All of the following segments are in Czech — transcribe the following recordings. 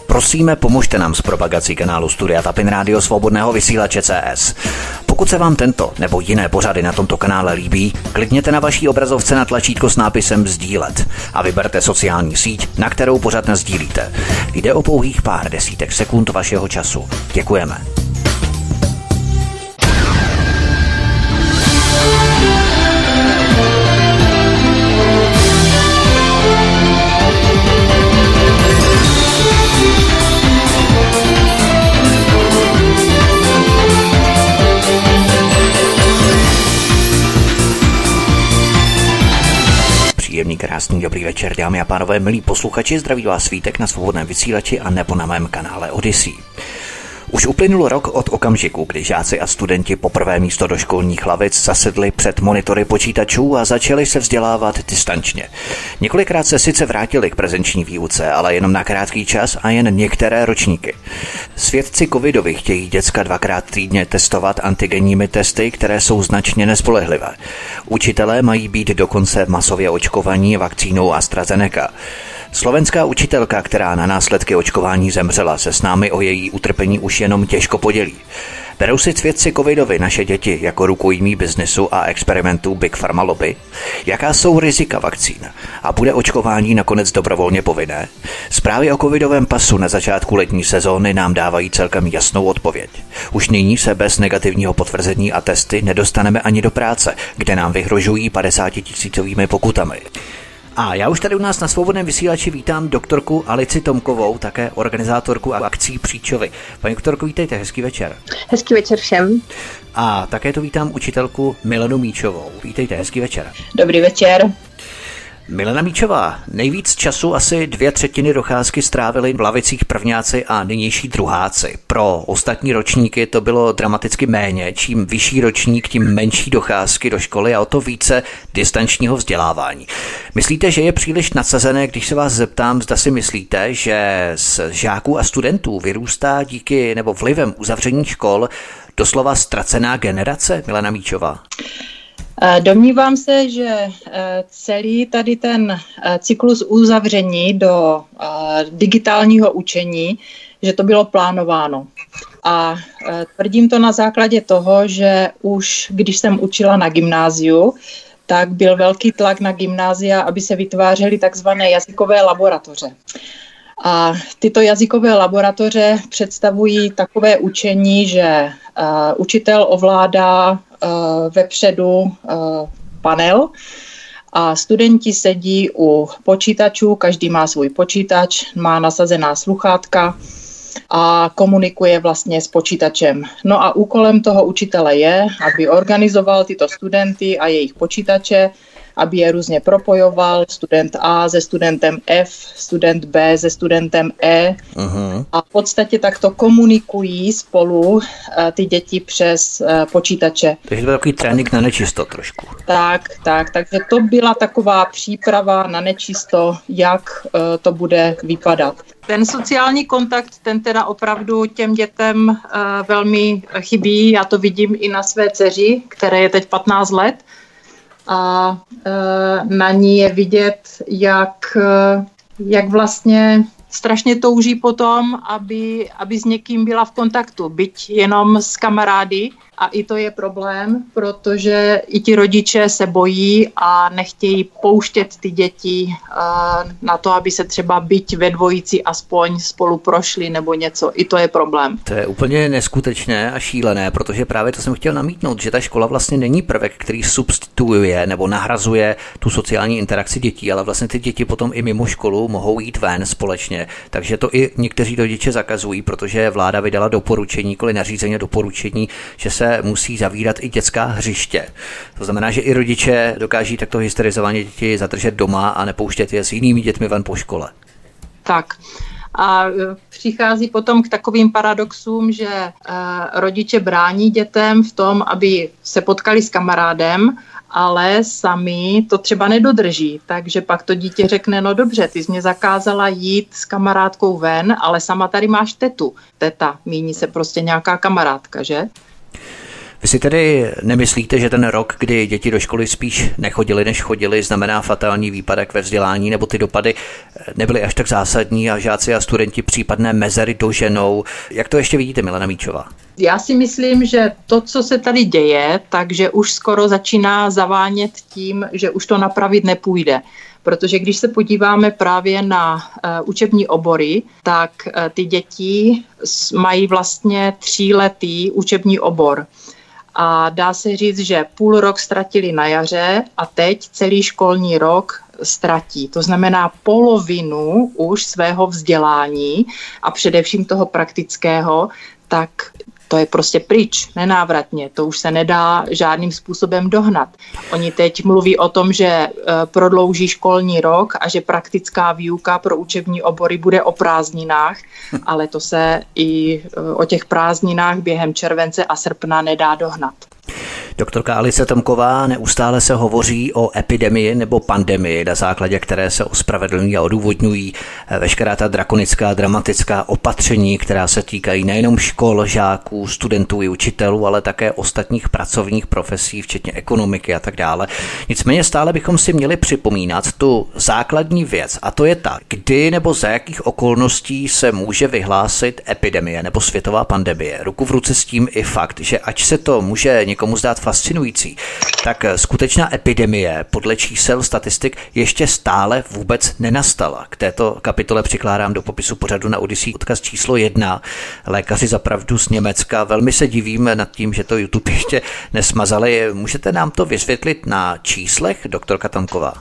Prosíme, pomožte nám s propagací kanálu Studia Tapin Rádio Svobodného vysílače CS. Pokud se vám tento nebo jiné pořady na tomto kanále líbí, klikněte na vaší obrazovce na tlačítko s nápisem sdílet a vyberte sociální síť, na kterou pořad nasdílíte. Jde o pouhých pár desítek sekund vašeho času. Děkujeme. Příjemný, krásný, dobrý večer, dámy a pánové, milí posluchači, zdraví vás Vítek na Svobodném vysílači a nebo na mém kanále Odyssey. Už uplynul rok od okamžiku, kdy žáci a studenti poprvé místo do školních lavic zasedli před monitory počítačů a začali se vzdělávat distančně. Několikrát se sice vrátili k prezenční výuce, ale jenom na krátký čas a jen některé ročníky. Svědci covidovi chtějí děcka 2krát týdně testovat antigenními testy, které jsou značně nespolehlivé. Učitelé mají být dokonce masově očkovaní vakcínou AstraZeneca. Slovenská učitelka, která na následky očkování zemřela, se s námi o její utrpení už jenom těžko podělí. Berou si svědci covidovi naše děti jako rukojmí biznesu a experimentů Big Pharma lobby? Jaká jsou rizika vakcín? A bude očkování nakonec dobrovolně povinné? Zprávy o covidovém pasu na začátku letní sezóny nám dávají celkem jasnou odpověď. Už nyní se bez negativního potvrzení a testy nedostaneme ani do práce, kde nám vyhrožují 50 000 pokutami. A já už tady u nás na Svobodném vysílači vítám doktorku Alici Tomkovou, také organizátorku akcí Příčovy. Paní doktorko, vítejte, hezký večer. Hezký večer všem. A také tu vítám učitelku Milenu Míčovou. Vítejte, hezký večer. Dobrý večer. Milena Míčová, nejvíc času, asi 2/3 docházky strávili v lavicích prvňáci a nynější druháci. Pro ostatní ročníky to bylo dramaticky méně. Čím vyšší ročník, tím menší docházky do školy a o to více distančního vzdělávání. Myslíte, že je příliš nadsazené, když se vás zeptám, zda si myslíte, že z žáků a studentů vyrůstá díky nebo vlivem uzavření škol doslova ztracená generace, Milena Míčová? Domnívám se, že celý tady ten cyklus uzavření do digitálního učení, že to bylo plánováno. A tvrdím to na základě toho, že už když jsem učila na gymnáziu, tak byl velký tlak na gymnázia, aby se vytvářely takzvané jazykové laboratoře. A tyto jazykové laboratoře představují takové učení, že učitel ovládá vepředu panel a studenti sedí u počítačů, každý má svůj počítač, má nasazená sluchátka a komunikuje vlastně s počítačem. No a úkolem toho učitele je, aby organizoval tyto studenty a jejich počítače, aby je různě propojoval, student A se studentem F, student B se studentem E. A v podstatě takto komunikují spolu ty děti přes počítače. Takže to byl takový trénink na nečisto trošku. Takže to byla taková příprava na nečisto, jak to bude vypadat. Ten sociální kontakt, ten teda opravdu těm dětem velmi chybí. Já to vidím i na své dceři, které je teď 15 let. A na ní je vidět, jak vlastně strašně touží potom, aby s někým byla v kontaktu, byť jenom s kamarády. A i to je problém, protože i ti rodiče se bojí a nechtějí pouštět ty děti na to, aby se třeba byť ve dvojici aspoň spolu prošli nebo něco. I to je problém. To je úplně neskutečné a šílené, protože právě to jsem chtěl namítnout, že ta škola vlastně není prvek, který substituuje nebo nahrazuje tu sociální interakci dětí, ale vlastně ty děti potom i mimo školu mohou jít ven společně. Takže to i někteří rodiče zakazují, protože vláda vydala doporučení, kvůli nařízení doporučení, že se musí zavírat i dětská hřiště. To znamená, že i rodiče dokáží takto hysterizovaně děti zadržet doma a nepouštět je s jinými dětmi ven po škole. Tak. A přichází potom k takovým paradoxům, že rodiče brání dětem v tom, aby se potkali s kamarádem, ale sami to třeba nedodrží. Takže pak to dítě řekne, no dobře, ty jsi mě zakázala jít s kamarádkou ven, ale sama tady máš tetu. Teta, míní se prostě nějaká kamarádka, že? Vy si tedy nemyslíte, že ten rok, kdy děti do školy spíš nechodily, než chodily, znamená fatální výpadek ve vzdělání, nebo ty dopady nebyly až tak zásadní a žáci a studenti případné mezery doženou? Jak to ještě vidíte, Milena Míčová? Já si myslím, že to, co se tady děje, takže už skoro začíná zavánět tím, že už to napravit nepůjde. Protože když se podíváme právě na učební obory, tak ty děti mají vlastně 3letý učební obor. A dá se říct, že půl rok ztratili na jaře a teď celý školní rok ztratí. To znamená polovinu už svého vzdělání a především toho praktického, tak to je prostě pryč, nenávratně. To už se nedá žádným způsobem dohnat. Oni teď mluví o tom, že prodlouží školní rok a že praktická výuka pro učební obory bude o prázdninách, ale to se i o těch prázdninách během července a srpna nedá dohnat. Doktorka Alice Tomková, neustále se hovoří o epidemii nebo pandemii, na základě které se ospravedlňují a odůvodňují veškerá ta drakonická, dramatická opatření, která se týkají nejenom škol, žáků, studentů i učitelů, ale také ostatních pracovních profesí, včetně ekonomiky a tak dále. Nicméně stále bychom si měli připomínat tu základní věc, a to je ta, kdy nebo za jakých okolností se může vyhlásit epidemie nebo světová pandemie. Ruku v ruce s tím i fakt, že ač se to může někomu zdát fascinující, tak skutečná epidemie podle čísel statistik ještě stále vůbec nenastala. K této kapitole přikládám do popisu pořadu na Odyssey odkaz číslo 1. Lékaři za pravdu z Německa. Velmi se divím nad tím, že to YouTube ještě nesmazali. Můžete nám to vysvětlit na číslech, doktorka Tomková?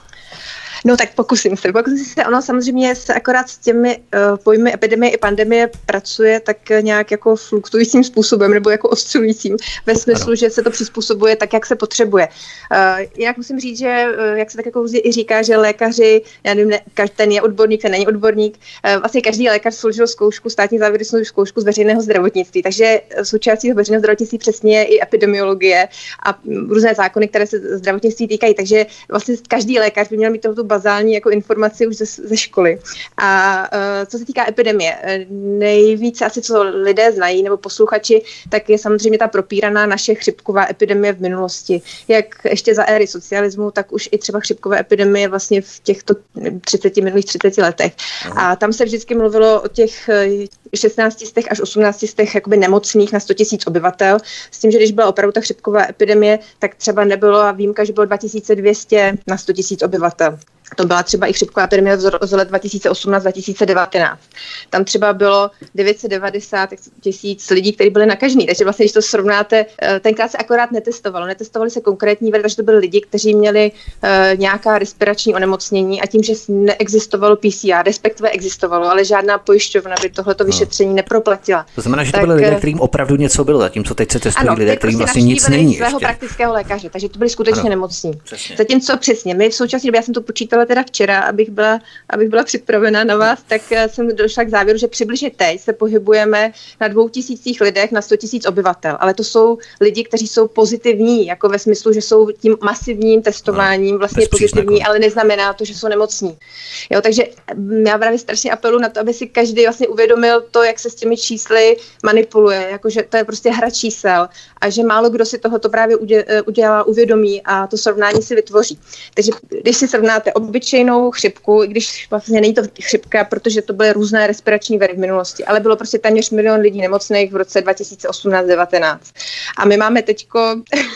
No tak pokusím se. Ono samozřejmě se akorát s těmi pojmy epidemie i pandemie pracuje tak nějak jako fluktujícím způsobem nebo jako oscilujícím ve smyslu, že se to přizpůsobuje tak, jak se potřebuje. Jinak musím říct, že jak se tak jako i říká, že lékaři, já nevím, ten je odborník, ten není odborník, vlastně každý lékař složil zkoušku, státní závěrečnou zkoušku z veřejného zdravotnictví, takže součástí veřejného zdravotnictví přesně je i epidemiologie a různé zákony, které se zdravotnictví týkají, takže vlastně každý lékař by měl mít tohoto bazální jako informaci už ze školy. A co se týká epidemie, nejvíce asi, co lidé znají nebo posluchači, tak je samozřejmě ta propíraná naše chřipková epidemie v minulosti. Jak ještě za éry socialismu, tak už i třeba chřipkové epidemie vlastně v těchto minulých 30 letech. A tam se vždycky mluvilo o těch 16 až 18 jakoby nemocných na 100 000 obyvatel, s tím, že když byla opravdu ta chřipková epidemie, tak třeba nebylo výjimka, že bylo 2200 na 100 000 obyvatel. To byla třeba i chřipková epidemie z let 2018-2019. Tam třeba bylo 990 000 lidí, kteří byli nakažení. Takže vlastně, když to srovnáte, tenkrát se akorát netestovalo. Netestovali se konkrétní věci, takže to byli lidi, kteří měli nějaká respirační onemocnění a tím, že neexistovalo PCR, respektive existovalo, ale žádná pojišťovna by tohleto vyšetření neproplatila. To znamená, že to byli lidé, kterým opravdu něco bylo, zatímco teď se testují lidé, kterým vlastně nic není. Svého praktického lékaře, takže to byli skutečně nemocní. Zatímco přesně, my v současné době, já jsem to počítala teda včera, abych byla připravena na vás, tak jsem došla k závěru, že přibližně teď se pohybujeme na 2000 lidech na 100 000 obyvatel, ale to jsou lidi, kteří jsou pozitivní, jako ve smyslu, že jsou tím masivním testováním vlastně pozitivní, ale neznamená to, že jsou nemocní. Jo, takže já právě strašně apeluji na to, aby si každý vlastně uvědomil to, jak se s těmi čísly manipuluje, jakože to je prostě hra čísel a že málo kdo si tohoto právě uvědomí a to srovnání si vytvoří. Takže když si srovnáte obyčejnou chřipku, i když vlastně není to chřipka, protože to byly různé respirační viry v minulosti, ale bylo prostě téměř 1 000 000 lidí nemocných v roce 2018-19. A my máme teďko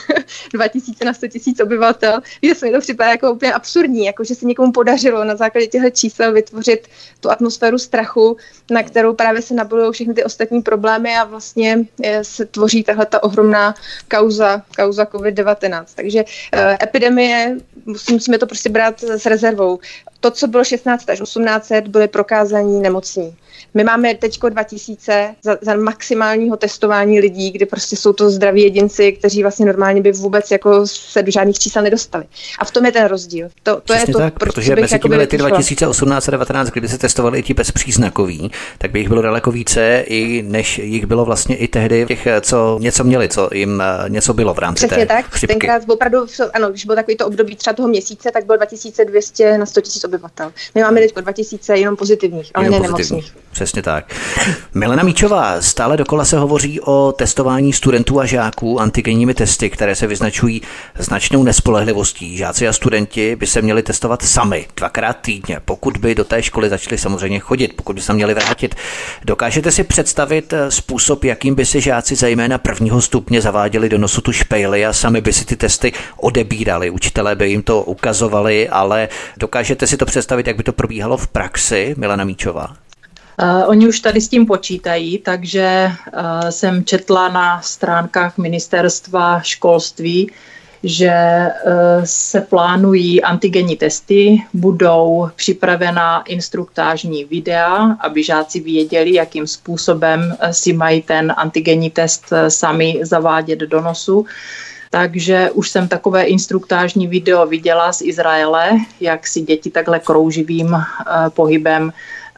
2000 na 100 000 obyvatel, že se mi to připadá jako úplně absurdní, jako že se někomu podařilo na základě těchto čísel vytvořit tu atmosféru strachu, na kterou právě se nabalují všechny ty ostatní problémy a vlastně se tvoří tahle ta ohromná kauza COVID-19. Takže epidemie, musíme to prostě brát s rezervou. To, co bylo 16 až 1800, byly prokázaní nemocní. My máme teďko 2000 za maximálního testování lidí, kdy prostě jsou to zdraví jedinci, kteří vlastně normálně by vůbec jako se do žádných čísel nedostali. A v tom je ten rozdíl. To je to, tak, protože mezi těmi lety 2018 a 2019, kdyby se testovali i ti bezpříznakoví, tak by jich bylo daleko více, i než jich bylo vlastně i tehdy těch, co něco měli, co jim něco bylo v rámci té chřipky. Tenkrát opravdu, ano, když bylo takový to období třeba toho měsíce, tak bylo 2200 na 100 000 obyvatel. My máme teď 2000 jenom pozitivních, ale ne nemocných. Přesně tak. Milena Míčová, stále dokola se hovoří o testování studentů a žáků antigenními testy, které se vyznačují značnou nespolehlivostí. Žáci a studenti by se měli testovat sami 2krát týdně, pokud by do té školy začali samozřejmě chodit, pokud by se měli vrátit. Dokážete si představit způsob, jakým by si žáci zejména prvního stupně zaváděli do nosu tu špejli a sami by si ty testy odebírali? Učitelé by jim to ukazovali, ale dokážete si to představit, jak by to probíhalo v praxi, Milena Míčová? Oni už tady s tím počítají, takže jsem četla na stránkách ministerstva školství, že se plánují antigenní testy, budou připravena instruktážní videa, aby žáci věděli, jakým způsobem si mají ten antigenní test sami zavádět do nosu. Takže už jsem takové instruktážní video viděla z Izraele, jak si děti takhle krouživým pohybem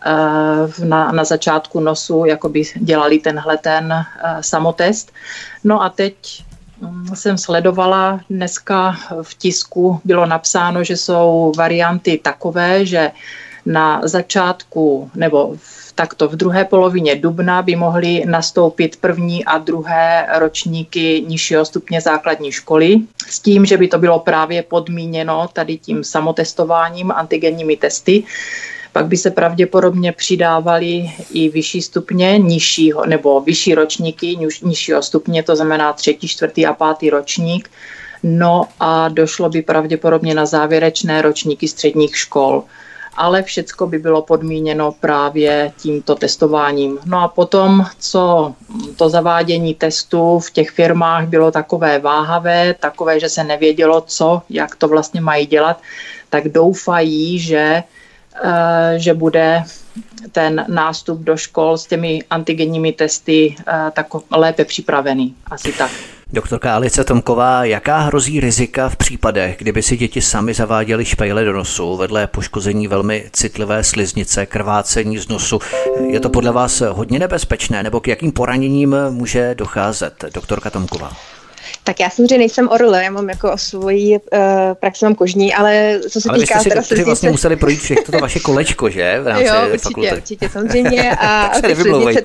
na začátku nosu jakoby dělali tenhle samotest. No a teď jsem sledovala, dneska v tisku bylo napsáno, že jsou varianty takové, že na začátku nebo v druhé polovině dubna by mohly nastoupit první a druhé ročníky nižšího stupně základní školy s tím, že by to bylo právě podmíněno tady tím samotestováním, antigenními testy. Pak by se pravděpodobně přidávaly i vyšší stupně nižšího nebo vyšší ročníky nižšího stupně, to znamená 3., 4. a 5. ročník. No a došlo by pravděpodobně na závěrečné ročníky středních škol. Ale všecko by bylo podmíněno právě tímto testováním. No a potom, co to zavádění testů v těch firmách bylo takové váhavé, takové, že se nevědělo, jak to vlastně mají dělat, tak doufají, že bude ten nástup do škol s těmi antigenními testy tak lépe připravený. Asi tak. Doktorka Alice Tomková, jaká hrozí rizika v případech, kdyby si děti sami zaváděly špejle do nosu vedle poškození velmi citlivé sliznice, krvácení z nosu? Je to podle vás hodně nebezpečné, nebo k jakým poraněním může docházet? Doktorka Tomková. Tak já samozřejmě nejsem orl, já mám jako svoji praxi mám kožní, ale co se týká teda sliznice... Ale vlastně museli projít všechno to vaše kolečko, že? V rámci fakulty. Určitě, samozřejmě. A ty sliznice,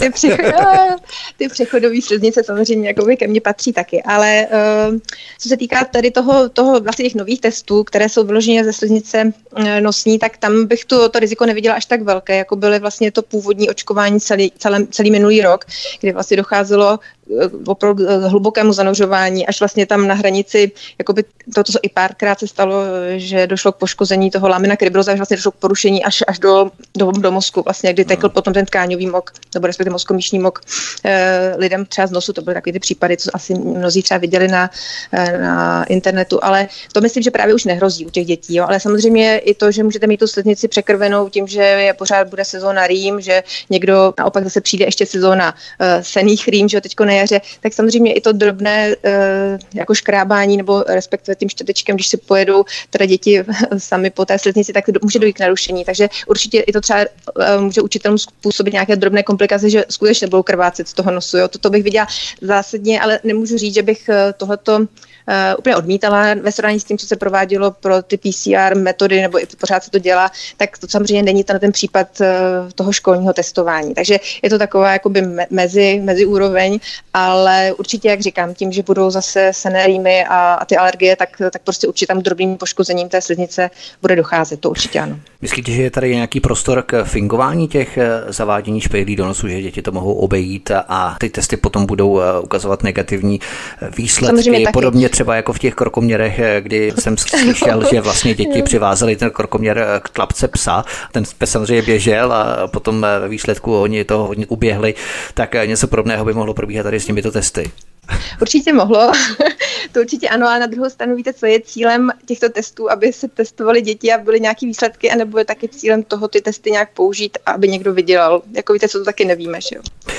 ty přechodové sliznice samozřejmě jakoby ke mně patří taky, ale co se týká tady toho vlastně těch nových testů, které jsou vyloženě ze sliznice nosní, tak tam bych to riziko neviděla až tak velké, jako byly vlastně to původní očkování celý minulý rok, kdy vlastně docházelo opravdu hlubokému zanořování, až vlastně tam na hranici, jakoby to co i párkrát se stalo, že došlo k poškození toho lamina cribrosa, že vlastně došlo k porušení až do mozku, vlastně, kdy tekl potom ten tkáňový mok, nebo respektive mozkomíšní mok lidem třeba z nosu, to byly takové ty případy, co asi mnozí třeba viděli na internetu, ale to myslím, že právě už nehrozí u těch dětí, jo? Ale samozřejmě i to, že můžete mít tu sliznici překrvenou tím, že je pořád bude sezóna rým, že někdo naopak zase přijde ještě sezóna senných rým, že teďko na jaře, tak samozřejmě i to drobné jako škrábání nebo respektive tím štětečkem, když si pojedou teda děti sami po té sliznici, tak může dojít k narušení. Takže určitě i to třeba může učitelům způsobit nějaké drobné komplikace, že skutečně budou krvácet z toho nosu. Jo. Toto bych viděla zásadně, ale nemůžu říct, že bych tohleto úplně odmítala ve srovnání s tím, co se provádělo pro ty PCR metody, nebo i pořád se to dělá, tak to samozřejmě není ten případ toho školního testování. Takže je to taková jakoby mezi úroveň, ale určitě, jak říkám, tím, že budou zase senné rýmy a ty alergie, tak prostě určitým drobným poškozením té sliznice bude docházet, to určitě ano. Myslíte, že je tady nějaký prostor k fingování těch zavádění špejlí do nosu, že děti to mohou obejít a ty testy potom budou ukazovat negativní výsledky? Podobně třeba jako v těch krokoměrech, kdy jsem slyšel, že vlastně děti přivázali ten krokoměr k tlapce psa. Ten pes samozřejmě běžel a potom ve výsledku oni to hodně uběhli. Tak něco podobného by mohlo probíhat tady s těmito testy. Určitě mohlo, to určitě ano, ale na druhou stranu víte, co je cílem těchto testů, aby se testovaly děti a byly nějaké výsledky, anebo je taky cílem toho ty testy nějak použít, aby někdo vydělal. Jako víte, co to taky nevíme, že jo.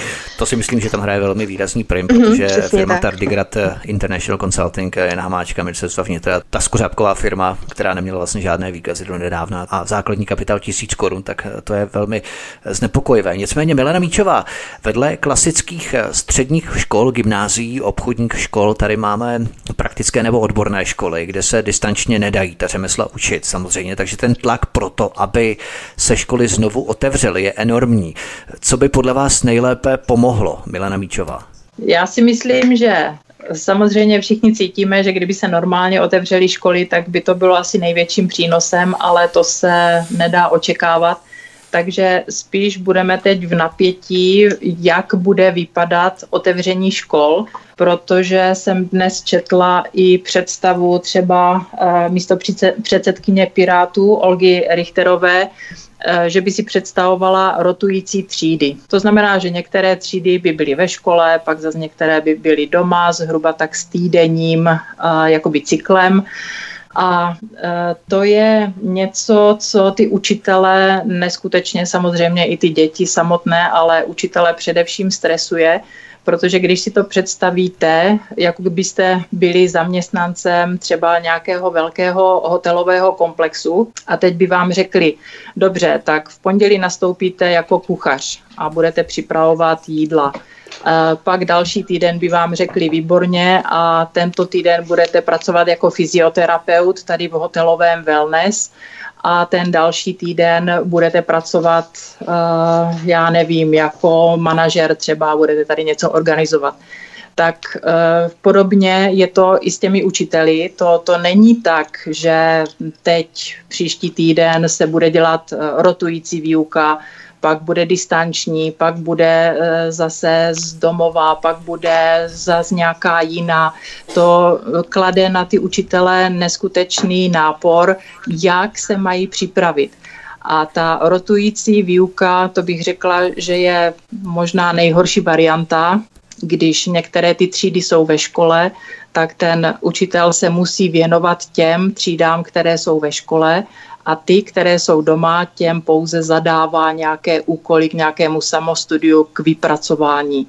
To si myslím, že tam hraje velmi výrazný prim, protože firma tak. Tardigrad International Consulting, Jana Hamáčka, ministerstva vnitra, ta skořápková firma, která neměla vlastně žádné výkazy do nedávna a základní kapitál 1000 korun, tak to je velmi znepokojivé. Nicméně Milena Míčová, vedle klasických středních škol, gymnázií, obchodních škol, tady máme praktické nebo odborné školy, kde se distančně nedají ta řemesla učit samozřejmě, takže ten tlak pro to, aby se školy znovu otevřely, je enormní. Co by podle vás nejlépe pomohlo, Milena Míčová? Já si myslím, že samozřejmě všichni cítíme, že kdyby se normálně otevřely školy, tak by to bylo asi největším přínosem, ale to se nedá očekávat. Takže spíš budeme teď v napětí, jak bude vypadat otevření škol, protože jsem dnes četla i představu třeba místopředsedkyně Pirátů Olgy Richterové, že by si představovala rotující třídy. To znamená, že některé třídy by byly ve škole, pak zase některé by byly doma, zhruba tak s týdenním jakoby cyklem. A to je něco, co ty učitelé neskutečně, samozřejmě i ty děti samotné, ale učitele především stresuje, protože když si to představíte, jako byste byli zaměstnancem třeba nějakého velkého hotelového komplexu a teď by vám řekli, dobře, tak v pondělí nastoupíte jako kuchař a budete připravovat jídla. Pak další týden by vám řekli výborně a tento týden budete pracovat jako fyzioterapeut tady v hotelovém wellness a ten další týden budete pracovat, já nevím, jako manažer třeba, budete tady něco organizovat. Tak podobně je to i s těmi učiteli. To není tak, že teď příští týden se bude dělat rotující výuka, pak bude distanční, pak bude zase z domova, pak bude zase nějaká jiná. To klade na ty učitele neskutečný nápor, jak se mají připravit. A ta rotující výuka, to bych řekla, že je možná nejhorší varianta, když některé ty třídy jsou ve škole, tak ten učitel se musí věnovat těm třídám, které jsou ve škole, a ty, které jsou doma, těm pouze zadává nějaké úkoly k nějakému samostudiu, k vypracování.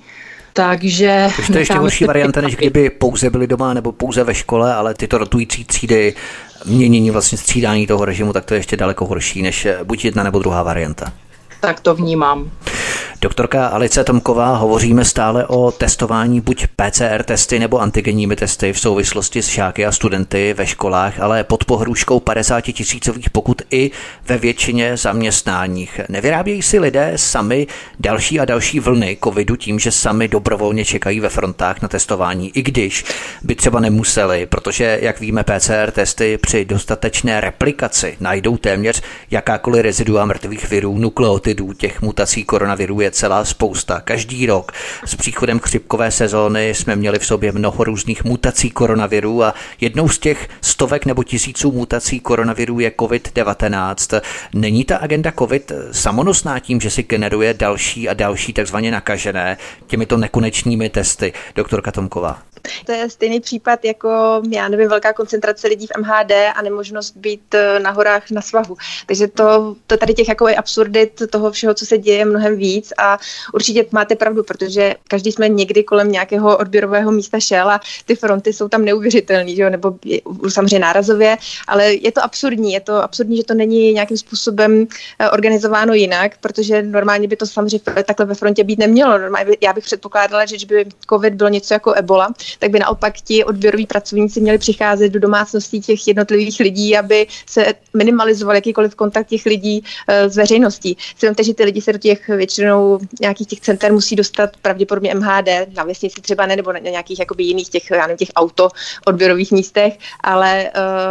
Takže to je ještě horší varianta, než kdyby pouze byli doma nebo pouze ve škole, ale tyto rotující třídy, měnění vlastně střídání toho režimu, tak to je ještě daleko horší, než buď jedna nebo druhá varianta. Tak to vnímám. Doktorka Alice Tomková, hovoříme stále o testování buď PCR testy nebo antigenními testy v souvislosti s žáky a studenty ve školách, ale pod pohrůžkou 50 000 pokut i ve většině zaměstnáních. Nevyrábějí si lidé sami další a další vlny covidu tím, že sami dobrovolně čekají ve frontách na testování, i když by třeba nemuseli, protože, jak víme, PCR testy při dostatečné replikaci najdou téměř jakákoliv rezidua mrtvých virů, nukleotidů, těch mutací koronaviru je celá spousta. Každý rok s příchodem chřipkové sezóny jsme měli v sobě mnoho různých mutací koronavirů a jednou z těch stovek nebo tisíců mutací koronavirů je COVID-19. Není ta agenda COVID samonosná tím, že si generuje další a další takzvaně nakažené těmito nekonečnými testy? Doktorka Tomková. To je stejný případ jako, já nevím, velká koncentrace lidí v MHD a nemožnost být na horách na svahu. Takže to tady těch jako absurdit toho všeho, co se děje, mnohem víc a určitě máte pravdu, protože každý jsme někdy kolem nějakého odběrového místa šel a ty fronty jsou tam neuvěřitelný, že jo? Nebo samozřejmě nárazově, ale je to absurdní, že to není nějakým způsobem organizováno jinak, protože normálně by to samozřejmě takhle ve frontě být nemělo. Normálně já bych předpokládala, že by COVID bylo něco jako Ebola, tak by naopak ti odběroví pracovníci měli přicházet do domácností těch jednotlivých lidí, aby se minimalizoval jakýkoliv kontakt těch lidí s veřejností. Vemte, že ty lidi se do těch většinou nějakých těch center musí dostat pravděpodobně MHD, na vesnici třeba ne, nebo na nějakých jakoby jiných těch, já nevím, těch auto odběrových místech, ale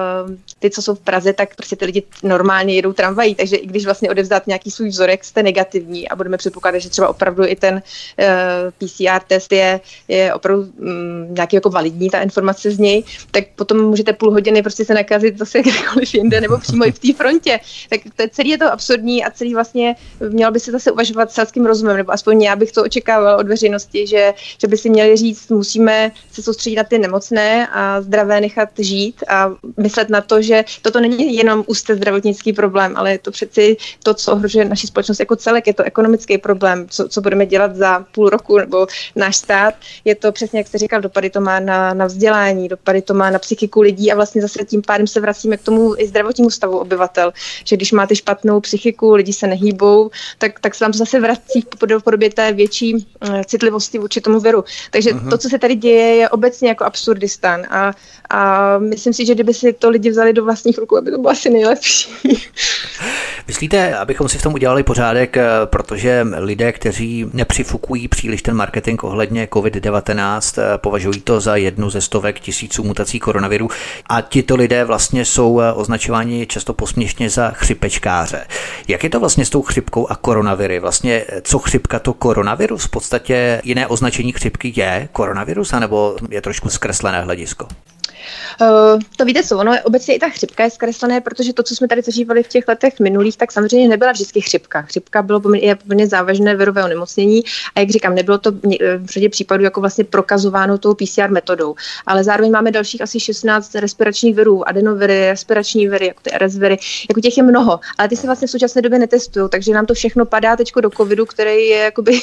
ty, co jsou v Praze, tak prostě ty lidi normálně jedou tramvají, takže i když vlastně odevzdat nějaký svůj vzorek, jste negativní a budeme předpokládat, že třeba opravdu i ten PCR test je opravdu nějaký jako validní ta informace z něj, tak potom můžete půl hodiny prostě se nakazit zase kdekoliv jinde nebo přímo i v té frontě. Tak celý je to absurdní a celý vlastně mělo by se zase uvažovat selským selským rozumem, nebo aspoň já bych to očekávala od veřejnosti, že by si měli říct, musíme se soustředit na ty nemocné a zdravé nechat žít a myslet na to, že toto není jenom úzce zdravotnický problém, ale je to přeci to, co ohrožuje naši společnost jako celek, je to ekonomický problém, co budeme dělat za půl roku, nebo náš stát, je to přesně, jak jste říkal, dopady to má na vzdělání, dopady to má na psychiku lidí a vlastně zase tím pádem se vracíme k tomu i zdravotnímu stavu obyvatel, že když máte špatnou psychiku, lidi se nehýbou, tak se vám to zase vrací v podobě té větší citlivosti vůči tomu viru. Takže to, co se tady děje, je obecně jako Absurdistán a myslím si, že kdyby si to lidi vzali do vlastních rukou, aby to bylo asi nejlepší. Myslíte, abychom si v tom udělali pořádek, protože lidé, kteří nepřifukují příliš ten marketing ohledně COVID-19, považují to za jednu ze stovek tisíců mutací koronaviru a tito lidé vlastně jsou označováni často posměšně za chřipečkáře. Jak je to vlastně s tou chřipkou a koronaviry? Vlastně co chřipka, to koronavirus? V podstatě jiné označení chřipky je koronavirus, anebo je trošku zkreslené hledisko? To víte co, ono obecně i ta chřipka je zkreslené, protože to, co jsme tady zažívali v těch letech minulých, tak samozřejmě nebyla vždycky chřipka. Chřipka bylo poměrně závažné virové onemocnění a jak říkám, nebylo to v řadě případů jako vlastně prokazováno tou PCR metodou. Ale zároveň máme dalších asi 16 respiračních virů, adenoviry, respirační viry, jako ty RS viry, jako těch je mnoho, ale ty se vlastně v současné době netestují, takže nám to všechno padá teďko do covidu, který je jakoby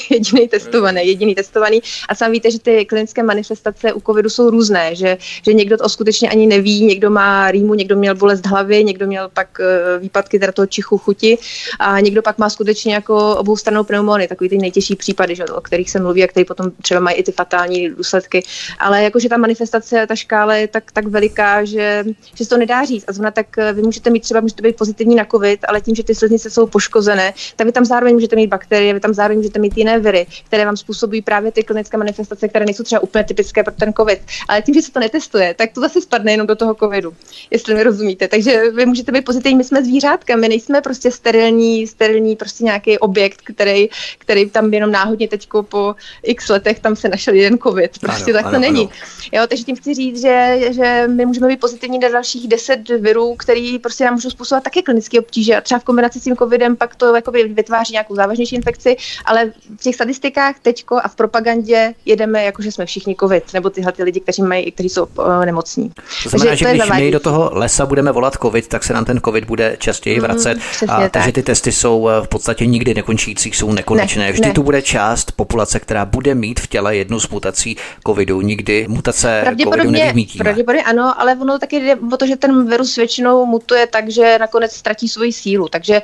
jediný testovaný a sám víte, že ty klinické manifestace u covidu jsou různé, že někdo to skutečně ani neví, někdo má rýmu, někdo měl bolest hlavy, někdo měl pak výpadky teda toho čichu, chuti a někdo pak má skutečně jako oboustrannou pneumonii, takový ty nejtěžší případy, že, o kterých se mluví a který potom třeba mají i ty fatální důsledky. Ale jakože ta manifestace, ta škála je tak veliká, že se to nedá říct. A zrovna tak vy můžete být pozitivní na covid, ale tím, že ty sliznice jsou poškozené, tak vy tam zároveň můžete mít bakterie, vy tam zároveň můžete mít jiné viry, které vám způsobují právě ty klinické manifestace, které nejsou třeba úplně typické pro ten covid. Ale tím, že se to netestuje, tak to zase spadne jenom do toho covidu, jestli mi rozumíte. Takže vy můžete být pozitivní, my jsme zvířátka, my nejsme prostě sterilní prostě nějaký objekt, který tam jenom náhodně teďko po x letech tam se našel jeden covid. Prostě tak to není. Jo, takže tím chci říct, že my můžeme být pozitivní na dalších 10 virů, který prostě nám můžou způsobovat také klinické obtíže a třeba v kombinaci s tím covidem pak to jakoby vytváří nějakou závažnější infekci, ale v těch statistikách teďko a v propagandě jedeme jako, že jsme všichni covid, nebo tyhle ty lidi, kteří jsou nemocní. To znamená, že když my do toho lesa budeme volat covid, tak se nám ten covid bude častěji vracet. Takže ty testy jsou v podstatě nikdy nekončící, jsou nekonečné. Vždy tu bude část populace, která bude mít v těle jednu z mutací covidu. Nikdy mutace covidu nevymítíme. Pravděpodobně ano, ale ono taky jde o to, že ten virus většinou mutuje tak, že nakonec ztratí svoji sílu. Takže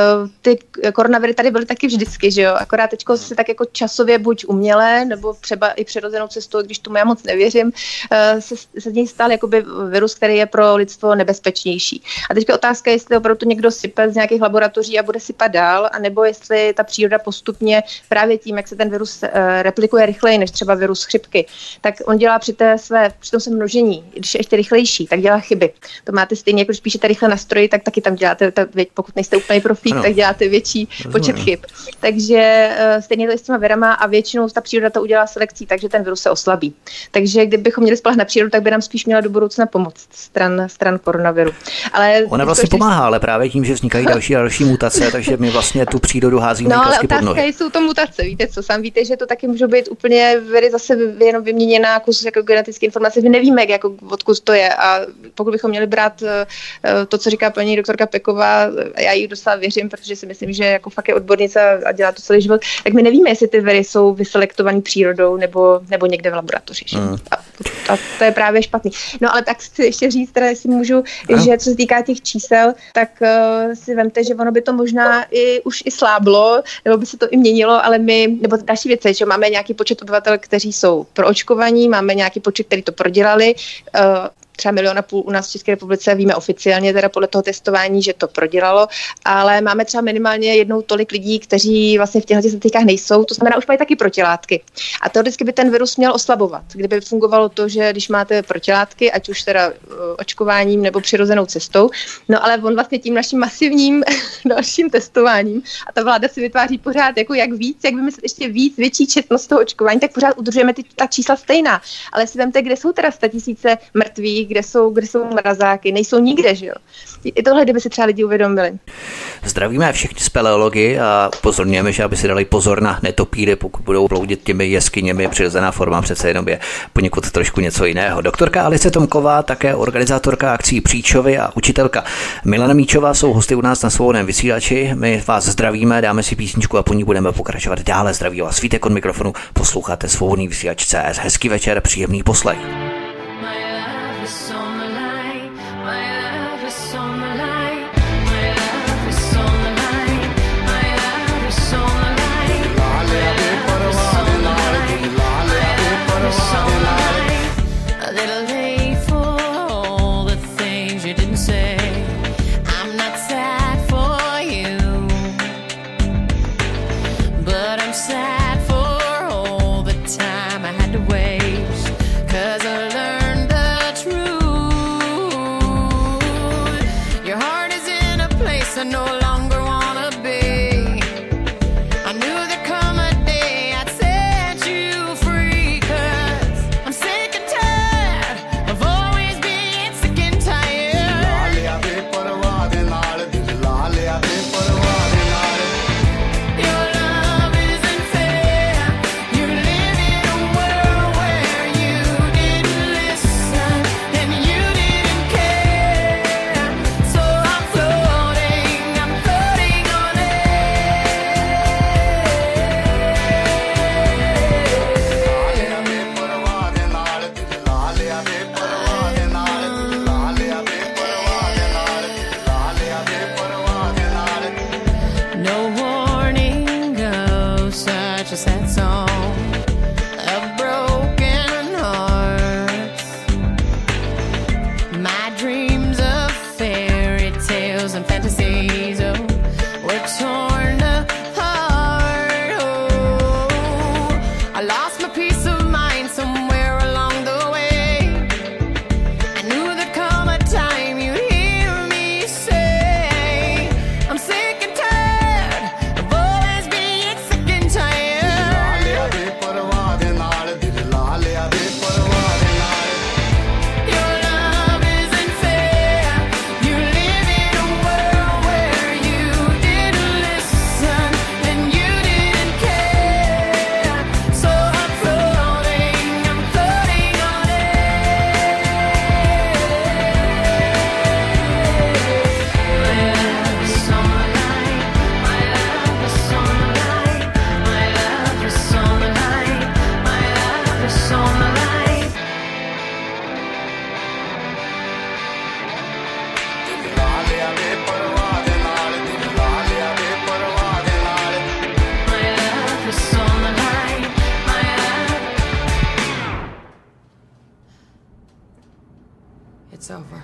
ty koronaviry tady byly taky vždycky, že jo? Akorát teďko se tak jako časově buď umělé, nebo třeba i přirozenou cestou, když tomu já moc nevěřím, se z něj stal jakoby virus, který je pro lidstvo nebezpečnější. A teďka otázka je, jestli opravdu někdo sype z nějakých laboratoří a bude sypat dál, anebo jestli ta příroda postupně právě tím, jak se ten virus replikuje rychleji než třeba virus chřipky, tak on dělá při tom se množení, když je ještě rychlejší, tak dělá chyby. To máte stejně, jako když píšete rychle na stroji, tak taky tam děláte, pokud nejste úplně profík, tak děláte větší počet chyb. Takže stejně to je s těma virama a většinou ta příroda to udělá selekcí, takže ten virus se oslabí. Takže kdybychom měli spoléhat na přírodu, tak by nám spíš měla do budoucna pomoct stran koronaviru. Ale ona vlastně pomáhá, ale právě tím, že vznikají další mutace, takže my vlastně tu přírodu házíme klasky pod nohy. No, ale jsou to mutace, víte co, sám víte, že to taky může být úplně viry zase jenom vyměněná kus jako genetické informace, my nevíme, jako odkud to je a pokud bychom měli brát to, co říká paní doktorka Peková, já jí docela věřím, protože si myslím, že jako fakt je odbornice a dělá to celý život, tak my nevíme, jestli ty viry jsou vyselektované přírodou nebo někde v laboratoři. A to je právě špatný. No ale tak chci ještě říct, teda jestli můžu, že co se týká těch čísel, tak si vemte, že ono by to možná už i sláblo, nebo by se to i měnilo, ale nebo další věc je, že máme nějaký počet obyvatel, kteří jsou proočkovaní, máme nějaký počet, kteří to prodělali, třeba 1,5 milionu u nás v České republice, víme oficiálně teda podle toho testování, že to prodělalo, ale máme třeba minimálně jednou tolik lidí, kteří vlastně v těchto statistikách nejsou, to znamená, už mají taky protilátky. A teoreticky by ten virus měl oslabovat, kdyby fungovalo to, že když máte protilátky, ať už teda očkováním nebo přirozenou cestou, no ale on vlastně tím naším masivním dalším testováním a ta vláda si vytváří pořád jako jak vymyslet ještě větší četnost toho očkování, tak pořád udržujeme ta čísla stejná. Ale si vemte, kde jsou teda 100 000 mrtvých, kde jsou mrazáky, nejsou nikde, že jo. I tohle, kdyby si třeba lidi uvědomili. Zdravíme všichni speleology a upozorňujeme, že aby si dali pozor na netopíry, pokud budou bloudit těmi jeskyněmi. Přirozená forma přece jenom je poněkud trošku něco jiného. Doktorka Alice Tomková, také organizátorka akcí Příčovy a učitelka Milena Míčová jsou hosty u nás na Svobodném vysílači. My vás zdravíme, dáme si písničku a po ní budeme pokračovat dále. Zdraví vás Svítek od mikrofonu, posloucháte Svobodný vysílač CS. Hezký večer, příjemný poslech. It's over.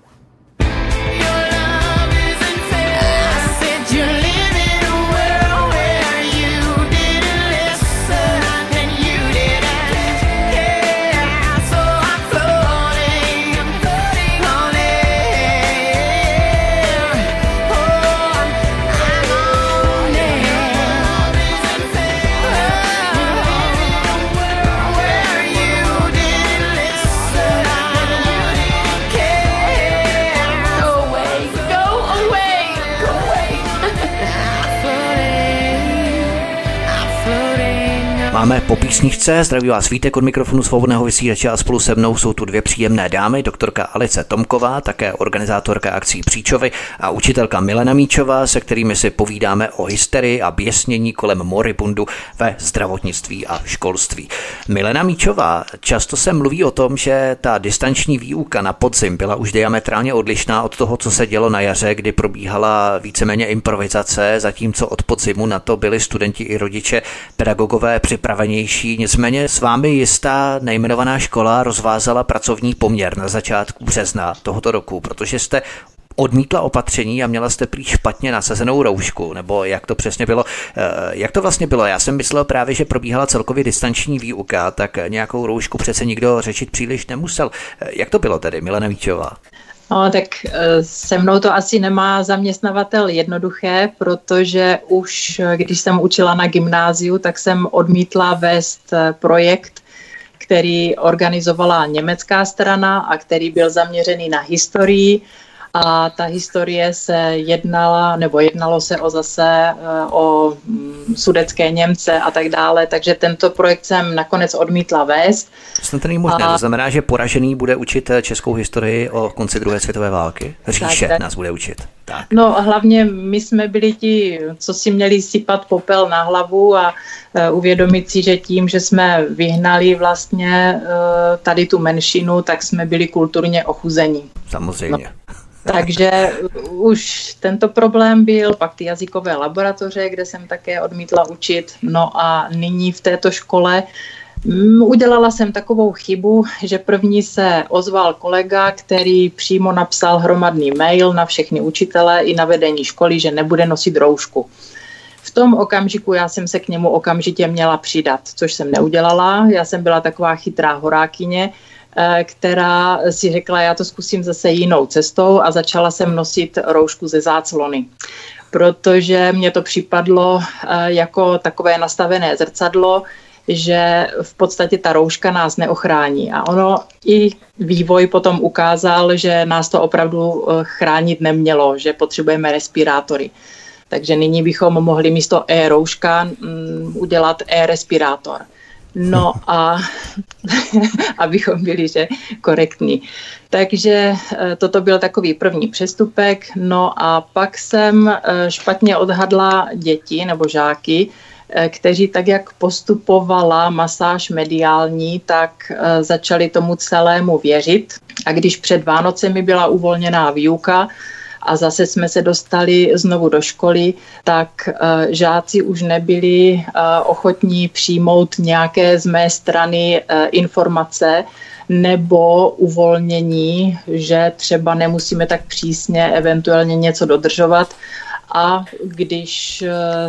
Máme po písničce, zdraví vás Vítek od mikrofonu Svobodného vysílače a spolu se mnou jsou tu dvě příjemné dámy, doktorka Alice Tomková, také organizátorka akcí Příčovy a učitelka Milena Míčová, se kterými si povídáme o hysterii a běsnění kolem moribundu ve zdravotnictví a školství. Milena Míčová, často se mluví o tom, že ta distanční výuka na podzim byla už diametrálně odlišná od toho, co se dělo na jaře, kdy probíhala víceméně improvizace, zatímco od podzimu na to byli studenti i rodiče, pedagogové připravenější. Nicméně s vámi jistá nejmenovaná škola rozvázala pracovní poměr na začátku března tohoto roku, protože jste odmítla opatření a měla jste prý špatně nasazenou roušku, nebo jak to přesně bylo? Jak to vlastně bylo? Já jsem myslel právě, že probíhala celkově distanční výuka, tak nějakou roušku přece nikdo řešit příliš nemusel. Jak to bylo tedy, Milena Míčová? No, tak se mnou to asi nemá zaměstnavatel jednoduché, protože už když jsem učila na gymnáziu, tak jsem odmítla vést projekt, který organizovala německá strana a který byl zaměřený na historii. A ta historie se jednalo se o sudetské Němce a tak dále, takže tento projekt jsem nakonec odmítla vést. Snad to není možné, to znamená, že poražený bude učit českou historii o konci druhé světové války? Říše nás bude učit. Tak. No hlavně my jsme byli ti, co si měli sypat popel na hlavu a uvědomit si, že tím, že jsme vyhnali vlastně tady tu menšinu, tak jsme byli kulturně ochuzení. Samozřejmě. No. Takže už tento problém byl, pak ty jazykové laboratoře, kde jsem také odmítla učit. No a nyní v této škole udělala jsem takovou chybu, že první se ozval kolega, který přímo napsal hromadný mail na všechny učitele i na vedení školy, že nebude nosit roušku. V tom okamžiku já jsem se k němu okamžitě měla přidat, což jsem neudělala. Já jsem byla taková chytrá horákyně, která si řekla, já to zkusím zase jinou cestou a začala jsem nosit roušku ze záclony. Protože mě to připadlo jako takové nastavené zrcadlo, že v podstatě ta rouška nás neochrání. A ono i vývoj potom ukázal, že nás to opravdu chránit nemělo, že potřebujeme respirátory. Takže nyní bychom mohli místo e-rouška udělat e-respirátor. No a abychom byli že korektní. Takže toto byl takový první přestupek. No a pak jsem špatně odhadla děti nebo žáky, kteří tak, jak postupovala masáž mediální, tak začali tomu celému věřit. A když před Vánocemi byla uvolněná výuka, a zase jsme se dostali znovu do školy, tak žáci už nebyli ochotní přijmout nějaké z mé strany informace nebo uvolnění, že třeba nemusíme tak přísně eventuálně něco dodržovat. A když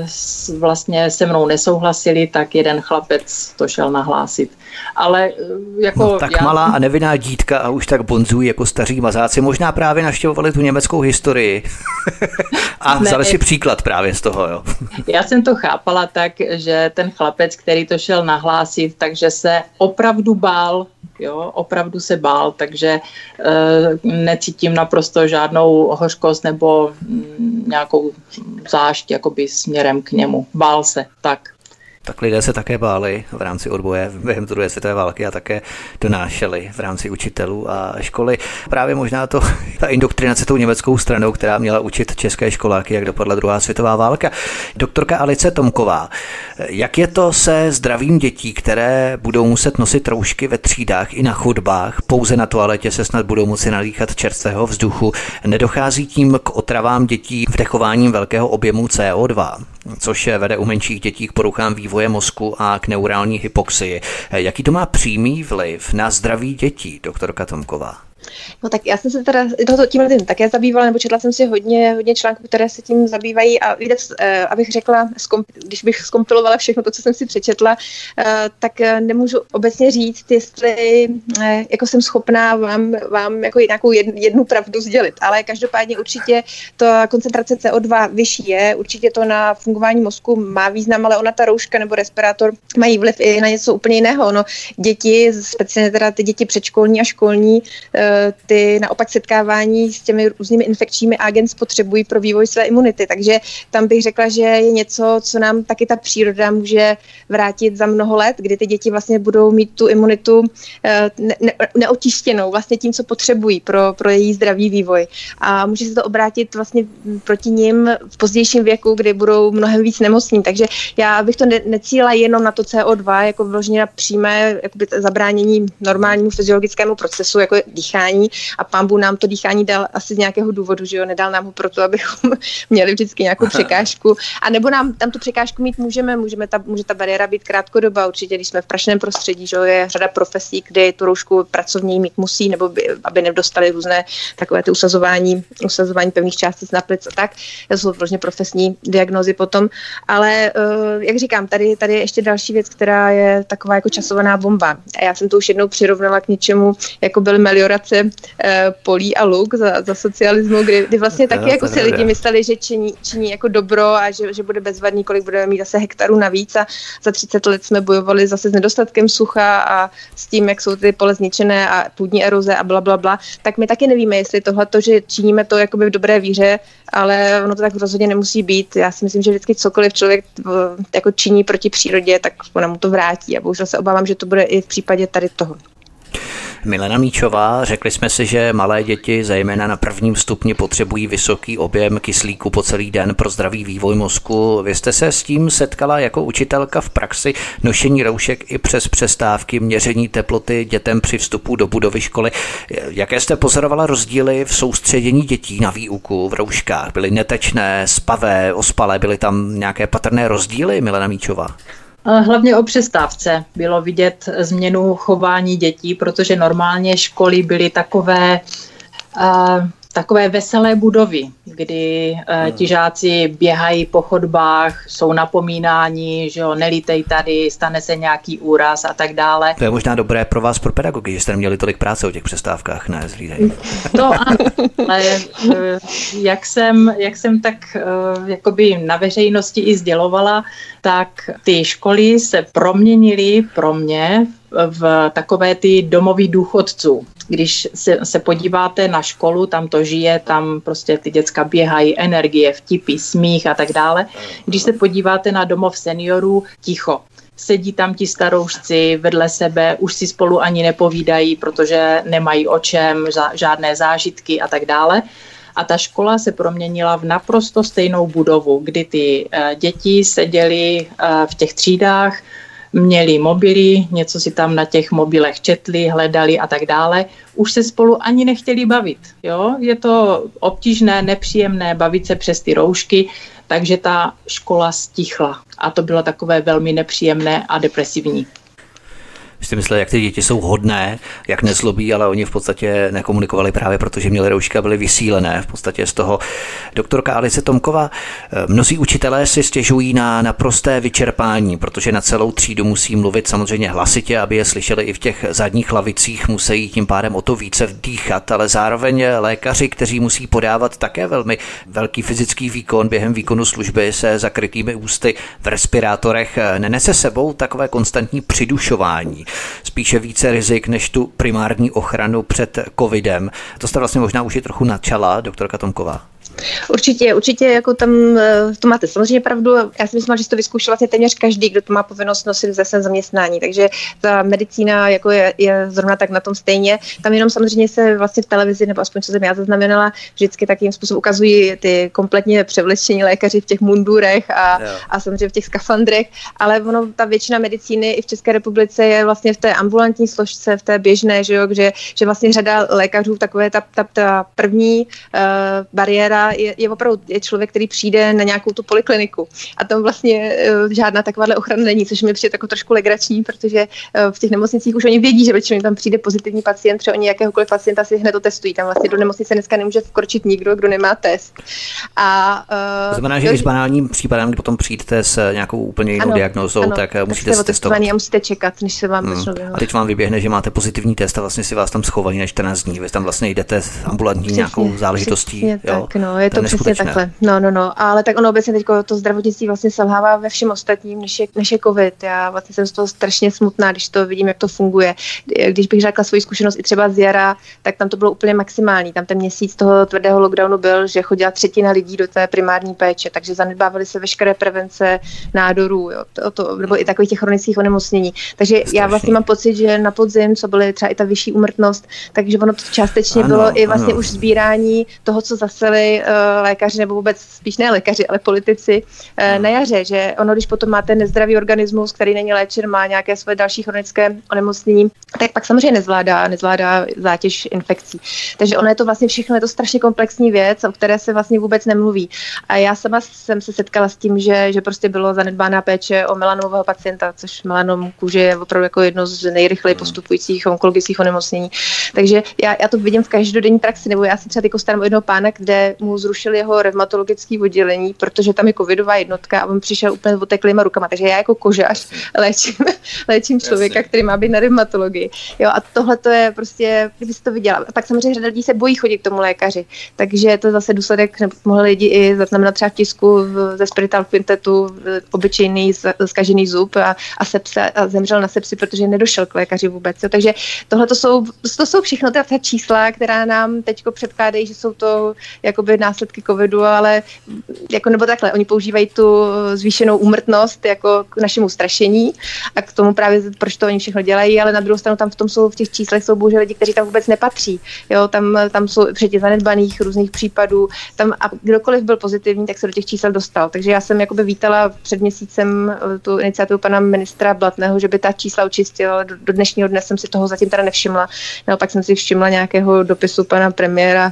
vlastně se mnou nesouhlasili, tak jeden chlapec to šel nahlásit. Ale jako tak malá a nevinná dítka a už tak bonzují jako staří mazáci. Možná právě navštěvovali tu německou historii a vzali si příklad právě z toho. Jo. Já jsem to chápala tak, že ten chlapec, který to šel nahlásit, takže se opravdu bál, opravdu se bál, takže necítím naprosto žádnou hořkost nebo nějakou zášť jakoby směrem k němu. Bál se, tak. Tak lidé se také báli v rámci odboje během druhé světové války a také donášeli v rámci učitelů a školy. Právě možná ta indoktrinace tou německou stranou, která měla učit české školáky, jak dopadla druhá světová válka. Doktorka Alice Tomková, jak je to se zdravím dětí, které budou muset nosit roušky ve třídách i na chodbách, pouze na toaletě se snad budou moci nadýchat čerstvého vzduchu, nedochází tím k otravám dětí vdechováním velkého objemu CO2, což vede u menších dětí k poruchám vývoje mozku a k neurální hypoxii. Jaký to má přímý vliv na zdraví dětí, doktorka Tomková? No tak já jsem se teda tímhle tím také zabývala, nebo četla jsem si hodně článků, které se tím zabývají a abych řekla, když bych zkompilovala všechno to, co jsem si přečetla, tak nemůžu obecně říct, jestli jako jsem schopná vám jako nějakou jednu pravdu sdělit, ale každopádně určitě ta koncentrace CO2 vyšší je, určitě to na fungování mozku má význam, ale ona ta rouška nebo respirátor mají vliv i na něco úplně jiného. No, děti, speciálně teda ty děti předškolní a školní, ty naopak setkávání s těmi různými infekčními agent potřebují pro vývoj své imunity. Takže tam bych řekla, že je něco, co nám taky ta příroda může vrátit za mnoho let, kdy ty děti vlastně budou mít tu imunitu neotištěnou vlastně tím, co potřebují pro její zdravý vývoj. A může se to obrátit vlastně proti nim v pozdějším věku, kdy budou mnohem víc nemocní. Takže já bych to necílila jenom na to CO2, jako vložně na přímé zabránění normálnímu fyziologickému procesu, jako dýchání. A Pán Bůh nám to dýchání dal asi z nějakého důvodu, že jo, nedal nám ho proto, abychom měli vždycky nějakou překážku. A nebo nám tam tu překážku mít může ta bariéra být krátkodoba, určitě, když jsme v prašném prostředí, že jo, je řada profesí, kdy tu roušku pracovní mít musí, nebo aby nedostali různé takové ty usazování pevných částic na plic a tak. To jsou vlastně profesní diagnózy potom. Ale jak říkám, tady je ještě další věc, která je taková jako časovaná bomba. A já jsem to už jednou přirovnala k něčemu, jako byly meliorace generace polí a luk za socialismu, kdy vlastně taky jako si lidi mysleli, že činí jako dobro a že bude bezvadný, kolik budeme mít zase hektarů navíc a za 30 let jsme bojovali zase s nedostatkem sucha a s tím, jak jsou ty pole zničené a půdní eroze a blablabla, tak my taky nevíme, jestli tohleto, že činíme to jakoby v dobré víře, ale ono to tak rozhodně nemusí být. Já si myslím, že vždycky cokoliv člověk jako činí proti přírodě, tak ona mu to vrátí a bohužel se obávám, že to bude i v případě tady toho. Milena Míčová, řekli jsme si, že malé děti, zejména na prvním stupni, potřebují vysoký objem kyslíku po celý den pro zdravý vývoj mozku. Vy jste se s tím setkala jako učitelka v praxi, nošení roušek i přes přestávky, měření teploty dětem při vstupu do budovy školy. Jaké jste pozorovala rozdíly v soustředění dětí na výuku v rouškách? Byly netečné, spavé, ospalé, byly tam nějaké patrné rozdíly, Milena Míčová? Hlavně o přestávce bylo vidět změnu chování dětí, protože normálně školy byly takové veselé budovy, kdy ti žáci běhají po chodbách, jsou napomínáni, že jo, nelítej tady, stane se nějaký úraz a tak dále. To je možná dobré pro vás, pro pedagogy, že jste neměli tolik práce o těch přestávkách, ne, zlídej. To ano, ale jak jsem tak jakoby na veřejnosti i sdělovala, tak ty školy se proměnily pro mě v takové ty domovy důchodců. Když se podíváte na školu, tam to žije, tam prostě ty děcka běhají, energie, vtipy, smích a tak dále. Když se podíváte na domov seniorů, ticho. Sedí tam ti staroušci vedle sebe, už si spolu ani nepovídají, protože nemají o čem, žádné zážitky a tak dále. A ta škola se proměnila v naprosto stejnou budovu, kdy ty děti seděly v těch třídách, měli mobily, něco si tam na těch mobilech četli, hledali a tak dále. Už se spolu ani nechtěli bavit. Jo? Je to obtížné, nepříjemné bavit se přes ty roušky, takže ta škola stichla. A to bylo takové velmi nepříjemné a depresivní. Vy jste mysleli, jak ty děti jsou hodné, jak nezlobí, ale oni v podstatě nekomunikovali právě protože měli roušky a byli vysílené v podstatě z toho. Doktorka Alice Tomková, mnozí učitelé si stěžují na naprosté vyčerpání, protože na celou třídu musí mluvit samozřejmě hlasitě, aby je slyšeli i v těch zadních lavicích, musí tím pádem o to více vdýchat, ale zároveň lékaři, kteří musí podávat také velmi velký fyzický výkon během výkonu služby se zakrytými ústy v respirátorech, nenese sebou takové konstantní přidušování. Spíše více rizik než tu primární ochranu před covidem. To jste vlastně možná už i trochu načala, doktorka Tomková. Určitě, jako tam to máte samozřejmě pravdu. Já si myslím, že si to vyzkoušel vlastně téměř každý, kdo to má povinnost nosit ze svém zaměstnání. Takže ta medicína jako je zrovna tak na tom stejně. Tam jenom samozřejmě se vlastně v televizi, nebo aspoň co jsem já zaznamenala, vždycky takým způsobem ukazují ty kompletně převlečení lékaři v těch mundurech a samozřejmě v těch skafandrech, ale ono, ta většina medicíny i v České republice je vlastně v té ambulantní složce, v té běžné, že vlastně řada lékařů, takové ta první bariéra je opravdu člověk, který přijde na nějakou tu polikliniku a tam vlastně žádná takováhle ochrana není, což mi přijde jako trošku legrační, protože v těch nemocnicích už oni vědí, že když tam přijde pozitivní pacient, třeba oni jakéhokoliv pacienta si hned otestují. Tam vlastně do nemocnice dneska nemůže vkročit nikdo, kdo nemá test. To znamená, že i s banálním případem, kdy potom přijdete s nějakou úplně jinou diagnózou, tak musíte se testovat. A musíte čekat, než se vám začnou A teď vám vyběhne, že máte pozitivní test a vlastně si vás tam schovají na 14 dní. Vy tam vlastně jdete s ambulantní nějakou záležitostí. Tak, je to přesně takhle. No, ale tak ono obecně teď to zdravotnictví vlastně selhává ve všem ostatním, než je covid. Já vlastně jsem z toho strašně smutná, když to vidím, jak to funguje. Když bych řekla svoji zkušenost i třeba z jara, tak tam to bylo úplně maximální. Tam ten měsíc toho tvrdého lockdownu byl, že chodila 1/3 lidí do té primární péče, takže zanedbávaly se veškeré prevence nádorů, nebo i takových těch chronických onemocnění. Takže já vlastně mám pocit, že na podzim, co byly třeba i ta vyšší úmrtnost, takže ono to částečně bylo i vlastně už sbírání toho, co zaseli lékaři, nebo vůbec spíš ne lékaři, ale politici na jaře, že ono, když potom máte nezdravý organismus, který není léčen, má nějaké své další chronické onemocnění, tak pak samozřejmě nezvládá zátěž infekcí. Takže ono je to vlastně všechno, je to strašně komplexní věc, o které se vlastně vůbec nemluví. A já sama jsem se setkala s tím, že prostě bylo zanedbána péče o melanomového pacienta, což melanom kůže je opravdu jako jedno z nejrychleji postupujících onkologických onemocnění. Takže já to vidím v každodenní praxi, nebo já si třeba starám o jednoho pána, kde mu mu zrušili jeho revmatologické oddělení, protože tam je covidová jednotka a on přišel úplně oteklýma rukama. Takže já jako kožař léčím člověka, který má být na revmatologii. Jo, a tohle to je prostě, kdyby si to viděla. A pak samozřejmě řada lidí se bojí chodit k tomu lékaři. Takže to je zase důsledek, mohli lidi i zaznamenat třeba v tisku ze Spirital Quintetu obyčejný zkažený zub a zemřel na sepsi, protože nedošel k lékaři vůbec. Jo. Takže tohle to jsou všechno ta čísla, která nám teďko předkládají, že jsou to jakoby následky covidu, ale jako nebo takhle, oni používají tu zvýšenou úmrtnost jako k našemu strašení a k tomu právě, proč to oni všechno dělají, ale na druhou stranu tam v těch číslech jsou bohužel lidi, kteří tam vůbec nepatří. Jo, tam jsou předtím zanedbaných různých případů, tam a kdokoliv byl pozitivní, tak se do těch čísel dostal. Takže já jsem jakoby vítala před měsícem tu iniciativu pana ministra Blatného, že by ta čísla očistila. Do dnešního dne jsem si toho zatím teda nevšimla. Naopak jsem si všimla nějakého dopisu pana premiéra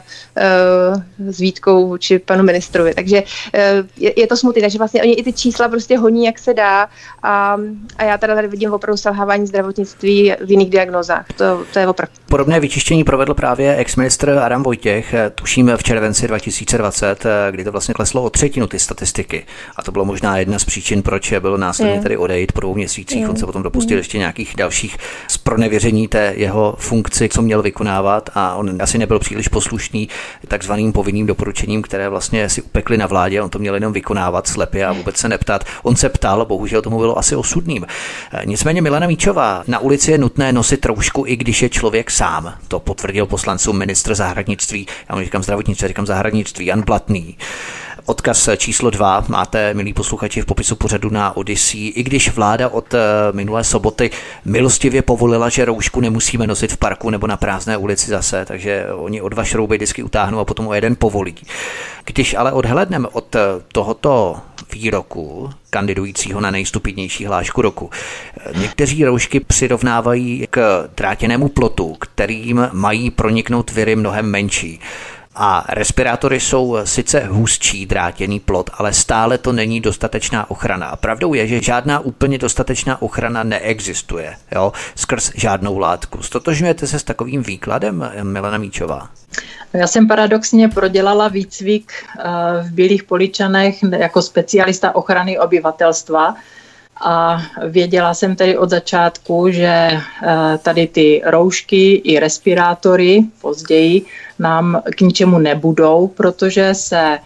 s výtkou vůči panu ministrovi. Takže je to smutné, takže vlastně oni i ty čísla prostě honí, jak se dá a já teda tady vidím opravdu selhávání zdravotnictví v jiných diagnózách. To je opravdu. Podobné vyčištění provedl právě exministr Adam Vojtěch, tuším v červenci 2020, kdy to vlastně kleslo o 1/3 ty statistiky. A to bylo možná jedna z příčin, proč byl následně tady odejít po 2 měsících. On se potom dopustil ještě nějakých dalších zpronevěření té jeho funkci, co měl vykonávat a on asi nebyl příliš poslušný takzvaným povinným doporučením, které vlastně si upekli na vládě. On to měl jenom vykonávat slepě a vůbec se neptat. On se ptal, bohužel tomu bylo asi osudným. Nicméně Milana Míčová, na ulici je nutné nosit roušku, i když je člověk sám. To potvrdil poslancům ministr zahraničí, já mu říkám zdravotnictví, říkám zahraničí, Jan Blatný. Odkaz číslo 2 máte, milí posluchači, v popisu pořadu na Odyssey. I když vláda od minulé soboty milostivě povolila, že roušku nemusíme nosit v parku nebo na prázdné ulici zase, takže oni o 2 šrouby vždycky utáhnou a potom o 1 povolí. Když ale odhlédneme od tohoto výroku kandidujícího na nejstupidnější hlášku roku, někteří roušky přirovnávají k drátěnému plotu, kterým mají proniknout viry mnohem menší. A respirátory jsou sice hustší drátěný plot, ale stále to není dostatečná ochrana. A pravdou je, že žádná úplně dostatečná ochrana neexistuje, jo, skrz žádnou látku. Stotožňujete se s takovým výkladem, Milana Míčová? Já jsem paradoxně prodělala výcvik v Bílých Poličanech jako specialista ochrany obyvatelstva. A věděla jsem tedy od začátku, že tady ty roušky i respirátory později nám k ničemu nebudou, protože se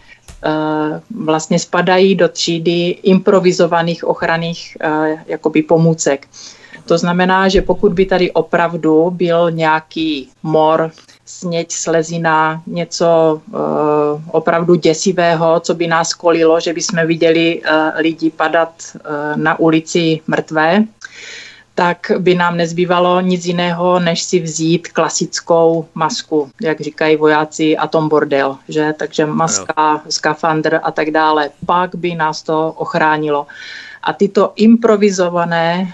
vlastně spadají do třídy improvizovaných ochranných jakoby pomůcek. To znamená, že pokud by tady opravdu byl nějaký mor, sněď, slezina, něco opravdu děsivého, co by nás kolilo, že bychom viděli lidi padat na ulici mrtvé, tak by nám nezbývalo nic jiného, než si vzít klasickou masku, jak říkají vojáci, atom bordel, že? Takže maska, skafandr a tak dále. Pak by nás to ochránilo. A tyto improvizované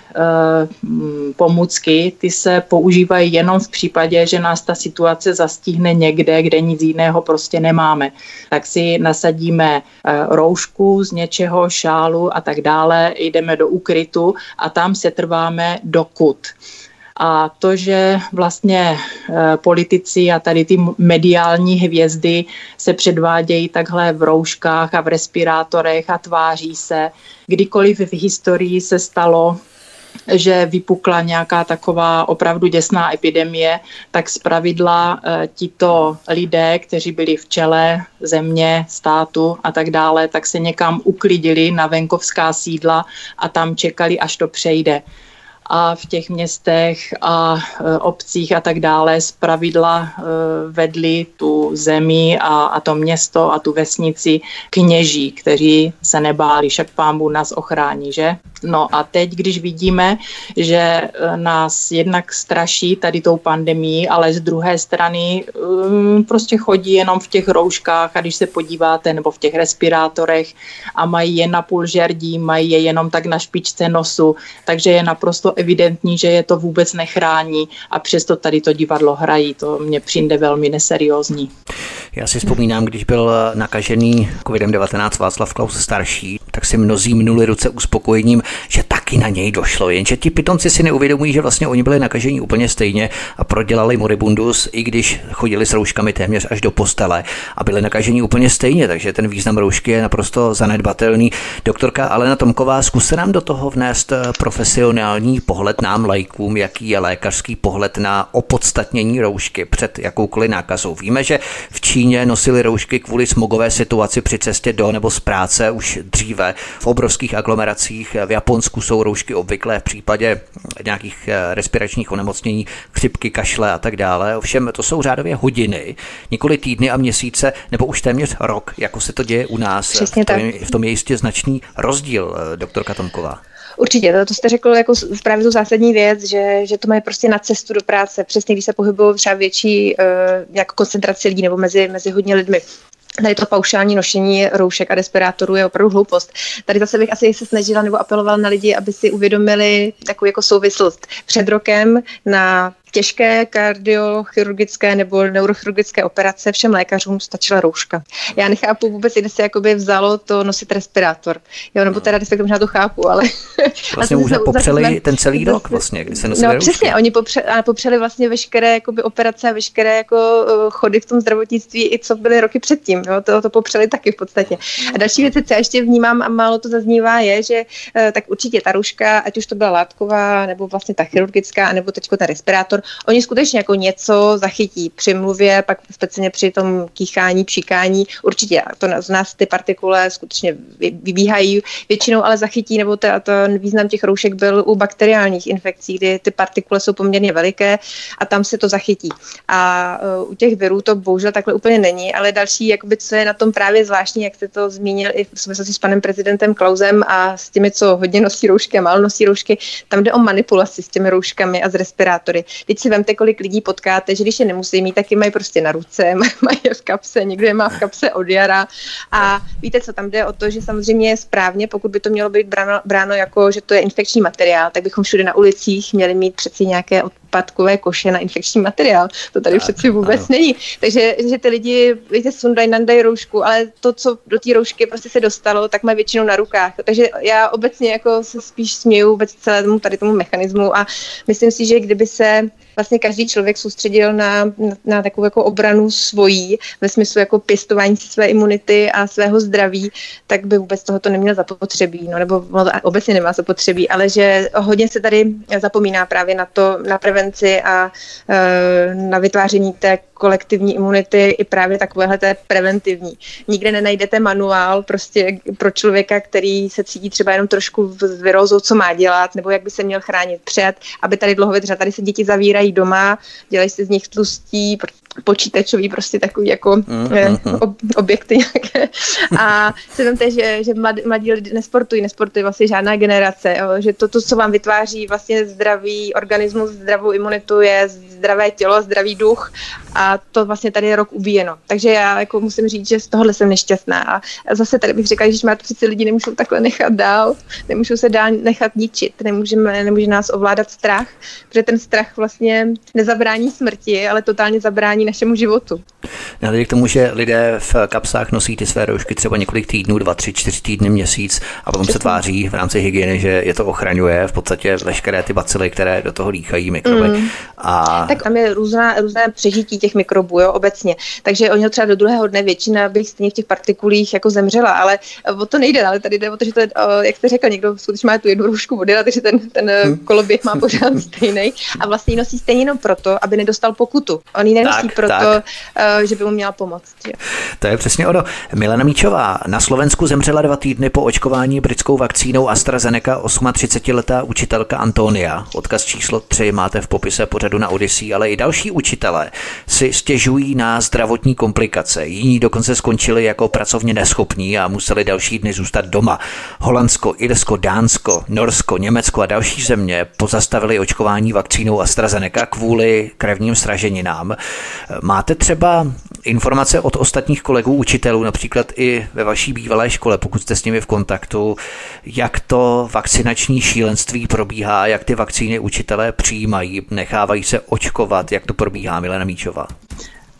pomůcky, ty se používají jenom v případě, že nás ta situace zastihne někde, kde nic jiného prostě nemáme. Tak si nasadíme roušku z něčeho, šálu a tak dále, jdeme do úkrytu a tam se trváme dokud. A to, že vlastně politici a tady ty mediální hvězdy se předvádějí takhle v rouškách a v respirátorech a tváří se, kdykoliv v historii se stalo, že vypukla nějaká taková opravdu děsná epidemie, tak zpravidla tito lidé, kteří byli v čele země, státu a tak dále, tak se někam uklidili na venkovská sídla a tam čekali, až to přejde. A v těch městech a obcích a tak dále zpravidla vedli tu zemi a to město a tu vesnici kněží, kteří se nebáli, však Pán Bůh nás ochrání, že? No a teď, když vidíme, že nás jednak straší tady tou pandemií, ale z druhé strany prostě chodí jenom v těch rouškách a když se podíváte, nebo v těch respirátorech a mají je na půl žerdí, mají je jenom tak na špičce nosu, takže je naprosto evidentní, že je to vůbec nechrání a přesto tady to divadlo hrají. To mně přijde velmi neseriózní. Já si vzpomínám, když byl nakažený COVID-19 Václav Klaus starší, tak si mnozí minuli ruce uspokojením, že taky na něj došlo. Jenže ti pitomci si neuvědomují, že vlastně oni byli nakažení úplně stejně a prodělali moribundus, i když chodili s rouškami téměř až do postele a byli nakažení úplně stejně, takže ten význam roušky je naprosto zanedbatelný. Doktorka Alena Tomková, zkuste nám do toho vnést profesionální pohled nám laikům, jaký je lékařský pohled na opodstatnění roušky před jakoukoliv nákazou. Víme, že v Číně nosili roušky kvůli smogové situaci při cestě do nebo z práce už dříve. V obrovských aglomeracích v Japonsku jsou roušky obvyklé v případě nějakých respiračních onemocnění, chřipky, kašle a tak dále. Ovšem to jsou řádově hodiny, nikoli týdny a měsíce, nebo už téměř rok, jako se to děje u nás. V tom je jistě značný rozdíl, doktorka Tomková. Určitě, to jste řekl jako právě tu zásadní věc, že to mají prostě na cestu do práce, přesně když se pohybují třeba větší jako koncentrace lidí nebo mezi hodně lidmi. Tady to paušální nošení roušek a respirátorů je opravdu hloupost. Tady zase bych asi se snažila nebo apelovala na lidi, aby si uvědomili takovou jako souvislost. Před rokem na těžké kardiochirurgické nebo neurochirurgické operace všem lékařům stačila rouška. Já nechápu vůbec, kde se jakoby vzalo to nosit respirátor. Jo, nebo teda respektive možná to chápu, ale... Vlastně už popřeli ten celý rok vlastně, kdy se nosili roušky. Přesně, oni popřeli vlastně veškeré jakoby operace, veškeré jako chody v tom zdravotnictví, i co byly roky předtím. Jo, to popřeli taky v podstatě. A další věc, co já ještě vnímám a málo to zaznívá, je, že tak určitě ta rouška, ať už to byla látková, nebo vlastně ta chirurgická, nebo teďko ta respirátor, oni skutečně jako něco zachytí při mluvě, pak speciálně při tom kýchání, pšikání. Určitě to z nás ty partikule skutečně vybíhají většinou, ale zachytí, nebo ten význam těch roušek byl u bakteriálních infekcí, kdy ty partikule jsou poměrně veliké a tam se to zachytí. A u těch virů to bohužel takhle úplně není, ale další, jakoby, co je na tom právě zvláštní, jak jste to zmínil i v souvislosti s panem prezidentem Klausem a s těmi, co hodně nosí roušky a málo nosí roušky, tam jde o manipulaci s těmi rouškami a s respirátory. Teď si vemte, kolik lidí potkáte, že když je nemusí mít, tak je mají prostě na ruce, mají je v kapse, někdo je má v kapse od jara. A víte co, tam jde o to, že samozřejmě je správně, pokud by to mělo být bráno jako, že to je infekční materiál, tak bychom všude na ulicích měli mít přeci nějaké odpadkové koše na infekční materiál. To tady přeci vůbec není. Takže že ty lidi, víte, sundají, nandají roušku, ale to, co do té roušky prostě se dostalo, tak mají většinou na rukách. Takže já obecně jako se spíš směju vůbec celému tady tomu mechanismu a myslím si, že kdyby se vlastně každý člověk soustředil na takovou jako obranu svojí, ve smyslu jako pěstování si své imunity a svého zdraví, tak by vůbec tohoto neměl zapotřebí, no, nebo obecně nemá zapotřebí, ale že hodně se tady zapomíná právě na to, na prevenci a na vytváření té kolektivní imunity i právě takovéhle té preventivní. Nikde nenajdete manuál prostě pro člověka, který se cítí třeba jenom trošku s virózou, co má dělat, nebo jak by se měl chránit před, aby tady dlouho vydržel. Tady se děti zavírají doma, dělají si z nich tlustí, počítačový prostě takový jako objekty nějaké. A se vemte, že mladí lidé nesportují vlastně žádná generace, jo, že to, co vám vytváří vlastně zdravý organismus, zdravou imunitu, je zdravé tělo, zdravý duch a to vlastně tady je rok ubíjeno. Takže já jako musím říct, že z tohohle jsem nešťastná. A zase tady bych řekla, že přeci lidi nemůžou takhle nechat dál, nemůžou se dál nechat ničit, nemůže nás ovládat strach, protože ten strach vlastně nezabrání smrti, ale totálně zabrání našemu životu. Nehledě k tomu, že lidé v kapsách nosí ty své roušky třeba několik týdnů, 2, 3, 4 týdny, měsíc a potom se tváří v rámci hygieny, že je to ochraňuje v podstatě veškeré ty bacily, které do toho dýchají mikroby. Tak tam je různé přežití těch mikrobů, jo, obecně. Takže oni třeba do druhého dne většina by stejně v těch partikulích jako zemřela, ale o to nejde, ale tady jde o to, že to je, jak jste řekl, někdo skutečně má tu jednu roušku vody, takže ten koloběh má pořád stejný a vlastně ji nosí stejně jenom proto, aby nedostal pokutu. On ji nenosí proto, že by mu měla pomoct. Jo. To je přesně ono. Milena Míčová na Slovensku zemřela 2 týdny po očkování britskou vakcínou AstraZeneca 38letá učitelka Antonia. Odkaz číslo 3 máte v popise pořadu na Odyssey, ale i další učitelé si stěžují na zdravotní komplikace. Jiní dokonce skončili jako pracovně neschopní a museli další dny zůstat doma. Holandsko, Irsko, Dánsko, Norsko, Německo a další země pozastavili očkování vakcínou AstraZeneca kvůli krevním sraženinám. Máte třeba informace od ostatních kolegů učitelů, například i ve vaší bývalé škole, pokud jste s nimi v kontaktu, jak to vakcinační šílenství probíhá, jak ty vakcíny učitelé přijímají, nechávají se očkovat, jak to probíhá, Milena Míčová?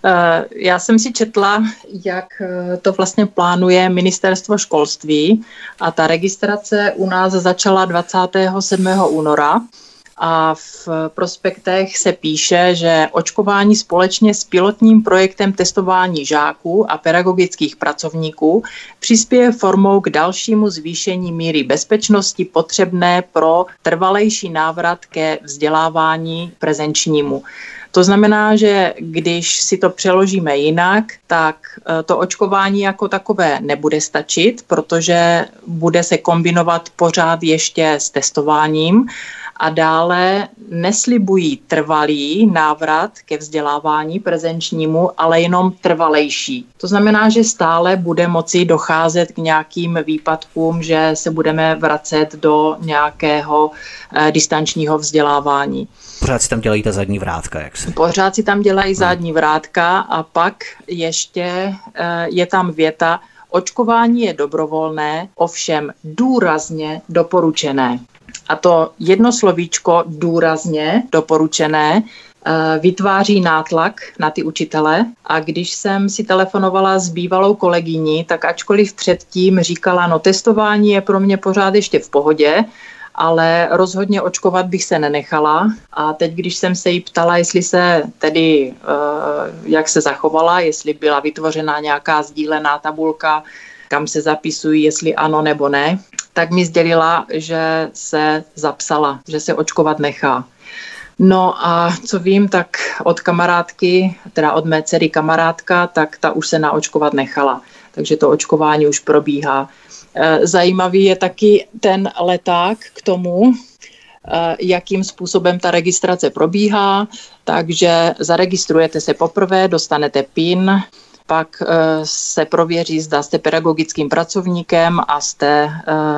Já jsem si četla, jak to vlastně plánuje Ministerstvo školství a ta registrace u nás začala 27. února. A v prospektech se píše, že očkování společně s pilotním projektem testování žáků a pedagogických pracovníků přispěje formou k dalšímu zvýšení míry bezpečnosti potřebné pro trvalejší návrat ke vzdělávání prezenčnímu. To znamená, že když si to přeložíme jinak, tak to očkování jako takové nebude stačit, protože bude se kombinovat pořád ještě s testováním a dále neslibují trvalý návrat ke vzdělávání prezenčnímu, ale jenom trvalejší. To znamená, že stále bude moci docházet k nějakým výpadkům, že se budeme vracet do nějakého distančního vzdělávání. Pořád si tam dělají ta zadní vrátka, jak se? Pořád si tam dělají zadní vrátka a pak ještě je tam věta: očkování je dobrovolné, ovšem důrazně doporučené. A to jedno slovíčko důrazně doporučené vytváří nátlak na ty učitele. A když jsem si telefonovala s bývalou kolegyní, tak ačkoliv předtím říkala, no testování je pro mě pořád ještě v pohodě, ale rozhodně očkovat bych se nenechala. A teď, když jsem se jí ptala, jestli se tedy, jak se zachovala, jestli byla vytvořena nějaká sdílená tabulka, kam se zapisují, jestli ano nebo ne, tak mi sdělila, že se zapsala, že se očkovat nechá. No a co vím, tak od kamarádky, teda od mé dcery kamarádka, tak ta už se naočkovat nechala. Takže to očkování už probíhá. Zajímavý je taky ten leták k tomu, jakým způsobem ta registrace probíhá. Takže zaregistrujete se poprvé, dostanete PIN, pak se prověří, zda jste pedagogickým pracovníkem a jste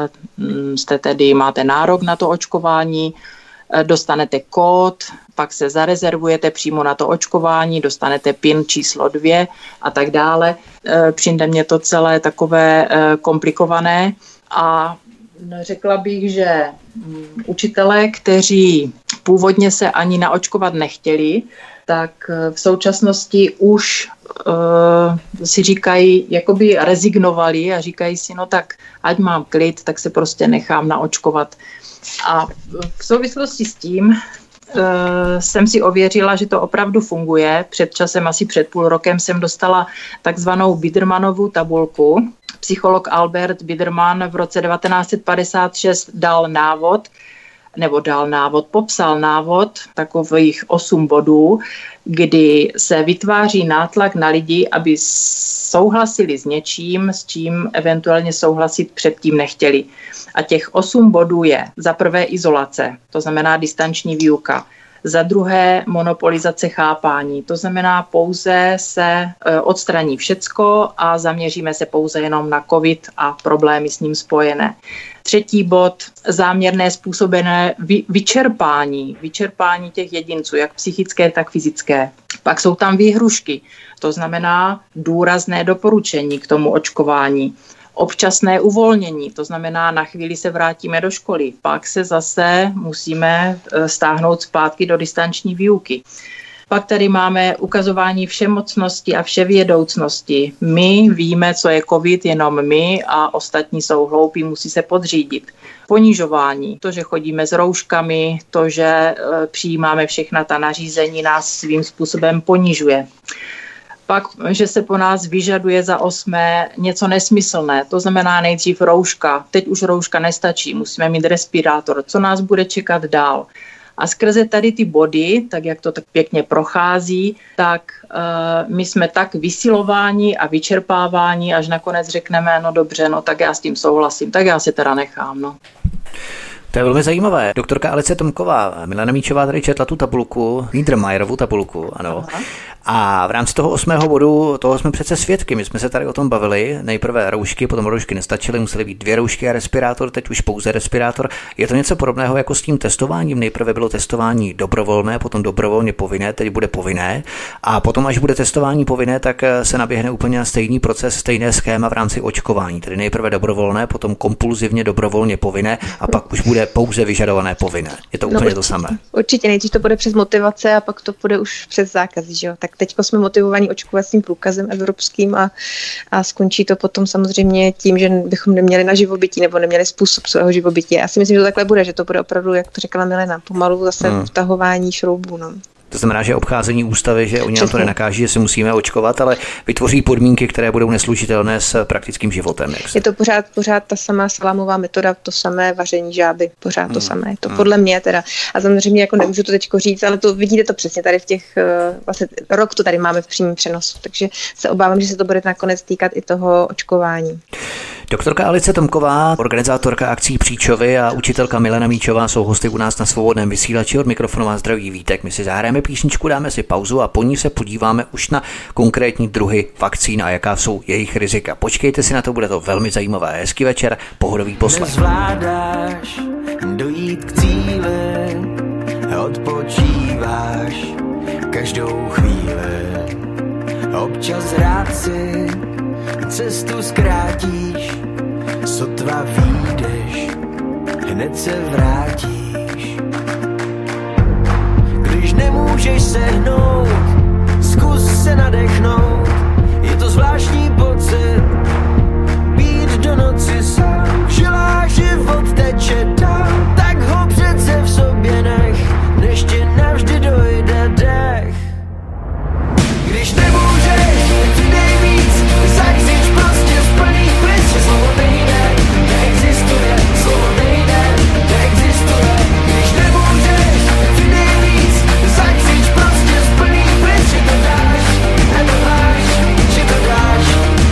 tedy máte nárok na to očkování, dostanete kód, pak se zarezervujete přímo na to očkování, dostanete PIN číslo 2 a tak dále. Přijde mě to celé takové komplikované a řekla bych, že učitelé, kteří původně se ani naočkovat nechtěli, tak v současnosti už si říkají, jakoby rezignovali a říkají si, no tak ať mám klid, tak se prostě nechám naočkovat. A v souvislosti s tím jsem si ověřila, že to opravdu funguje. Před časem, asi před půl rokem, jsem dostala takzvanou Biedermanovu tabulku. Psycholog Albert Biederman v roce 1956 popsal návod, takových 8 bodů, kdy se vytváří nátlak na lidi, aby souhlasili s něčím, s čím eventuálně souhlasit předtím nechtěli. A těch 8 bodů je: za prvé izolace, to znamená distanční výuka. Za druhé monopolizace chápání, to znamená pouze se odstraní všecko a zaměříme se pouze jenom na COVID a problémy s ním spojené. Třetí bod, záměrné způsobené vyčerpání těch jedinců, jak psychické, tak fyzické. Pak jsou tam výhrušky, to znamená důrazné doporučení k tomu očkování. Občasné uvolnění, to znamená, na chvíli se vrátíme do školy, pak se zase musíme stáhnout zpátky do distanční výuky. Pak tady máme ukazování všemocnosti a vševědoucnosti. My víme, co je COVID, jenom my, a ostatní jsou hloupí, musí se podřídit. Ponižování, to, že chodíme s rouškami, to, že přijímáme všechna ta nařízení, nás svým způsobem ponižuje. Pak, že se po nás vyžaduje za 8. něco nesmyslné, to znamená nejdřív rouška, teď už rouška nestačí, musíme mít respirátor, co nás bude čekat dál. A skrze tady ty body, tak jak to tak pěkně prochází, tak my jsme tak vysilováni a vyčerpáváni, až nakonec řekneme, no dobře, no tak já s tím souhlasím, tak já se teda nechám, no. To je velmi zajímavé. Doktorka Alice Tomková, Milena Míčová tady četla tu tabulku, Biedermajerovu tabulku, ano. Aha. A v rámci toho 8. bodu, toho jsme přece svědky, my jsme se tady o tom bavili, nejprve roušky, potom roušky nestačily, musely být 2 roušky a respirátor, teď už pouze respirátor. Je to něco podobného jako s tím testováním, nejprve bylo testování dobrovolné, potom dobrovolně povinné, teď bude povinné a potom, až bude testování povinné, tak se naběhne úplně stejný proces, stejné schéma v rámci očkování, tedy nejprve dobrovolné, potom kompulzivně dobrovolně povinné a pak už bude pouze vyžadované povinné. Je to úplně to samé. Určitě, nejdřív to bude přes motivace a pak to bude už přes zákaz, že jo? Tak teďko jsme motivovaní očkovacím průkazem evropským a skončí to potom samozřejmě tím, že bychom neměli na živobytí nebo neměli způsob svého živobytí. Já si myslím, že to takhle bude, že to bude opravdu, jak to říkala Milena, pomalu zase vtahování šroubů. No. To znamená, že obcházení ústavy, že oni nám to nenakáží, že si musíme očkovat, ale vytvoří podmínky, které budou neslučitelné s praktickým životem. Je to pořád ta samá salámová metoda, to samé vaření žáby, pořád to samé. To podle mě teda. A samozřejmě jako nemůžu to teďko říct, ale to vidíte to přesně tady v těch, vlastně rok to tady máme v přímém přenosu, takže se obávám, že se to bude nakonec týkat i toho očkování. Doktorka Alice Tomková, organizátorka akcí Příčovy a učitelka Milena Míčová jsou hosty u nás na Svobodném vysílači. Od mikrofonu vás zdraví Vítek. My si zahrajeme písničku, dáme si pauzu a po ní se podíváme už na konkrétní druhy vakcín a jaká jsou jejich rizika. Počkejte si na to, bude to velmi zajímavé. Hezký večer, pohodový poslech. Nezvládáš dojít k cíli, odpočíváš každou chvíli. Občas rád si cestu zkrátíš, sotva vyjdeš, hned se vrátíš. Když nemůžeš sehnout, zkus se nadechnout, je to zvláštní pocit, být do noci sám. Žilá život teče dál, tak ho přece v sobě nech, než ti navždy dojde dech. Když nemůžeš, přidej víc, zajziš prostě z plných plic, že slovo nejde, neexistuje, slovo nejde, neexistuje. Když nemůžeš, přidej víc, zajziš prostě z plných plic, že to dáš, že to dáš.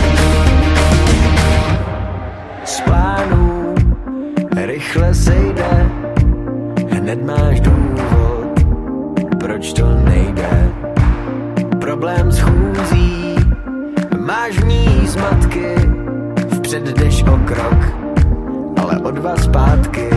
Z plánů rychle sejde, hned máš důvod, proč to nejde. Problém s chůzí, máš v ní zmatky, vpřed jdeš o krok, ale o dva zpátky.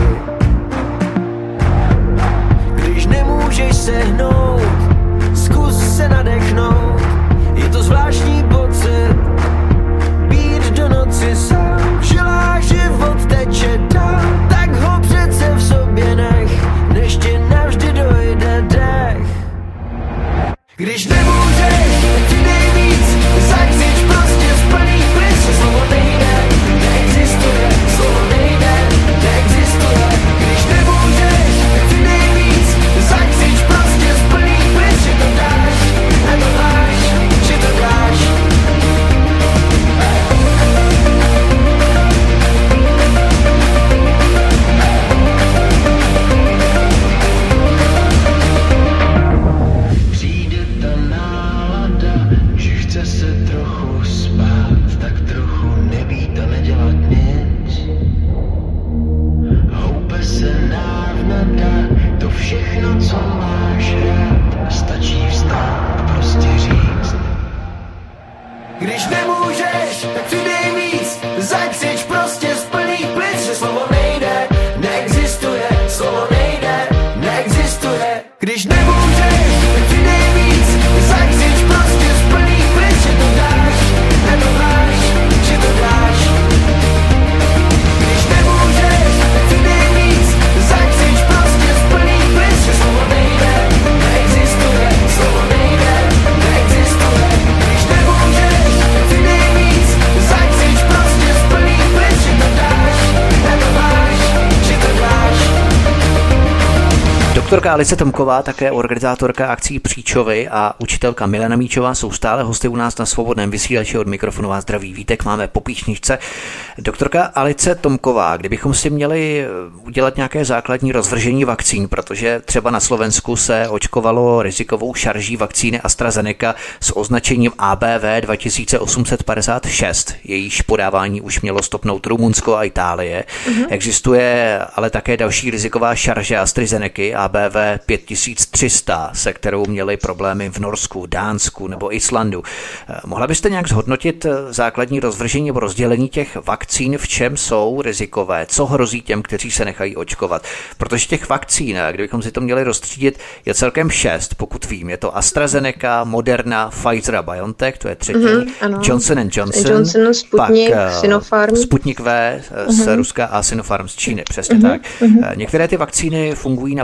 Když nemůžeš sehnout, zkus se nadechnout, je to zvláštní pocit, být do noci sám. Žilá život teče dál, tak ho přece v sobě nech, než ti navždy dojde dech. Když nemůžeš, přidej víc, zajziš prostě z plných plic, že slovo nejde, neexistuje, slovo nejde, neexistuje. Když nemůžeš, přidej víc, zajziš prostě z plných plic, že to dáš, že to dáš. Chce se trochu spát, tak trochu nebýt a nedělat nic. Houpe se návnada, to všechno, co máš rád, stačí vstát a prostě říct. Když nemůžeš, tak přidej víc, zajcič prostě z plných plic, že slovo nejde, neexistuje, slovo nejde, neexistuje. Když nemůžeš, tak přidej víc, zajcič prostě z plných plic, že to dáš, že to dáš. Když nemůžeš, tak přidej víc, zajcič prostě z plných plic, že slovo nejde, neexistuje, slovo nejde, neexistuje. Když nemůžeš, tak přidej víc, zajcič prostě z plných plic, že to dáš, že to dáš. Doktorka Alice Tomková, také organizátorka akcí Příčovy a učitelka Milena Míčová jsou stále hosty u nás na Svobodném vysílači. Od mikrofonu vás zdraví Vítek, máme po píšničce. Doktorka Alice Tomková, kdybychom si měli udělat nějaké základní rozvržení vakcín, protože třeba na Slovensku se očkovalo rizikovou šarží vakcíny AstraZeneca s označením ABV 2856. Jejíž podávání už mělo stopnout Rumunsko a Itálie. Existuje ale také další riziková šarže AstraZeneca ABV 5300, se kterou měli problémy v Norsku, Dánsku nebo Islandu. Mohla byste nějak zhodnotit základní rozvržení nebo rozdělení těch vakcín, v čem jsou rizikové, co hrozí těm, kteří se nechají očkovat? Protože těch vakcín, kdybychom si to měli rozstřídit, je celkem 6, pokud vím. Je to AstraZeneca, Moderna, Pfizer a BioNTech, to je třetí, Johnson & Johnson, Sputnik, pak Sinopharm. Sputnik V z Ruska a Sinopharm z Číny, přesně tak. Některé ty vakcíny fungují na principu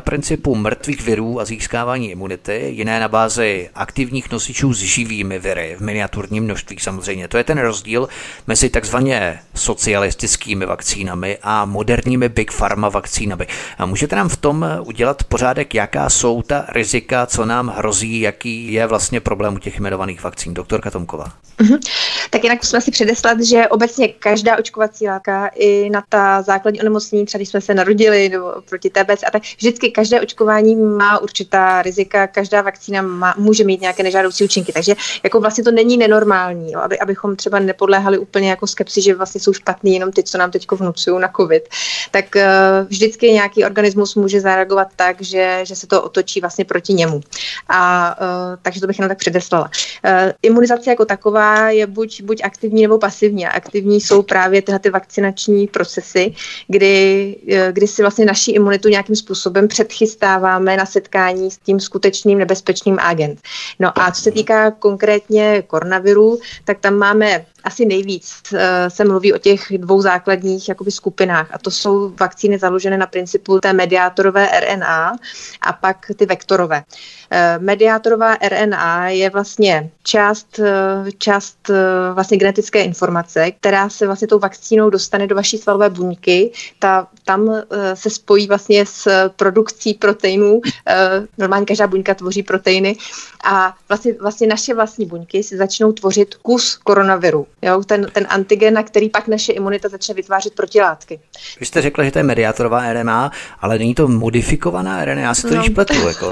principu mrtvých virů a získávání imunity, jiné na bázi aktivních nosičů s živými viry v miniaturním množství samozřejmě. To je ten rozdíl mezi takzvaně socialistickými vakcínami a moderními Big Pharma vakcínami. A můžete nám v tom udělat pořádek, jaká jsou ta rizika, co nám hrozí, jaký je vlastně problém u těch jmenovaných vakcín? Doktorka Tomková. Tak jinak musíme si předeslat, že obecně každá očkovací látka i na ta základní onemocnění, třeba když jsme se narodili nebo proti TBC a tak, vždycky každé očkování má určitá rizika, každá vakcína může mít nějaké nežádoucí účinky, takže jako vlastně to není nenormální, jo, abychom třeba nepodléhali úplně jako skepsi, že vlastně jsou špatný jenom ty, co nám teď vnucují na covid. Tak vždycky nějaký organismus může zareagovat tak, že se to otočí vlastně proti němu. A takže to bych jenom tak předeslala. Imunizace jako taková je buď aktivní nebo pasivní. A aktivní jsou právě tyhle ty vakcinační procesy, kdy si vlastně naši imunitu nějakým způsobem předchystáváme na setkání s tím skutečným nebezpečným agent. No a co se týká konkrétně koronaviru, tak tam máme asi nejvíc se mluví o těch dvou základních jakoby skupinách a to jsou vakcíny založené na principu té mediátorové RNA a pak ty vektorové. Mediátorová RNA je vlastně část vlastně genetické informace, která se vlastně tou vakcínou dostane do vaší svalové buňky. Tam se spojí vlastně s produkcí proteinů. Normálně každá buňka tvoří proteiny a vlastně naše vlastní buňky si začnou tvořit kus koronaviru. Jo, ten antigen, na který pak naše imunita začne vytvářet protilátky. Vy jste řekla, že to je mediátorová RNA, ale není to modifikovaná RNA, já si to již pletu, jako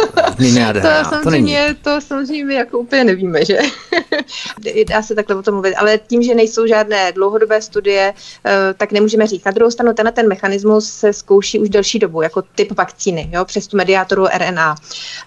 to samozřejmě jako úplně nevíme, že? Dá se takhle o tom mluvit, ale tím, že nejsou žádné dlouhodobé studie, tak nemůžeme říct. Na druhou stranu ten mechanismus se zkouší už delší dobu, jako typ vakcíny, jo, přes tu mediátoru RNA.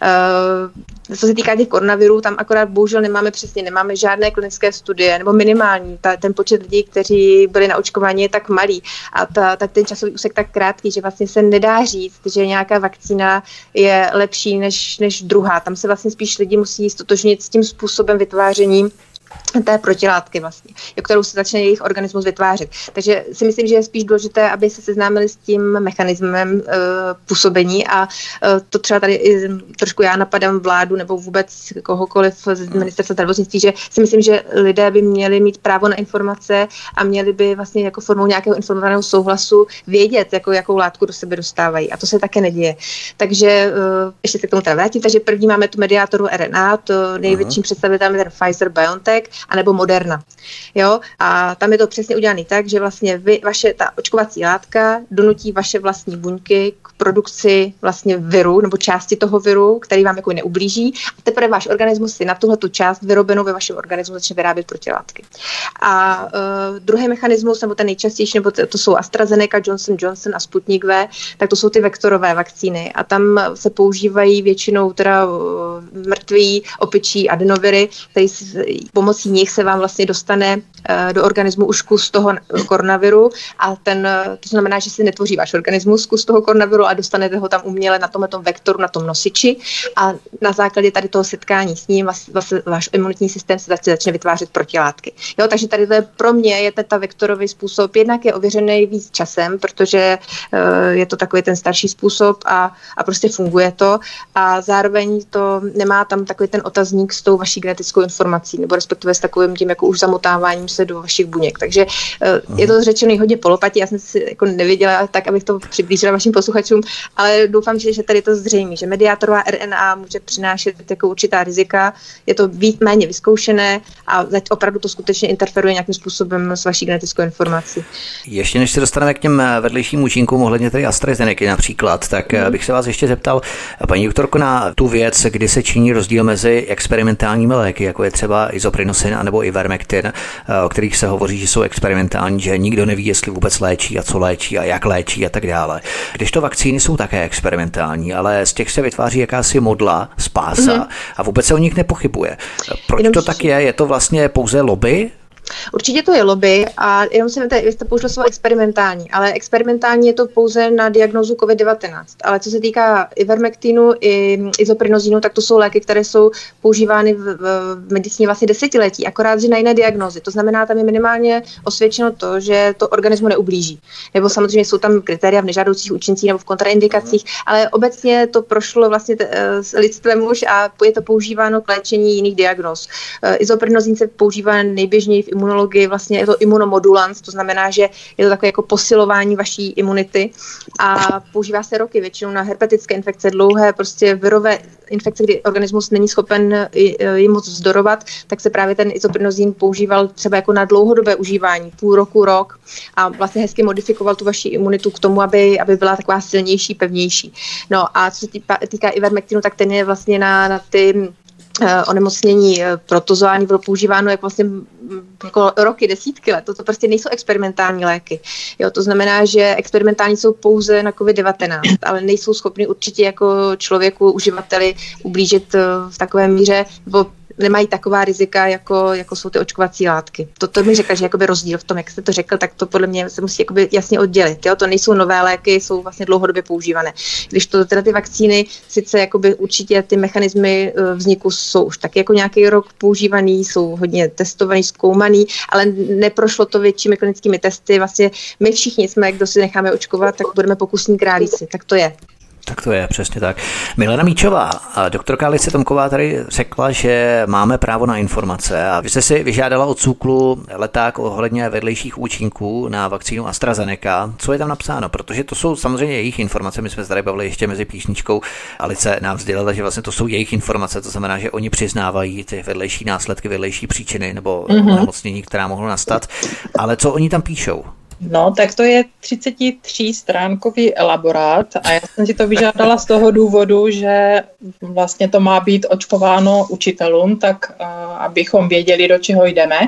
Co se týká těch koronavirů, tam akorát bohužel nemáme žádné klinické studie, nebo minimální. Ten počet lidí, kteří byli na očkování, je tak malý a tak ten časový úsek tak krátký, že vlastně se nedá říct, že nějaká vakcína je lepší než druhá. Tam se vlastně spíš lidi musí stotožnit s tím způsobem vytváření té protilátky vlastně, kterou se začne jejich organismus vytvářet. Takže si myslím, že je spíš důležité, aby se seznámili s tím mechanismem působení a to třeba tady i trošku já napadám vládu nebo vůbec kohokoliv z ministerstva zdravotnictví, že si myslím, že lidé by měli mít právo na informace a měli by vlastně jako formou nějakého informovaného souhlasu vědět, jakou látku do sebe dostávají. A to se také neděje. Takže ještě se k tomu teda vrátím. Takže první máme tu mediátoru RNA, to největším představitelem je ten Pfizer-BioNTech, anebo Moderna. Jo? A tam je to přesně udělané tak, že vlastně ta očkovací látka donutí vaše vlastní buňky k produkci vlastně viru, nebo části toho viru, který vám jako neublíží. A teprve váš organismus si na tuhletu část vyrobenou ve vašem organismu začne vyrábět protilátky. A druhý mechanismus, nebo ten nejčastější, nebo to jsou AstraZeneca, Johnson a Sputnik V, tak to jsou ty vektorové vakcíny. A tam se používají většinou teda mrtví opičí adenoviry, který pomocí nich se vám vlastně dostane do organismu už kus toho koronaviru a to znamená, že si netvoří váš organismus kus toho koronaviru a dostanete ho tam uměle na tomhle vektoru, na tom nosiči a na základě tady toho setkání s ním vlastně váš imunitní systém se začne vytvářet protilátky. Jo, takže tady pro mě je ta vektorový způsob, jednak je ověřený víc časem, protože je to takový ten starší způsob a prostě funguje to a zároveň to nemá tam takový ten otazník s tou vaší genetickou informací, nebo respektive s takovým tím jako už zamotáváním se do vašich buněk. Takže je to řečeno hodně polopatí, já jsem si jako nevěděla tak, abych to přiblížila vašim posluchačům, ale doufám, že tady je to zřejmé, že mediátorová RNA může přinášet jako určitá rizika, je to méně vyzkoušené a opravdu to skutečně interferuje nějakým způsobem s vaší genetickou informací. Ještě než se dostaneme k těm vedlejším účinkům ohledně tady AstraZeneca například, tak bych se vás ještě zeptal, paní doktorko, na tu věc, kdy se činí rozdíl mezi experimentálními léky, jako je třeba isoprinosin nebo ivermectin, o kterých se hovoří, že jsou experimentální, že nikdo neví, jestli vůbec léčí a co léčí a jak léčí a tak dále. Kdežto vakcíny jsou také experimentální, ale z těch se vytváří jakási modla, spása a vůbec se o nich nepochybuje. Proč to tak je? Je to vlastně pouze lobby? Určitě to je lobby a jenom vy jste použil slovo experimentální, ale experimentální je to pouze na diagnózu COVID-19. Ale co se týká ivermektinu i izoprinozinu, tak to jsou léky, které jsou používány v medicíně vlastně desetiletí, akorát, že na jiné diagnózy. To znamená, tam je minimálně osvědčeno to, že to organismu neublíží. Nebo samozřejmě jsou tam kritéria v nežádoucích účincích nebo v kontraindikacích, ale obecně to prošlo vlastně lidstvem už a je to používáno k léčení jiných diagnóz. Izoprinozin se používá nejběžněji v imunologii, vlastně je to imunomodulant, to znamená, že je to takové jako posilování vaší imunity a používá se roky většinou na herpetické infekce, dlouhé prostě virové infekce, kdy organismus není schopen jim moc vzdorovat, tak se právě ten izoprinozin používal třeba jako na dlouhodobé užívání, půl roku, rok a vlastně hezky modifikoval tu vaši imunitu k tomu, aby byla taková silnější, pevnější. No a co se týká ivermektinu, tak ten je vlastně na ty onemocnění protozoální bylo používáno jako roky, desítky let. To prostě nejsou experimentální léky. Jo, to znamená, že experimentální jsou pouze na COVID-19, ale nejsou schopni určitě jako člověku, uživateli ublížit v takové míře, nebo nemají taková rizika, jako jsou ty očkovací látky. To mi řekla, že jakoby rozdíl v tom, jak jste to řekl, tak to podle mě se musí jakoby jasně oddělit. Jo? To nejsou nové léky, jsou vlastně dlouhodobě používané. Když to teda ty vakcíny, sice jakoby určitě ty mechanismy vzniku jsou už taky jako nějaký rok používaný, jsou hodně testovaný, zkoumaný, ale neprošlo to většími klinickými testy. Vlastně my všichni jsme, kdo si necháme očkovat, tak budeme pokusní králíci. Tak to je. Tak to je, přesně tak. Milena Míčová, doktorka Alice Tomková tady řekla, že máme právo na informace a vy jste si vyžádala od SÚKLu leták ohledně vedlejších účinků na vakcínu AstraZeneca. Co je tam napsáno? Protože to jsou samozřejmě jejich informace, my jsme se tady bavili ještě mezi písničkou. Alice nám sdělila, že vlastně to jsou jejich informace, to znamená, že oni přiznávají ty vedlejší následky, vedlejší příčiny nebo onemocnění, která mohlo nastat. Ale co oni tam píšou? No, tak to je 33-stránkový elaborát a já jsem si to vyžádala z toho důvodu, že vlastně to má být očkováno učitelům, tak abychom věděli, do čeho jdeme.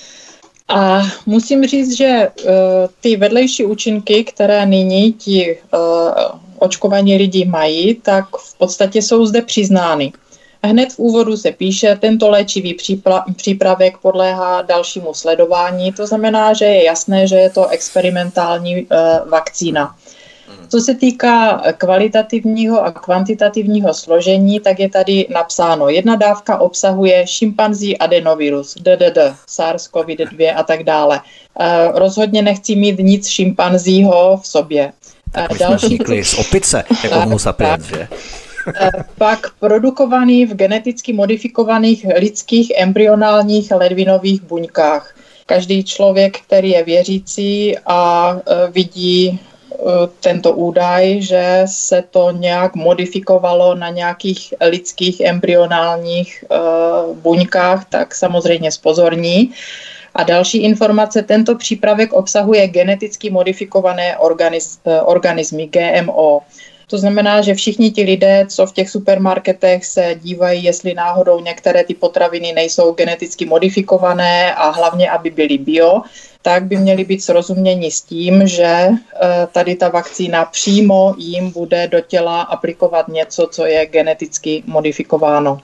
A musím říct, že ty vedlejší účinky, které nyní ti očkovaní lidi mají, tak v podstatě jsou zde přiznány. Hned v úvodu se píše, tento léčivý přípravek podléhá dalšímu sledování, to znamená, že je jasné, že je to experimentální vakcína. Co se týká kvalitativního a kvantitativního složení, tak je tady napsáno, jedna dávka obsahuje šimpanzí adenovirus, DDD, SARS-CoV-2 a tak dále. Rozhodně nechci mít nic šimpanzího v sobě. Další z opice, jako homo sapiens, že? Pak produkovaný v geneticky modifikovaných lidských embryonálních ledvinových buňkách. Každý člověk, který je věřící a vidí tento údaj, že se to nějak modifikovalo na nějakých lidských embryonálních buňkách, tak samozřejmě zpozorní. A další informace, tento přípravek obsahuje geneticky modifikované organismy, GMO. To znamená, že všichni ti lidé, co v těch supermarketech se dívají, jestli náhodou některé ty potraviny nejsou geneticky modifikované a hlavně, aby byly bio, tak by měli být srozuměni s tím, že tady ta vakcína přímo jim bude do těla aplikovat něco, co je geneticky modifikováno.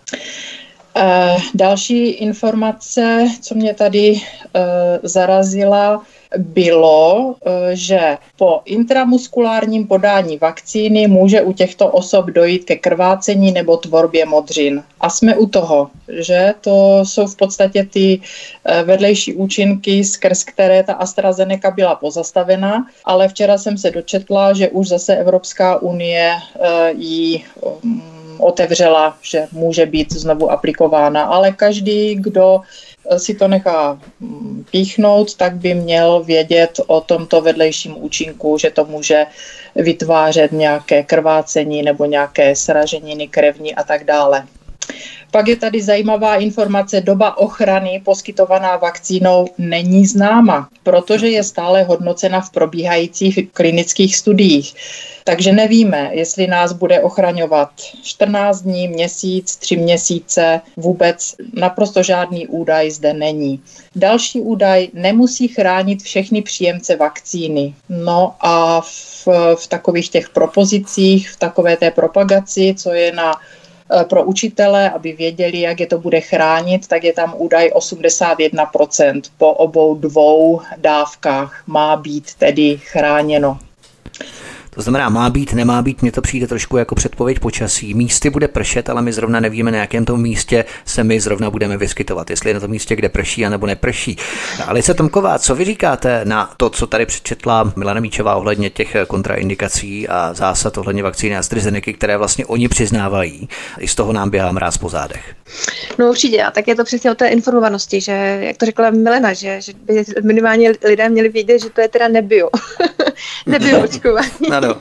Další informace, co mě tady zarazila, bylo, že po intramuskulárním podání vakcíny může u těchto osob dojít ke krvácení nebo tvorbě modřin. A jsme u toho, že to jsou v podstatě ty vedlejší účinky, skrz které ta AstraZeneca byla pozastavena, ale včera jsem se dočetla, že už zase Evropská unie ji otevřela, že může být znovu aplikována, ale každý, kdo si to nechá píchnout, tak by měl vědět o tomto vedlejším účinku, že to může vytvářet nějaké krvácení nebo nějaké sraženiny krevní a tak dále. Pak je tady zajímavá informace, doba ochrany poskytovaná vakcínou není známa, protože je stále hodnocena v probíhajících klinických studiích. Takže nevíme, jestli nás bude ochraňovat 14 dní, měsíc, 3 měsíce, vůbec naprosto žádný údaj zde není. Další údaj, nemusí chránit všechny příjemce vakcíny. No a v takových těch propozicích, v takové té propagaci, co je na pro učitele, aby věděli, jak je to bude chránit, tak je tam údaj 81%. Po obou dvou dávkách má být tedy chráněno. To znamená, má být, nemá být, mně to přijde trošku jako předpověď počasí. Místy bude pršet, ale my zrovna nevíme, na jakém tom místě se my zrovna budeme vyskytovat. Jestli je na tom místě, kde prší, anebo neprší. Alice Tomková, co vy říkáte na to, co tady přečetla Milana Míčová ohledně těch kontraindikací a zásad ohledně vakcíny AstraZeneca, které vlastně oni přiznávají? I z toho nám běhá mráz po zádech. No určitě, a tak je to přesně o té informovanosti, že, jak to řekla Milena, že by minimálně lidé měli vědět, že to je teda nebio. Nebio očkování. Ano.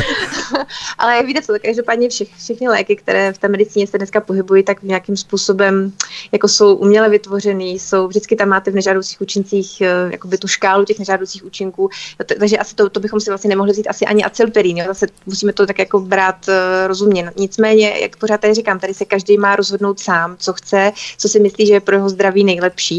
Ale jak víte co, každopádně všechny léky, které v té medicíně se dneska pohybují, tak nějakým způsobem jako jsou uměle vytvořený, vždycky tam máte v nežádoucích účincích jakoby tu škálu těch nežádoucích účinků, takže asi to bychom si vlastně nemohli vzít asi ani acylperín, zase musíme to tak jako brát rozumně. Nicméně, jak pořád tady říkám, tady se každý má rozhodnout sám, co chce, co si myslí, že je pro jeho zdraví nejlepší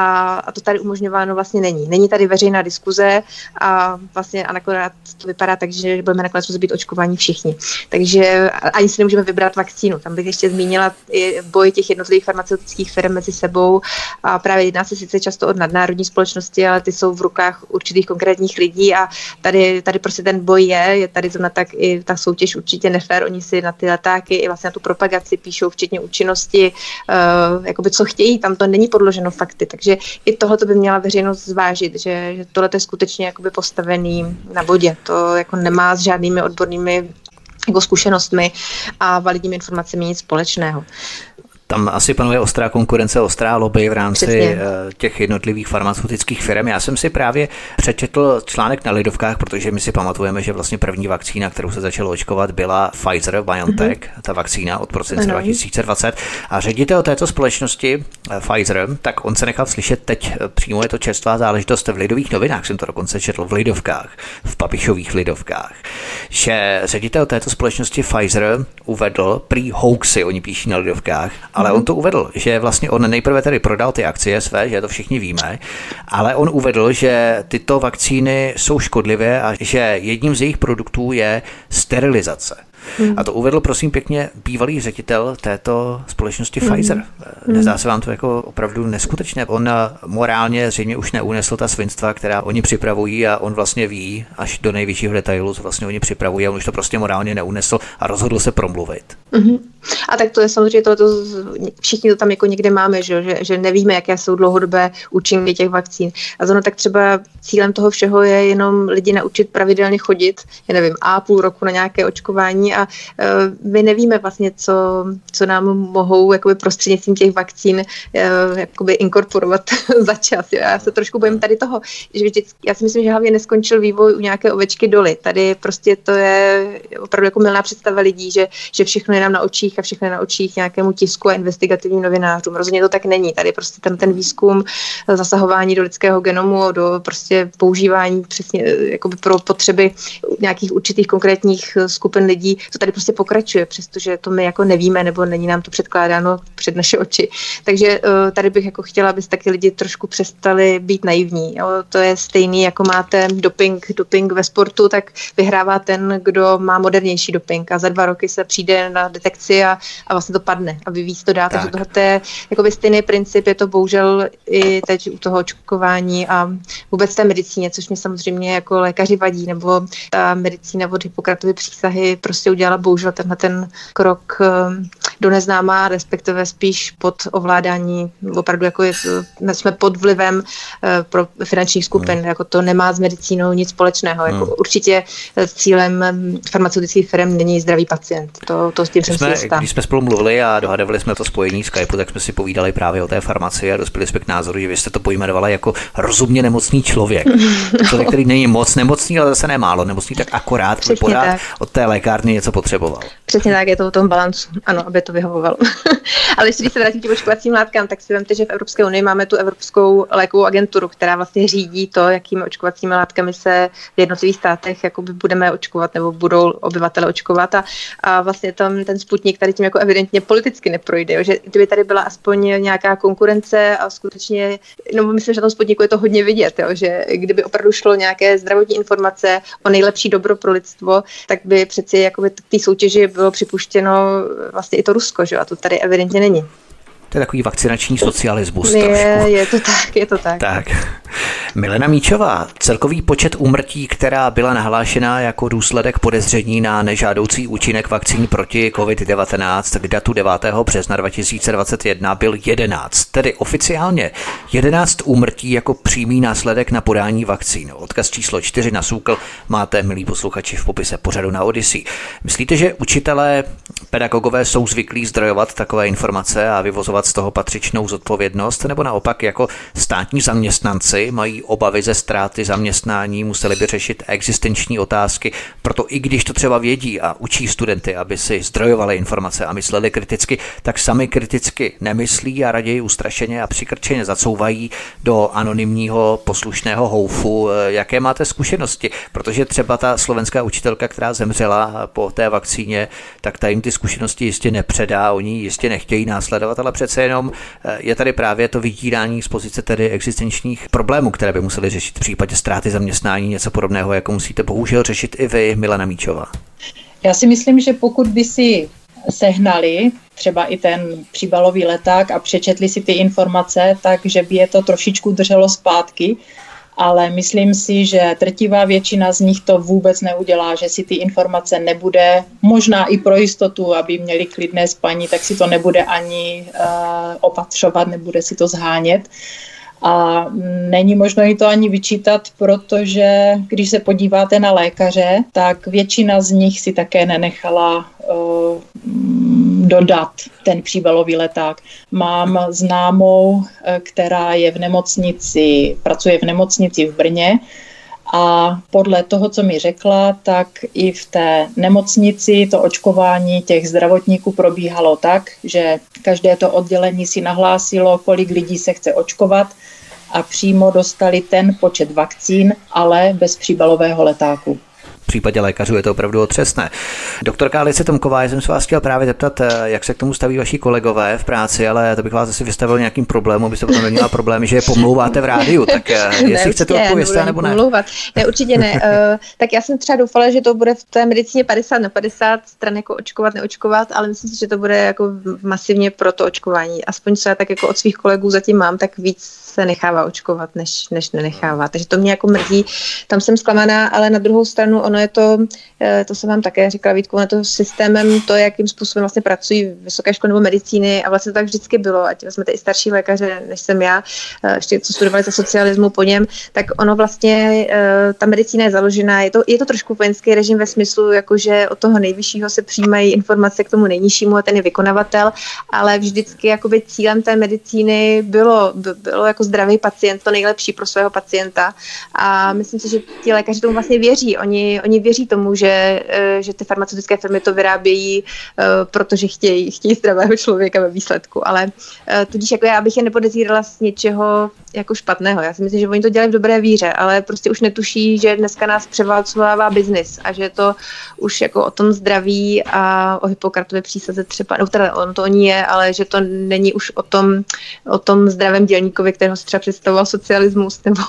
a to tady umožňováno vlastně není. Není tady veřejná diskuze a vlastně a nakonec to vypadá tak, že budeme nakonec muset být očkováni všichni. Takže ani si nemůžeme vybrat vakcínu. Tam bych ještě zmínila i boj těch jednotlivých farmaceutických firm mezi sebou a právě jedná se sice často o nadnárodní společnosti, ale ty jsou v rukách určitých konkrétních lidí a tady prostě ten boj je tady zrovna tak i ta soutěž určitě nefér. Oni si na ty letáky i vlastně na tu propagaci píšou včetně účinnosti, jakoby co chtějí, tam to není podloženo fakty, takže i tohle by měla veřejnost zvážit, že tohle je skutečně jakoby postavený na bodě. To jako nemá s žádnými odbornými jako zkušenostmi a validními informacemi nic společného. Tam asi panuje ostrá konkurence, ostrá lobby v rámci těch jednotlivých farmaceutických firm. Já jsem si právě přečetl článek na Lidovkách, protože my si pamatujeme, že vlastně první vakcína, kterou se začalo očkovat, byla Pfizer-BioNTech, ta vakcína od prosince 2020. A ředitel této společnosti Pfizer, tak on se nechal slyšet teď, přímo je to čerstvá záležitost v Lidových novinách, jsem to dokonce četl v Lidovkách, v Papišových Lidovkách, že ředitel této společnosti Pfizer uvedl prý hoaxy, oni píší na Lidovkách, ale on to uvedl, že vlastně on nejprve tady prodal ty akcie své, že to všichni víme, ale on uvedl, že tyto vakcíny jsou škodlivé a že jedním z jejich produktů je sterilizace. A to uvedl, prosím pěkně, bývalý ředitel této společnosti Pfizer. Nezdá se vám to jako opravdu neskutečné? On morálně zřejmě už neunesl ta svinstva, která oni připravují a on vlastně ví až do nejvyššího detailu, co vlastně oni připravují a on už to prostě morálně neunesl a rozhodl se promluvit. A tak to je samozřejmě všichni to tam jako někde máme, že nevíme, jaké jsou dlouhodobé účinky těch vakcín. A zrovna tak třeba cílem toho všeho je jenom lidi naučit pravidelně chodit, já nevím, půl roku na nějaké očkování a my nevíme vlastně, co nám mohou jakoby prostřednictvím těch vakcín jakoby inkorporovat za čas. Já se trošku bojím tady toho, že já si myslím, že hlavně neskončil vývoj u nějaké ovečky doly. Tady prostě to je opravdu jako mylná představa lidí, že všechno je nám na očích a všechno je na očích nějakému tisku a investigativním novinářům. Rozhodně to tak není. Tady prostě ten výzkum, zasahování do lidského genomu, do prostě používání přesně jakoby pro potřeby nějakých určitých konkrétních skupin lidí, to tady prostě pokračuje, přestože to my jako nevíme, nebo není nám to předkládáno před naše oči. Takže tady bych jako chtěla, aby taky lidi trošku přestali být naivní. Jo? To je stejný, jako máte doping ve sportu, tak vyhrává ten, kdo má modernější doping a za 2 roky se přijde na detekci a vlastně to padne a vyvíjí to dál. Takže tohle je jakoby stejný princip, je to bohužel i teď u toho očkování a vůbec té medicíně, což mě samozřejmě jako lékaři vadí, nebo ta medicína od Hippokratovy přísahy prostě udělala bohužel ten krok do neznáma, respektive spíš pod ovládání, opravdu jako jsme pod vlivem pro finančních skupin, jako to nemá s medicínou nic společného. Jako určitě cílem farmaceutických firm není zdravý pacient. To s tím jsem si jistá. Když jsme spolu mluvili a dohadovali jsme to spojení Skypeu, tak jsme si povídali právě o té farmacii a dospěli jsme k názoru, že vy jste to pojmenovala jako rozumně nemocný člověk. Člověk, který není moc nemocný, ale zase nemálo nemocný, tak akorát pořád od té lékárny něco potřeboval. Přesně tak, je to o tom balancu, ano, aby to vyhovovalo. Ale ještě když se vrátím k těm očkovacím látkám, tak si vemte, že v Evropské unii máme tu Evropskou lékovou agenturu, která vlastně řídí to, jakými očkovacími látkami se v jednotlivých státech jakoby budeme očkovat nebo budou obyvatele očkovat a vlastně tam ten Sputnik tady tím jako evidentně politicky neprojde, jo? Že kdyby tady byla aspoň nějaká konkurence a skutečně, no myslím, že na tom Sputniku je to hodně vidět, jo? Že kdyby opravdu šlo nějaké zdravotní informace o nejlepší dobro pro lidstvo, tak by přeci jakoby té soutěži bylo připuštěno vlastně i to Rusko, že? A to tady evidentně není. To je takový vakcinační socialismus. Je to tak. Tak. Milena Míčová, celkový počet úmrtí, která byla nahlášena jako důsledek podezření na nežádoucí účinek vakcín proti COVID-19 k datu 9. března 2021 byl 11, tedy oficiálně 11 úmrtí jako přímý následek na podání vakcín. Odkaz číslo 4 na SÚKL máte, milí posluchači, v popise pořadu na Odyssey. Myslíte, že učitelé, pedagogové jsou zvyklí zdrojovat takové informace a vyvozovat z toho patřičnou zodpovědnost, nebo naopak jako státní zaměstnanci mají obavy ze ztráty zaměstnání, museli by řešit existenční otázky, proto i když to třeba vědí a učí studenty, aby si zdrojovali informace a mysleli kriticky, tak sami kriticky nemyslí a raději ustrašeně a přikrčeně zacouvají do anonymního poslušného houfu. Jaké máte zkušenosti? Protože třeba ta slovenská učitelka, která zemřela po té vakcíně, tak ta jim ty zkušenosti jistě nepředá, oni jistě nechtějí následovat, ale přece jenom je tady právě to vydírání z pozice tedy existenčních problémů, které by museli řešit v případě ztráty zaměstnání, něco podobného, jako musíte bohužel řešit i vy, Milena Míčová. Já si myslím, že pokud by si sehnali třeba i ten příbalový leták a přečetli si ty informace, takže by je to trošičku drželo zpátky, ale myslím si, že drtivá většina z nich to vůbec neudělá, že si ty informace nebude, možná i pro jistotu, aby měli klidné spaní, tak si to nebude ani opatřovat, nebude si to zhánět. A není možno jí to ani vyčítat, protože když se podíváte na lékaře, tak většina z nich si také nenechala dodat ten příbalový leták. Mám známou, která je v nemocnici, pracuje v nemocnici v Brně a podle toho, co mi řekla, tak i v té nemocnici to očkování těch zdravotníků probíhalo tak, že každé to oddělení si nahlásilo, kolik lidí se chce očkovat a přímo dostali ten počet vakcín, ale bez příbalového letáku. V případě lékařů je to opravdu otřesné. Doktorka Alice Tomková, já jsem se vás chtěl právě zeptat, jak se k tomu staví vaši kolegové v práci, ale to bych vás asi vystavil nějakým problémům, abyste potom neměla problémy, že je pomlouváte v rádiu, tak jestli chcete odpovědět, nebo ne? Ne, určitě ne. Tak já jsem třeba doufala, že to bude v té medicíně 50/50 stran jako očkovat, neočkovat, ale myslím si, že to bude jako masivně pro to očkování. Aspoň co já tak jako od svých kolegů zatím mám, tak víc se nechává očkovat, než nenechává. Takže to mě jako mrzí. Tam jsem zklamaná, ale na druhou stranu ono je to jsem vám také říkala, Vítku, ono je to systémem, to, jakým způsobem vlastně pracují vysoké školy nebo medicíny a vlastně to tak vždycky bylo, ať vezmete i starší lékaře, než jsem já, ještě co studovali za socialismu po něm, tak ono vlastně, ta medicína je založená, je to trošku vojenský režim ve smyslu, jakože od toho nejvyššího se přijímají informace k tomu nejnižšímu a ten je vykonavatel, ale vždycky jakoby cílem té medicíny bylo jako zdravý pacient, to nejlepší pro svého pacienta a myslím si, že ti lékaři tomu vlastně věří, oni věří tomu, že ty farmaceutické firmy to vyrábějí, protože chtějí zdravého člověka ve výsledku, ale tudíž jako já bych je nepodezírala z něčeho jako špatného. Já si myslím, že oni to dělají v dobré víře, ale prostě už netuší, že dneska nás převálcovává biznis a že to už jako o tom zdraví a o Hippokratově přísaze třeba, no teda on to o ní je, ale že to není už o tom zdravém dělníkovi, kterého si třeba představoval socialismus, nebo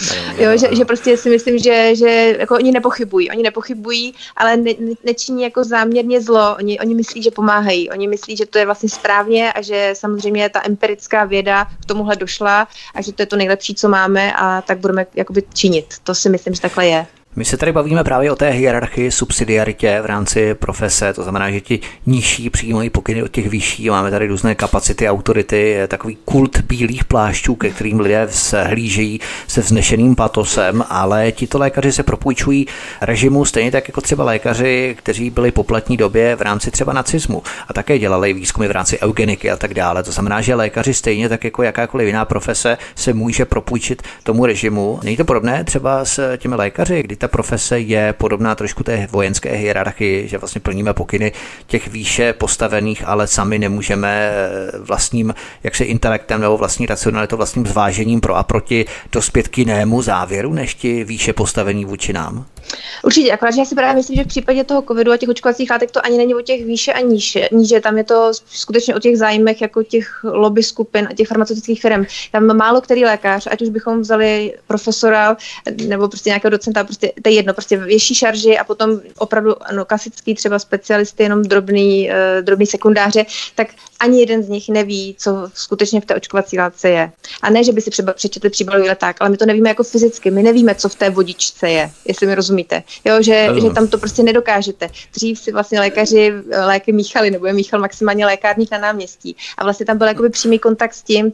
že prostě si myslím, že jako oni nepochybují, ale nečiní jako záměrně zlo. Oni myslí, že pomáhají. Oni myslí, že to je vlastně správně a že samozřejmě ta empirická věda k tomuhle došla a že to je to nejlepší, co máme a tak budeme jakoby činit. To si myslím, že takhle je. My se tady bavíme právě o té hierarchii, subsidiaritě v rámci profese, to znamená, že ti nižší přijímají pokyny od těch vyšší, máme tady různé kapacity, autority, takový kult bílých plášťů, ke kterým lidé hlížejí se vznešeným patosem, ale tito lékaři se propůjčují režimu stejně tak jako třeba lékaři, kteří byli po poplatní době v rámci třeba nacismu a také dělali výzkumy v rámci eugeniky a tak dále. To znamená, že lékaři stejně tak jako jakákoliv jiná profese se může propůjčit tomu režimu. Není to podobné třeba s těmi lékaři, kdy ta profese je podobná trošku té vojenské hierarchii, že vlastně plníme pokyny těch výše postavených, ale sami nemůžeme vlastním jaksi intelektem nebo vlastní racionalitou, vlastním zvážením pro a proti dospět k jinému závěru, než ti výše postavení vůči nám? Určitě, akorát, že já si právě myslím, že v případě toho covidu a těch očkovacích látek to ani není o těch výše a níže, tam je to skutečně o těch zájmech jako těch lobby skupin a těch farmaceutických firm. Tam málo který lékař, ať už bychom vzali profesora nebo prostě nějakého docenta, prostě to je jedno, prostě větší šarži a potom opravdu klasický třeba specialisty, jenom drobný sekundáře, tak ani jeden z nich neví, co skutečně v té očkovací látce je. A ne, že by si třeba přečetli příbalový leták, ale my to nevíme jako fyzicky, my nevíme, co v té vodičce je, jestli mi rozumíte. Jo, že tam to prostě nedokážete. Dřív si vlastně lékaři léky míchali, nebo je míchal maximálně lékárník na náměstí. A vlastně tam byl jakoby přímý kontakt s tím,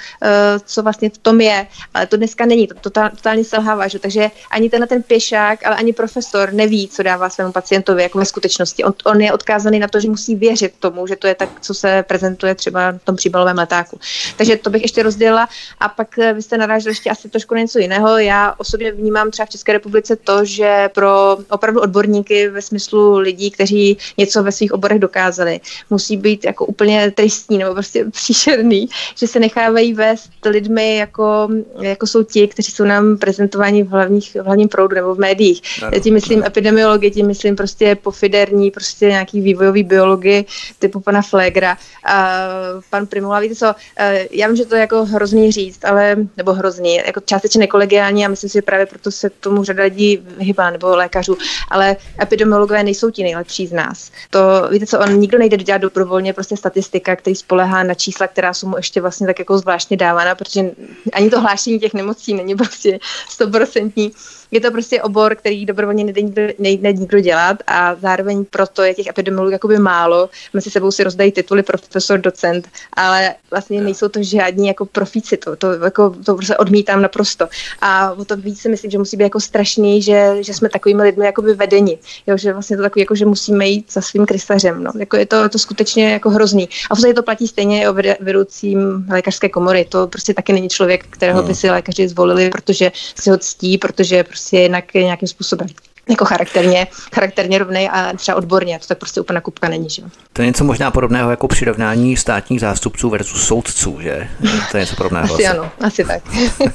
co vlastně v tom je. Ale to dneska není, to totálně selhává. Že? Takže ani tenhle ten pěšák, ale ani profesor neví, co dává svému pacientovi jako ve skutečnosti. On je odkázaný na to, že musí věřit tomu, že to je tak, co se prezentuje třeba v tom příbalovém letáku. Takže to bych ještě rozdělila. A pak vy jste naráželi ještě asi trošku něco jiného. Já osobně vnímám třeba v České republice to, že pro opravdu odborníky ve smyslu lidí, kteří něco ve svých oborech dokázali, musí být jako úplně tristní nebo prostě příšerný, že se nechávají vést lidmi, jako jsou ti, kteří jsou nám prezentováni v hlavním proudu nebo v médiích. Tím myslím epidemiology, tím myslím prostě pofiderní, prostě nějaký vývojový biology typu pana Flegra a pan Primula. Víte co, já vím, že to je jako hrozný říct, nebo hrozný, jako částečně nekolegiální a myslím si, že právě proto se tomu řada lidí vyhýbá, nebo lékařů, ale epidemiologové nejsou ti nejlepší z nás. To, víte co, nikdo nejde dělat dobrovolně prostě statistika, který spolehá na čísla, která jsou mu ještě vlastně tak jako zvláštně dávána, protože ani to hlášení těch nemocí není prostě 100%. Je to prostě obor, který dobrovolně nejde nikdo dělat a zároveň proto je těch epidemiologů jakoby málo. Mezi sebou si rozdají tituly profesor, docent, ale vlastně nejsou to žádní jako profíci, to prostě odmítám naprosto. A o to víc si myslím, že musí být jako strašný, že jsme takovými lidmi jakoby vedeni. Jo, že vlastně to takový, jako, že musíme jít za svým krysařem. No. Jako je to skutečně jako hrozný. A vlastně to platí stejně o vedoucím lékařské komory. To prostě taky není člověk, kterého by si lékaři zvolili, protože si ho ctí, protože prostě jinak nějakým způsobem jako charakterně rovnej a třeba odborně. To tak prostě úplná kupka není, že? To je něco možná podobného jako přirovnání státních zástupců versus soudců, že? To je něco podobného. Asi ano, asi tak.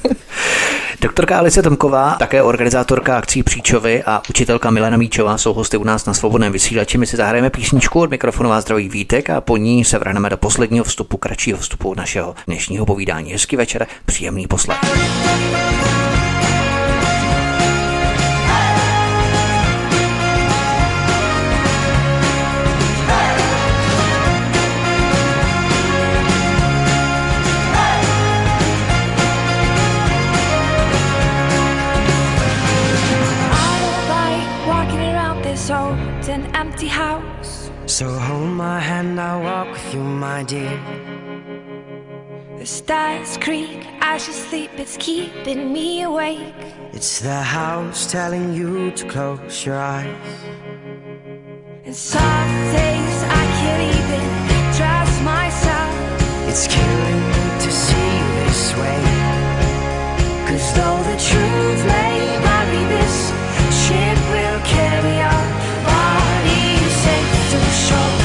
Doktorka Alice Tomková, také organizátorka akcí Příčovy a učitelka Milena Míčová jsou hosty u nás na Svobodném vysílači. My si zahrajeme písničku, od mikrofonu vás zdraví Vítek a po ní se vrhneme do posledního kratšího vstupu našeho dnešního povídání. Hezký večer, příjemný poslech. So hold my hand, I'll walk with you, my dear. The stars creak as you sleep, it's keeping me awake. It's the house telling you to close your eyes. And some days I can't even trust myself. It's killing me to see you this way. 'Cause though the truth may vary, this ship will carry our bodies safe to shore.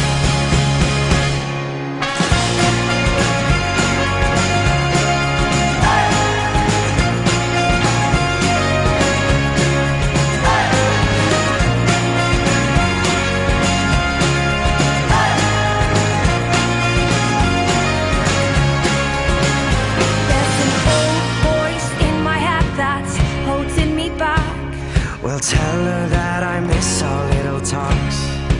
Tell her that I miss our little talks.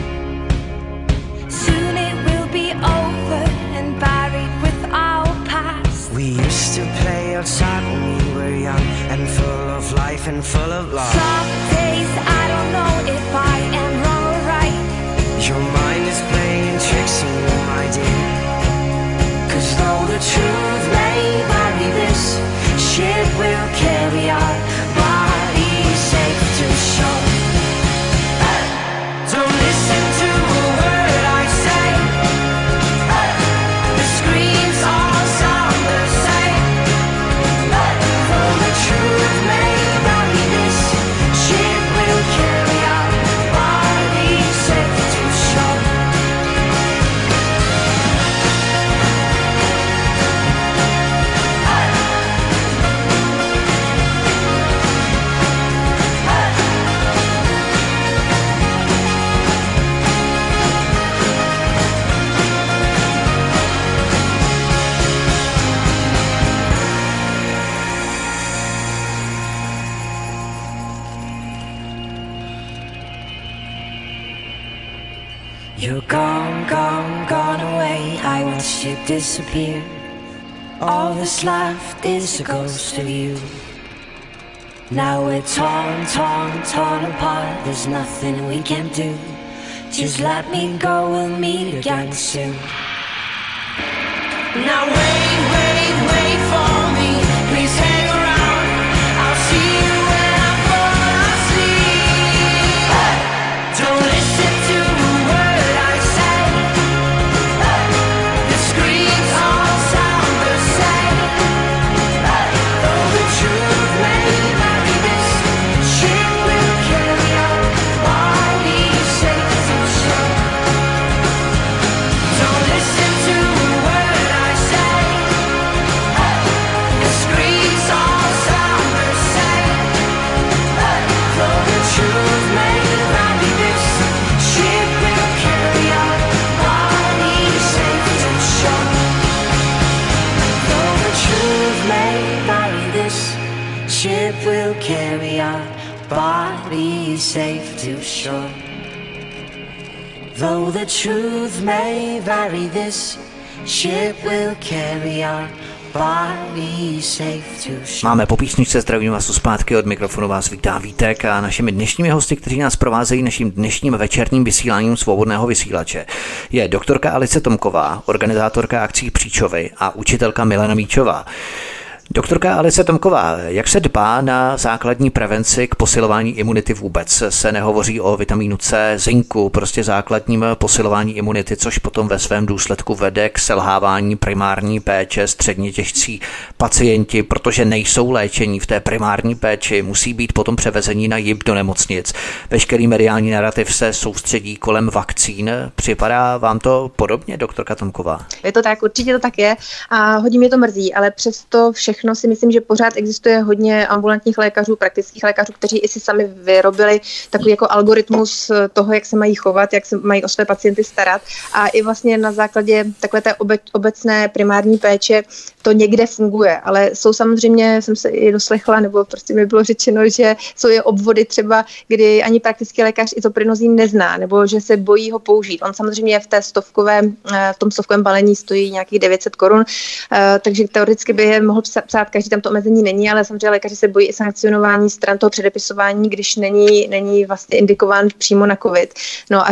Soon it will be over and buried with our past. We used to play outside when we were young and full of life and full of love. Some days I don't know if I am wrong or right. Your mind is playing tricks on you, my dear. 'Cause though the truth may vary, this ship will carry our bodies safe to shore. Don't listen to a word I say. The screams all sound the same. Though the truth may vary, this ship will carry our bodies safe to shore. You're gone, gone, gone away. I watched you disappear. All that's left is a ghost of you. Now we're torn, torn, torn apart. There's nothing we can do. Just let me go, we'll meet again soon. Now wait, wait, wait for me. Please hang around. I'll see you when I fall asleep. Don't listen to a word I say. The screams all sound the same. Though the truth may vary, this ship will carry our bodies safe to shore. Don't listen to a word I say. The screams all sound the same. Though the truth may vary, this ship will carry our bodies safe to shore. Though the truth may vary, this ship will carry our bodies safe to shore. Though the truth may vary, this ship will carry our bodies safe to shore. Máme po písničce Zdravím vás zpátky, od mikrofonu vás vítá Vítek a našimi dnešními hosty, kteří nás provázejí naším dnešním večerním vysíláním Svobodného vysílače, je doktorka Alice Tomková, organizátorka akcí Příčovy a učitelka Milena Míčová. Doktorka Alice Tomková, jak se dbá na základní prevenci k posilování imunity vůbec? Se nehovoří o vitamínu C, zinku, prostě základním posilování imunity, což potom ve svém důsledku vede k selhávání primární péče, středně těžcí pacienti, protože nejsou léčení v té primární péči, musí být potom převezení na JIP do nemocnic. Veškerý mediální narrativ se soustředí kolem vakcín. Připadá vám to podobně, doktorka Tomková? Je to tak, určitě to tak je a hodně mě to mrzí, ale přesto všechno si myslím, že pořád existuje hodně ambulantních lékařů, praktických lékařů, kteří i si sami vyrobili takový jako algoritmus toho, jak se mají chovat, jak se mají o své pacienty starat a i vlastně na základě takové té obecné primární péče to někde funguje, ale jsou samozřejmě, jsem se i doslechla, nebo prostě mi bylo řečeno, že jsou je obvody třeba, kdy ani praktický lékař izoprinozin nezná, nebo že se bojí ho použít. On samozřejmě v tom stovkovém balení stojí nějakých 900 korun, takže teoreticky by je mohl psát každý, tam to omezení není, ale samozřejmě lékaři se bojí i sankcionování stran toho předepisování, když není vlastně indikován přímo na COVID. No a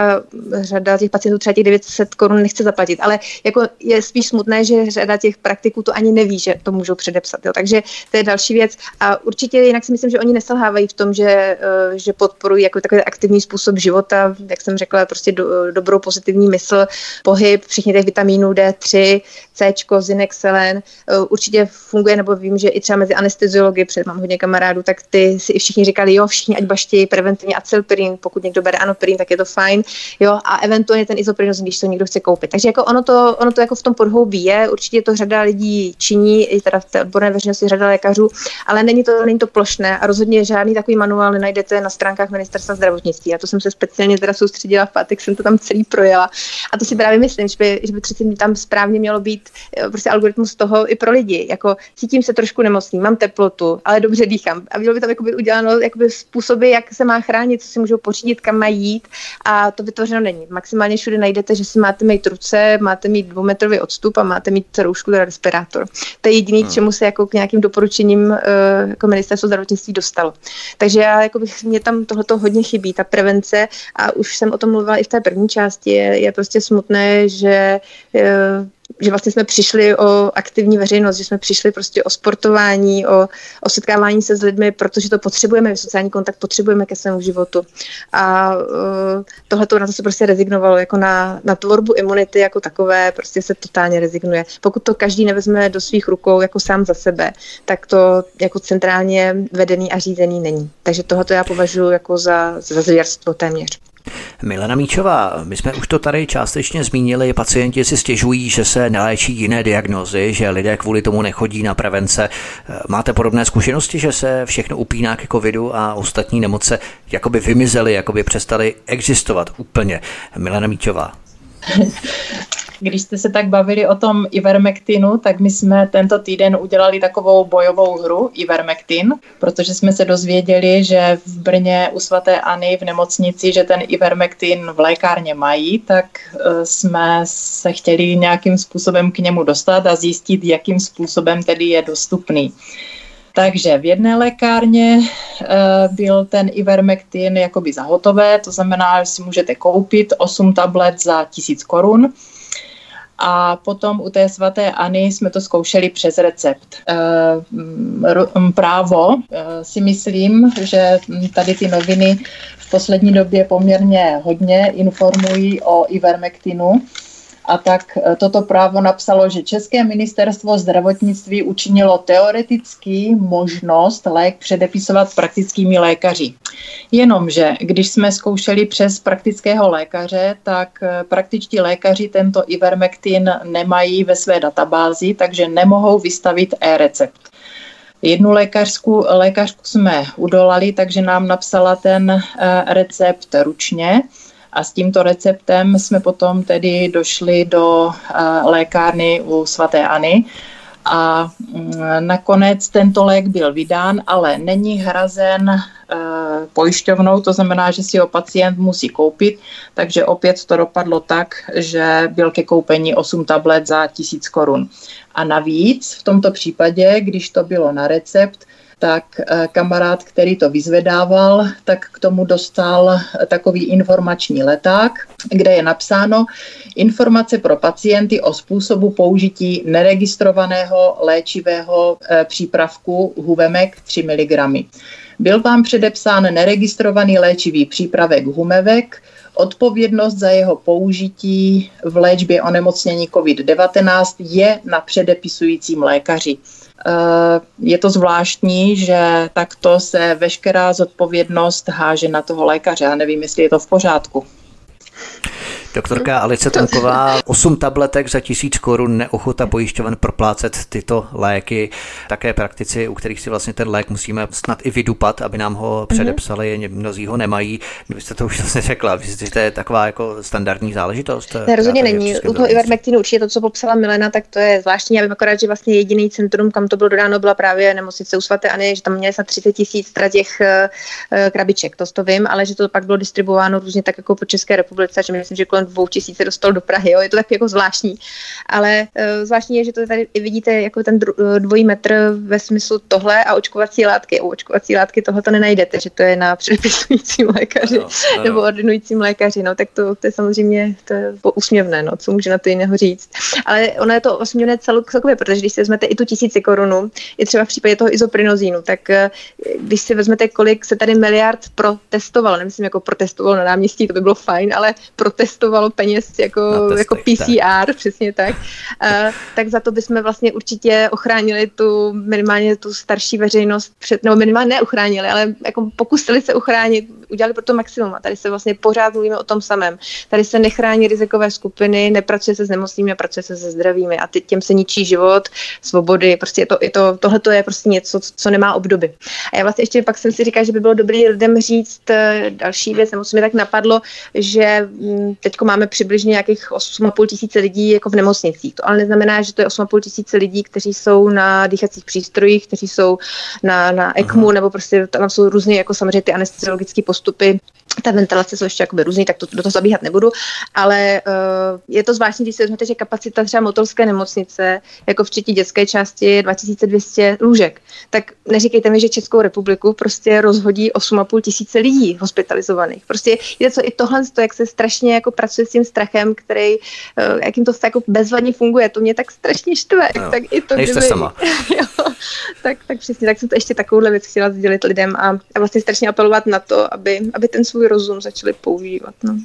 řada těch pacientů třeba těch 900 korun nechce zaplatit, ale jako je spíš smutné, že řada těch praktiků to ani neví, že to můžou předepsat. Jo. Takže to je další věc a určitě jinak si myslím, že oni neselhávají v tom, že podporují jako takový aktivní způsob života, jak jsem řekla, prostě dobrou pozitivní mysl, pohyb, všichni těch vitamínů D3, Cčko, zinek, selen, určitě funguje, nebo vím, že i třeba mezi anesteziology, mám hodně kamarádů, tak ty si i všichni říkali, jo, všichni ať baštějí preventivně acylpirin, pokud někdo bere anopirin, tak je to fajn, jo, a eventuálně ten izoprinozin, když to někdo chce koupit. Takže jako ono to jako v tom podhoubí je, určitě to řada lidí činí, i teda v té odborné veřejnosti řada lékařů, ale není to plošné a rozhodně žádný takový manuál nenajdete na stránkách Ministerstva zdravotnictví. A to jsem se speciálně teda soustředila v pátek, jsem to tam celý projela. A to si právě myslím, že by přeci tam správně mělo být prostě algoritmus toho i pro lidi. Jako cítím se trošku nemocný, mám teplotu, ale dobře dýchám. A bylo by tam jakoby uděláno jakoby způsoby, jak se má chránit, co si můžou pořídit, kam mají jít. A to vytvořeno není. Maximálně všude najdete, že si máte mít ruce, máte mít 2metrový odstup a máte mít roušku, teda respirátor. To je jediný, k čemu se jako k nějakým doporučením jako Ministerstvo zdravotnictví dostalo. Takže mě tam tohleto hodně chybí, ta prevence, a už jsem o tom mluvila i v té první části. Je prostě smutné, že vlastně jsme přišli o aktivní veřejnost, že jsme přišli prostě o sportování, o setkávání se s lidmi, protože to potřebujeme, sociální kontakt potřebujeme ke svému životu. A tohleto na to se prostě rezignovalo, jako na tvorbu imunity jako takové, prostě se totálně rezignuje. Pokud to každý nevezme do svých rukou jako sám za sebe, tak to jako centrálně vedený a řízený není. Takže tohleto já považuji jako za zvěrstvo téměř. Milena Míčová, my jsme už to tady částečně zmínili, pacienti si stěžují, že se neléčí jiné diagnózy, že lidé kvůli tomu nechodí na prevence. Máte podobné zkušenosti, že se všechno upíná ke covidu a ostatní nemoce jakoby vymizely, jakoby přestaly existovat úplně? Milena Míčová. Když jste se tak bavili o tom Ivermectinu, tak my jsme tento týden udělali takovou bojovou hru Ivermectin, protože jsme se dozvěděli, že v Brně u svaté Anny v nemocnici, že ten Ivermectin v lékárně mají, tak jsme se chtěli nějakým způsobem k němu dostat a zjistit, jakým způsobem tedy je dostupný. Takže v jedné lékárně byl ten Ivermectin jakoby za hotové, to znamená, že si můžete koupit 8 tablet za 1000 korun. A potom u té svaté Anny jsme to zkoušeli přes recept. Právo si myslím, že tady ty noviny v poslední době poměrně hodně informují o Ivermectinu. A tak toto Právo napsalo, že České ministerstvo zdravotnictví učinilo teoreticky možnost lék předepisovat praktickými lékaři. Jenomže, když jsme zkoušeli přes praktického lékaře, tak praktičtí lékaři tento Ivermectin nemají ve své databázi, takže nemohou vystavit e-recept. Jednu lékařku jsme udolali, takže nám napsala ten recept ručně. A s tímto receptem jsme potom tedy došli do lékárny u svaté Anny a nakonec tento lék byl vydán, ale není hrazen pojišťovnou, to znamená, že si ho pacient musí koupit, takže opět to dopadlo tak, že byl ke koupení 8 tablet za 1000 korun. A navíc v tomto případě, když to bylo na recept, tak kamarád, který to vyzvedával, tak k tomu dostal takový informační leták, kde je napsáno informace pro pacienty o způsobu použití neregistrovaného léčivého přípravku Huvemek 3 mg. Byl vám předepsán neregistrovaný léčivý přípravek Humevek, odpovědnost za jeho použití v léčbě onemocnění COVID-19 je na předepisujícím lékaři. Je to zvláštní, že takto se veškerá zodpovědnost háže na toho lékaře. Já nevím, jestli je to v pořádku. Doktorka Alice Tomková, 8 tabletek za 1000 korun, neochota pojišťoven proplácet tyto léky. Také praktici, u kterých si vlastně ten lék musíme snad i vydupat, aby nám ho předepsali, mnozí ho nemají. Kdybyste to už vlastně řekla, myslíte, že to je taková jako standardní záležitost? Ne, rozhodně není. U toho Ivermectinu určitě to, co popsala Milena, tak to je zvláštní. Já vím akorát, že vlastně jediný centrum, kam to bylo dodáno, byla právě nemocnice u svaté Anny, že tam měli snad 30 000 těch krabiček, to vím, ale že to pak bylo distribuováno různě tak jako po České republice, že myslím, že kolem 2000 dostal do Prahy, jo? Je to tak jako zvláštní. Ale zvláštní je, že to tady vidíte jako ten dvojí metr ve smyslu tohle a očkovací látky. U očkovací látky tohle to nenajdete, že to je na předepisujícím lékaři nebo ordinujícím lékaři, no tak to je samozřejmě to je úsměvné, no, co může na to jiného říct. Ale ono je to úsměvné celkově, protože když si vezmete i tu 1000 korun, i třeba v případě toho izoprinozínu, tak když si vezmete, kolik se tady miliard protestovalo, nemyslím jako protestovalo na náměstí, to by bylo fajn, ale protestovalo peněz jako PCR, tak. Přesně tak. Tak za to bychom vlastně určitě ochránili minimálně tu starší veřejnost nebo minimálně neochránili, ale jako pokusili se uchránit, udělali pro to maximum. A tady se vlastně pořád mluvíme o tom samém. Tady se nechrání rizikové skupiny, nepracuje se s nemocnými, pracuje se se zdravými a těm se ničí život, svobody, prostě tohle je prostě něco, co nemá obdoby. A já vlastně ještě pak jsem si říkala, že by bylo dobré lidem říct další věc, nebo co mi tak napadlo, že teďko máme přibližně nějakých 8,5 tisíce lidí jako v nemocnicích. To ale neznamená, že to je 8,5 tisíce lidí, kteří jsou na dýchacích přístrojích, kteří jsou na ECMO, nebo prostě tam jsou různé jako samozřejmě ty anesteziologické postupy. Ta ventilace jsou ještě jakoby různý, tak do toho zabíhat nebudu, ale je to zvláštní, když si vezmete, že kapacita třeba Motolské nemocnice, jako včetně dětské části, je 2200 lůžek. Tak neříkejte mi, že Českou republiku prostě rozhodí 8,5 tisíce lidí hospitalizovaných. Prostě jde co i tohle, jak se strašně jako pracuje s tím strachem, který, jakým to jako bezvadně funguje, to mě tak strašně štve. No, tak i to, nejste sama. Jo, tak přesně, tak jsem to ještě takovouhle věc chtěla sdělit lidem a vlastně strašně apelovat na to, aby ten svůj rozum začali používat. No.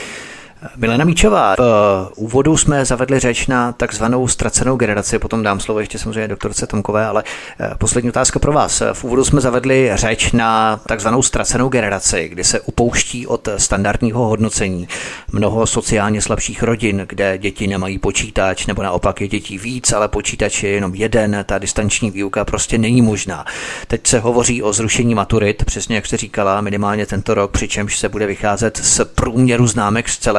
Milena Míčová, v úvodu jsme zavedli řeč na takzvanou ztracenou generaci, potom dám slovo ještě samozřejmě doktorce Tomkové, ale poslední otázka pro vás. V úvodu jsme zavedli řeč na takzvanou ztracenou generaci, kdy se upouští od standardního hodnocení mnoho sociálně slabších rodin, kde děti nemají počítač, nebo naopak je dětí víc, ale počítač je jenom jeden, ta distanční výuka prostě není možná. Teď se hovoří o zrušení maturit, přesně jak jste říkala, minimálně tento rok, přičemž se bude vycházet z průměru známek z celého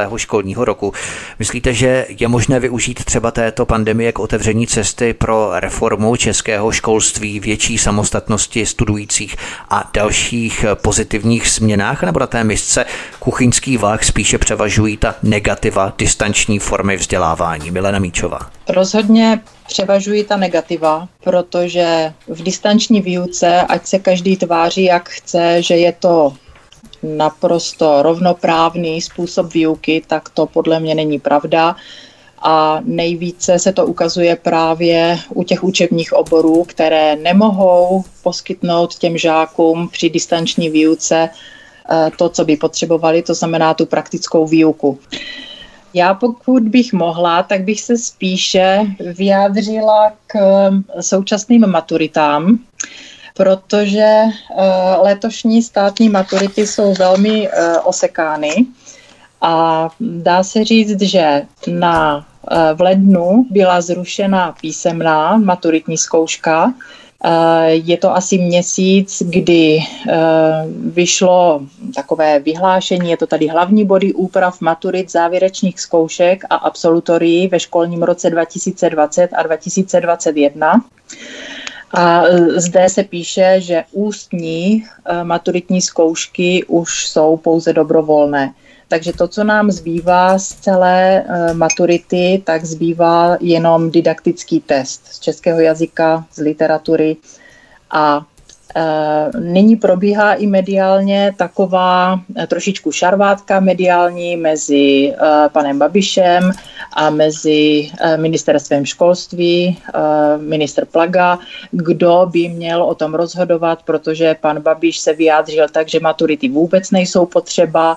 nového školního roku. Myslíte, že je možné využít třeba této pandemie k otevření cesty pro reformu českého školství, větší samostatnosti studujících a dalších pozitivních změnách, nebo na té misce kuchyňský vah spíše převažují ta negativa distanční formy vzdělávání? Milena Míčová. Rozhodně převažují ta negativa, protože v distanční výuce, ať se každý tváří, jak chce, že je to naprosto rovnoprávný způsob výuky, tak to podle mě není pravda. A nejvíce se to ukazuje právě u těch učebních oborů, které nemohou poskytnout těm žákům při distanční výuce to, co by potřebovali, to znamená tu praktickou výuku. Já pokud bych mohla, tak bych se spíše vyjádřila k současným maturitám, protože letošní státní maturity jsou velmi osekány a dá se říct, že v lednu byla zrušena písemná maturitní zkouška. Je to asi měsíc, kdy vyšlo takové vyhlášení, je to tady hlavní body úprav maturit, závěrečných zkoušek a absolutorií ve školním roce 2020 a 2021. A zde se píše, že ústní maturitní zkoušky už jsou pouze dobrovolné. Takže to, co nám zbývá z celé maturity, tak zbývá jenom didaktický test z českého jazyka, z literatury. A nyní probíhá i mediálně taková trošičku šarvátka mediální mezi panem Babišem a mezi ministerstvem školství, ministr Plaga, kdo by měl o tom rozhodovat, protože pan Babiš se vyjádřil tak, že maturity vůbec nejsou potřeba.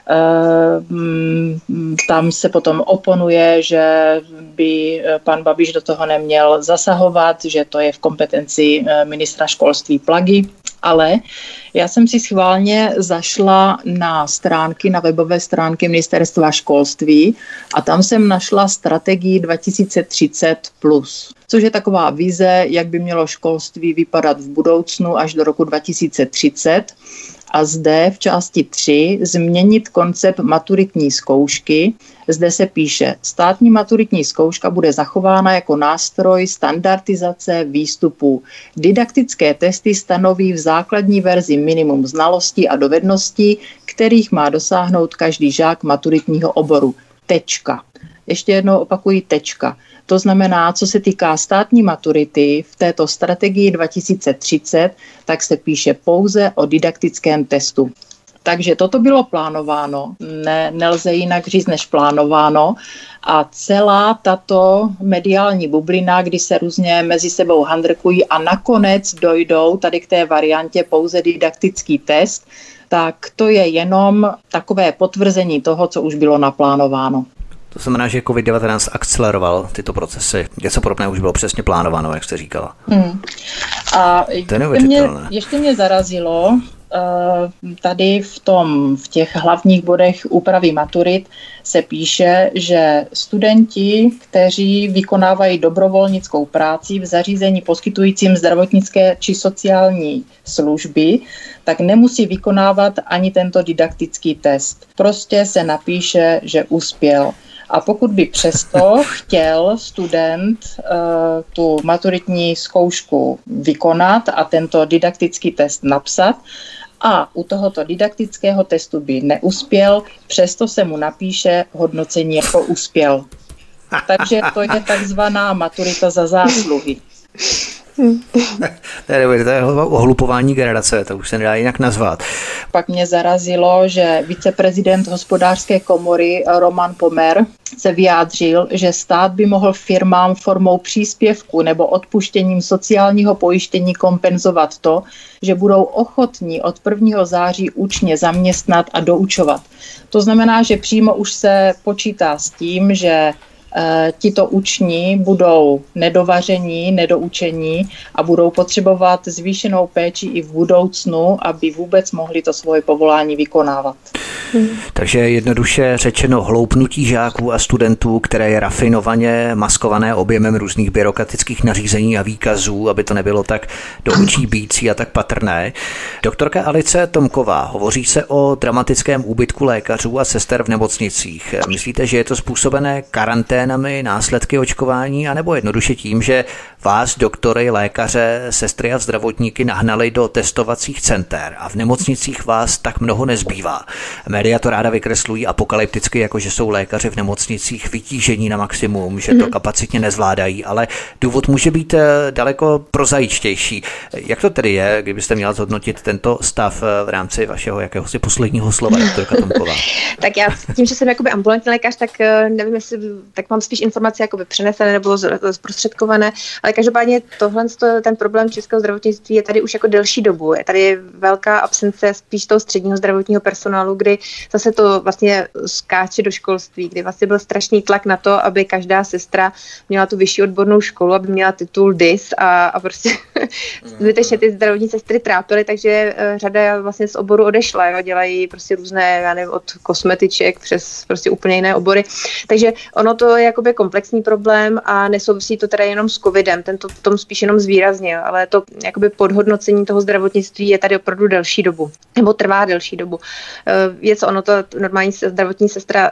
Tam se potom oponuje, že by pan Babiš do toho neměl zasahovat, že to je v kompetenci ministra školství Plagy, ale já jsem si schválně zašla na webové stránky ministerstva školství a tam jsem našla strategii 2030+, což je taková vize, jak by mělo školství vypadat v budoucnu až do roku 2030. A zde v části 3 změnit koncept maturitní zkoušky. Zde se píše, státní maturitní zkouška bude zachována jako nástroj standardizace výstupů. Didaktické testy stanoví v základní verzi minimum znalostí a dovedností, kterých má dosáhnout každý žák maturitního oboru. Tečka. Ještě jednou opakuji tečka. To znamená, co se týká státní maturity v této strategii 2030, tak se píše pouze o didaktickém testu. Takže toto bylo plánováno, nelze jinak říct než plánováno a celá tato mediální bublina, kdy se různě mezi sebou handrkují a nakonec dojdou tady k té variantě pouze didaktický test, tak to je jenom takové potvrzení toho, co už bylo naplánováno. To znamená, že COVID-19 akceleroval tyto procesy. Něco podobného už bylo přesně plánováno, jak jste říkala. A ještě mě zarazilo, tady v těch hlavních bodech úpravy maturit se píše, že studenti, kteří vykonávají dobrovolnickou práci v zařízení poskytujícím zdravotnické či sociální služby, tak nemusí vykonávat ani tento didaktický test. Prostě se napíše, že uspěl. A pokud by přesto chtěl student tu maturitní zkoušku vykonat a tento didaktický test napsat a u tohoto didaktického testu by neuspěl, přesto se mu napíše hodnocení jako uspěl. Takže to je takzvaná maturita za zásluhy. To je ohlupování generace, to už se nedá jinak nazvat. Pak mě zarazilo, že viceprezident hospodářské komory Roman Pomer se vyjádřil, že stát by mohl firmám formou příspěvku nebo odpuštěním sociálního pojištění kompenzovat to, že budou ochotní od 1. září učně zaměstnat a doučovat. To znamená, že přímo už se počítá s tím, že tito uční budou nedovaření, nedoučení a budou potřebovat zvýšenou péči i v budoucnu, aby vůbec mohli to svoje povolání vykonávat. Takže jednoduše řečeno hloupnutí žáků a studentů, které je rafinovaně maskované objemem různých byrokratických nařízení a výkazů, aby to nebylo tak do očí bící a tak patrné. Doktorka Alice Tomková, hovoří se o dramatickém úbytku lékařů a sester v nemocnicích. Myslíte, že je to způsobené karanténami, následky očkování, anebo jednoduše tím, že vás, doktory, lékaře, sestry a zdravotníky nahnali do testovacích center a v nemocnicích vás tak mnoho nezbývá? Média to ráda vykreslují apokalypticky, jako že jsou lékaři v nemocnicích vytížení na maximum, že to kapacitně nezvládají, ale důvod může být daleko prozaičtější. Jak to tedy je, kdybyste měla zhodnotit tento stav v rámci vašeho jakéhosi posledního slova, doktorka Tomková? Tak já tím, že jsem jakoby ambulantní lékař, tak nevím, jestli tak mám spíš informace jakoby přenesené nebo zprostředkované, ale každopádně ten problém českého zdravotnictví je tady už jako delší dobu. Je tady velká absence spíš toho středního zdravotního personálu, kdy zase to vlastně skáče do školství, kdy vlastně byl strašný tlak na to, aby každá sestra měla tu vyšší odbornou školu, aby měla titul DIS a prostě zbytečně ty zdravotní sestry trápily, takže řada vlastně z oboru odešla, jo, dělají prostě různé, já nevím, od kosmetiček přes prostě úplně jiné obory. Takže ono to je jakoby komplexní problém a nesouvisí to teda jenom s covidem, ten to tom spíš jenom zvýraznil, ale to jakoby podhodnocení toho zdravotnictví je tady opravdu delší dobu, nebo trvá delší dobu. Ono to normální zdravotní sestra,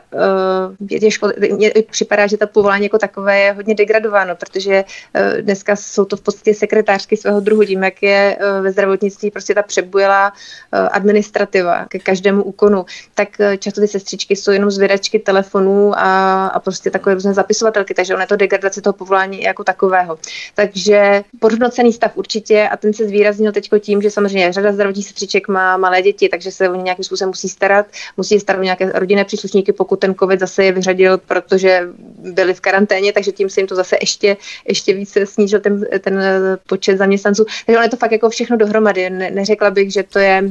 mně připadá, že ta povolání jako takové je hodně degradováno, protože dneska jsou to v podstatě sekretářky svého druhu, tím, jak je ve zdravotnictví prostě ta přebujelá administrativa ke každému úkonu, tak často ty sestřičky jsou jenom zvědačky telefonů a prostě takové různé zapisovatelky, takže ono je to degradace toho povolání jako takového. Takže podhodnocený stav určitě a ten se zvýraznil teďko tím, že samozřejmě řada zdravotních sestřiček má malé děti, takže se o ně nějakým způsobem musí starat o nějaké rodinné příslušníky, pokud ten covid zase je vyřadil, protože byli v karanténě, takže tím se jim to zase ještě více snížil ten počet zaměstnanců. Takže ono je to fakt jako všechno dohromady. Neřekla bych, že to je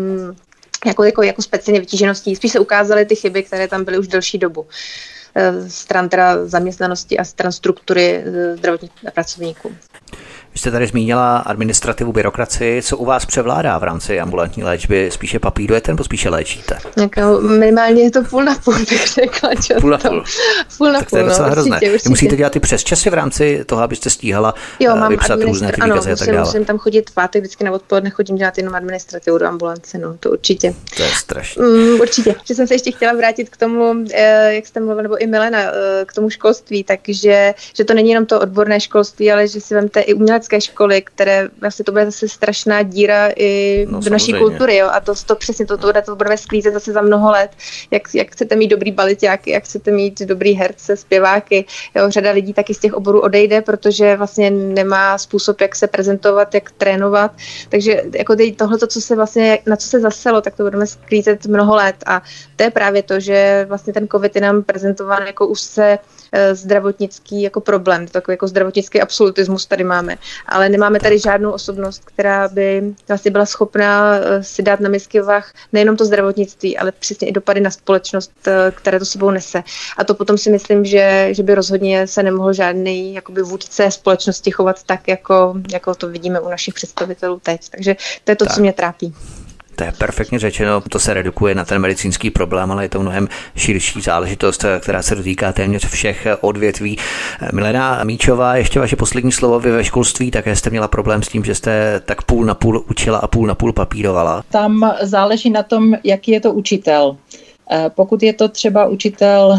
jako speciálně vytížeností. Spíš se ukázaly ty chyby, které tam byly už delší dobu. Stran teda zaměstnanosti a stran struktury zdravotních pracovníků. Vy jste tady zmínila administrativu, byrokracii. Co u vás převládá v rámci ambulantní léčby? Spíše papírujete nebo spíše léčíte? Minimálně je to půl na půl, bych řekla. Půl na půl. Tak to je docela hrozné. Určitě. Vy musíte dělat ty přesčasy v rámci toho, abyste stíhala vypsat různé ty výkazy a tak dále. Musím tam chodit v pátek, vždycky na odpoledne chodím dělat jenom administrativu do ambulance, no, to určitě. To je strašné. Určitě. Že jsem se ještě chtěla vrátit k tomu, jak jste mluvila, nebo i Milena, k tomu školství, takže že to není jenom to odborné školství, ale že si vemte i umělecké školy, které vlastně to bude zase strašná díra i do naší kultury, jo, a to přesně to budeme sklízet zase za mnoho let, jak chcete mít dobrý baliťáky, jak chcete mít dobrý herce, zpěváky, jo, řada lidí taky z těch oborů odejde, protože vlastně nemá způsob, jak se prezentovat, jak trénovat, takže jako tohleto, co se vlastně, na co se zaselo, tak to budeme sklízet mnoho let a to je právě to, že vlastně ten covid je nám prezentován jako úzce zdravotnický jako problém, takový jako zdravotnický absolutismus tady máme, ale nemáme tady žádnou osobnost, která by vlastně byla schopná si dát na misky vah nejenom to zdravotnictví, ale přesně i dopady na společnost, které to sebou nese. A to potom si myslím, že by rozhodně se nemohl žádný jakoby vůdce společnosti chovat tak, jako to vidíme u našich představitelů teď. Takže to je to, co mě trápí. To je perfektně řečeno, to se redukuje na ten medicínský problém, ale je to mnohem širší záležitost, která se dotýká téměř všech odvětví. Milena Míčová, ještě vaše poslední slovo. Vy ve školství také jste měla problém s tím, že jste tak půl na půl učila a půl na půl papírovala. Tam záleží na tom, jaký je to učitel. Pokud je to třeba učitel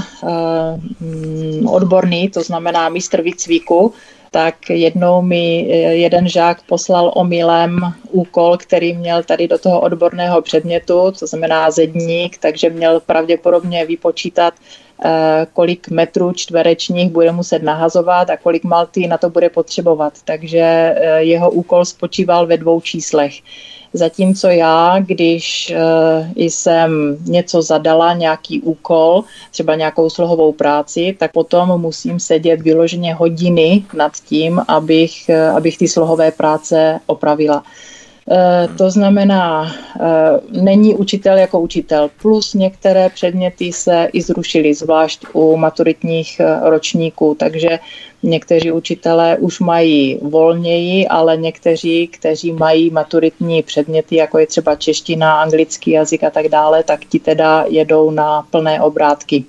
odborný, to znamená mistr výcviku, tak jednou mi jeden žák poslal omylem úkol, který měl tady do toho odborného předmětu, to znamená zedník, takže měl pravděpodobně vypočítat, kolik metrů čtverečních bude muset nahazovat a kolik malty na to bude potřebovat. Takže jeho úkol spočíval ve 2 číslech. Zatímco já, když jsem něco zadala, nějaký úkol, třeba nějakou slohovou práci, tak potom musím sedět vyloženě hodiny nad tím, abych ty slohové práce opravila. To znamená, není učitel jako učitel, plus některé předměty se i zrušily, zvlášť u maturitních ročníků, takže někteří učitelé už mají volněji, ale někteří, kteří mají maturitní předměty, jako je třeba čeština, anglický jazyk a tak dále, tak ti teda jedou na plné obrátky.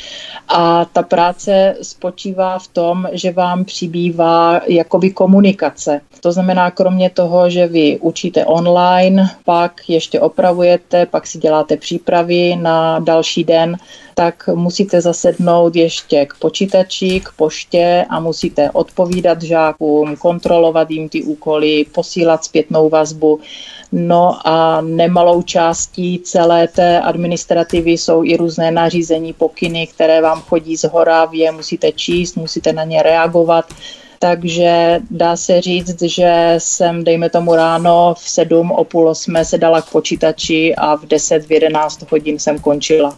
A ta práce spočívá v tom, že vám přibývá jakoby komunikace. To znamená, kromě toho, že vy učíte online, pak ještě opravujete, pak si děláte přípravy na další den, tak musíte zasednout ještě k počítači, k poště a musíte odpovídat žákům, kontrolovat jim ty úkoly, posílat zpětnou vazbu. No a nemalou částí celé té administrativy jsou i různé nařízení, pokyny, které vám chodí zhora, vy je musíte číst, musíte na ně reagovat. Takže dá se říct, že jsem, dejme tomu ráno v 7, o 7:30 se dala k počítači a v 10, v 11 hodin jsem končila.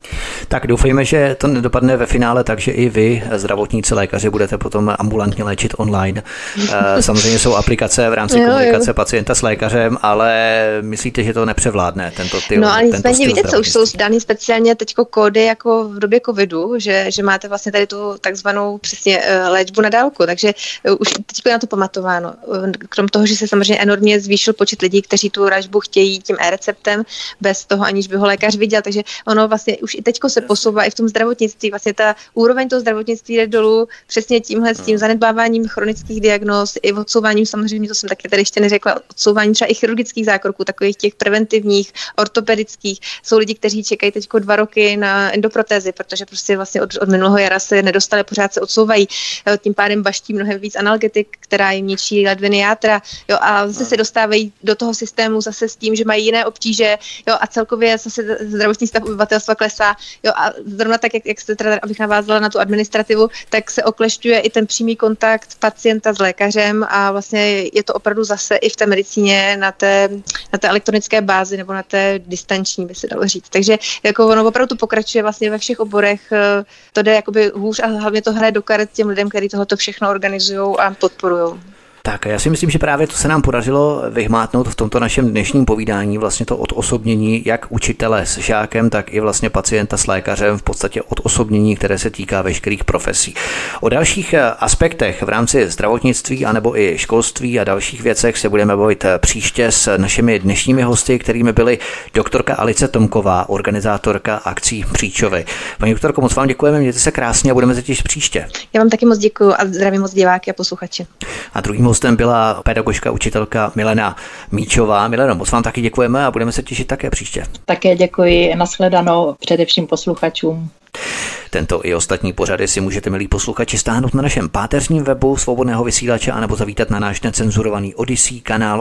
Tak doufejme, že to nedopadne ve finále tak, že i vy, zdravotníci, lékaři, budete potom ambulantně léčit online. Samozřejmě jsou aplikace v rámci komunikace pacienta s lékařem, ale myslíte, že to nepřevládne tento styl? No ale nicméně víte, co už jsou daný speciálně teďko kódy jako v době covidu, že máte vlastně tady tu takzvanou přesně léčbu na dálku, takže už teďko na to pamatováno. Krom toho, že se samozřejmě enormně zvýšil počet lidí, kteří tu léčbu chtějí tím e-receptem, bez toho, aniž by ho lékař viděl, takže ono vlastně už i teďko se posouvá i v tom zdravotnictví. Vlastně ta úroveň toho zdravotnictví jde dolů přesně tímhle s tím zanedbáváním chronických diagnóz i odsouváním, samozřejmě to jsem taky tady ještě neřekla, odsouváním třeba i chirurgických zákroků, takových těch preventivních, ortopedických. Jsou lidi, kteří čekají teďko 2 roky na endoprotézy, protože prostě vlastně od minulého jara se nedostali, pořád se odsouvají. Tím pádem baští mnohem víc analgetik, která jim ničí ledviny játra. Jo, a zase se dostávají do toho systému zase s tím, že mají jiné obtíže, jo, a celkově zase zdravotní stav obyvatelstva klesá. Jo, a zrovna tak, jak jste teda, abych navázala na tu administrativu, tak se oklešťuje i ten přímý kontakt pacienta s lékařem a vlastně je to opravdu zase i v té medicíně na té elektronické bázi nebo na té distanční, by se dalo říct. Takže jako ono opravdu pokračuje vlastně ve všech oborech, to jde jakoby hůř a hlavně to hraje do karet těm lidem, kteří tohoto všechno organizují a podporují. Tak já si myslím, že právě to se nám podařilo vyhmátnout v tomto našem dnešním povídání, vlastně to odosobnění jak učitele s žákem, tak i vlastně pacienta s lékařem, v podstatě odosobnění, které se týká veškerých profesí. O dalších aspektech v rámci zdravotnictví anebo i školství a dalších věcech se budeme bavit příště s našimi dnešními hosty, kterými byly doktorka Alice Tomková, organizátorka akcí Příčovy. Paní doktorko, moc vám děkujeme, mějte se krásně a budeme se těšit příště. Já vám taky moc děkuju a zdravím moc diváky a posluchače. A druhým hostem byla pedagožka, učitelka Milena Míčová. Mileno, moc vám taky děkujeme a budeme se těšit také příště. Také děkuji, nashledanou především posluchačům. Tento i ostatní pořady si můžete, milí posluchači, stáhnout na našem páteřním webu Svobodného vysílače anebo zavítat na náš necenzurovaný Odyssey, kanál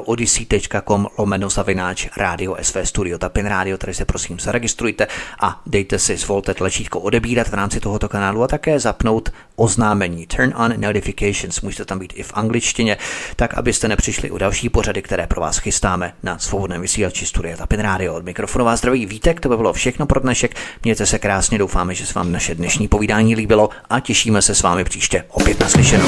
odyssey.com/Radio SV Studio Tapin Radio, tady se prosím zaregistrujte a dejte si, zvolte tlačítko odebírat v rámci tohoto kanálu a také zapnout oznámení Turn on Notifications, můžete tam být i v angličtině, tak abyste nepřišli o další pořady, které pro vás chystáme na Svobodném vysílači Studia Tapin Radio. Od mikrofonu vás zdraví Vítek, to by bylo všechno pro dnešek. Mějte se krásně, doufáme, že se vám naše dnešní povídání líbilo a těšíme se s vámi příště opět naslyšenou.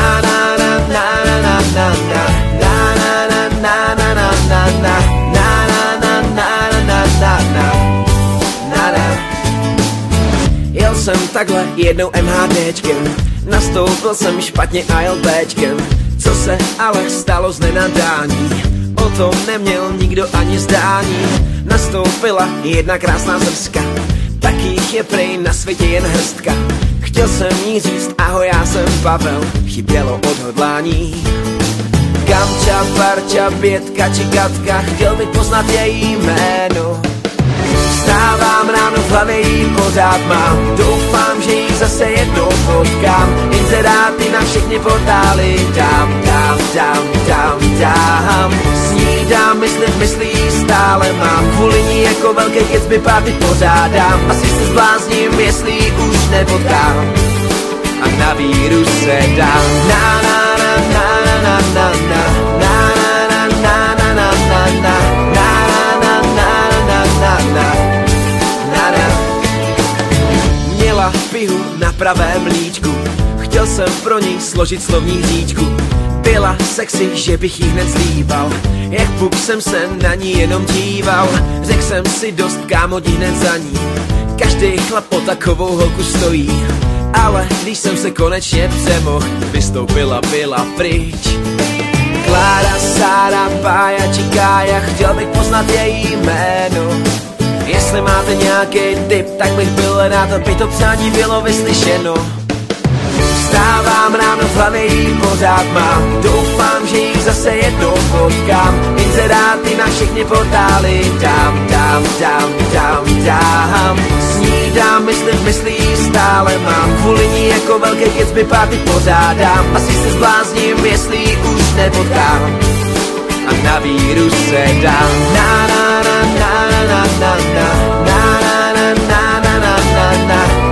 Jel jsem takhle jednou MHDčkem, nastoupil jsem špatně a jel Bčkem. Co se ale stalo z nenadání, o tom neměl nikdo ani zdání. Nastoupila jedna krásná zrska, takých je prej na světě jen hrstka. Chtěl jsem jí říct ahoj, já jsem Pavel, chybělo odhodlání. Kamča, Barča, Bětka či Katka, chtěl bych poznat její jméno. Vstávám ráno, v hlavě jí pořád mám, doufám, že jí zase jednou potkám. Inzeráty na všechny portály dám. Snídám, myslím, myslí stále mám, kvůli ní jako velký Gatsby party pořádám. Asi se zblázním, jestli už nepotkám a na víru se dám. Na na na na na na na na na na na na na. Měla pihu na pravém líčku, chtěl jsem pro ní složit slovní hříčku. Byla sexy, že bych jí hned zlíbal, jak puk jsem se na ní jenom díval. Řekl jsem si dost, kámo, jdi hned za ní, každý chlap o takovou holku stojí. Ale když jsem se konečně přemohl, vystoupila, byla pryč. Klára, Sára, Bája či Kája, chtěl bych poznat její jméno. Jestli máte nějaký tip, tak bych byl rád, aby to přání bylo vyslyšeno. Vstávám ráno, v hlavě jí pořád mám, doufám, že jí zase jednou potkám. Inzeráty na všechny portály dám. Snídám, myslí stále mám, kvůli ní jako velké kecby party pořádám. Asi se zblázním, jestli ji už nepotkám a na víru se dám. Na na na na na na na na na na na na na na.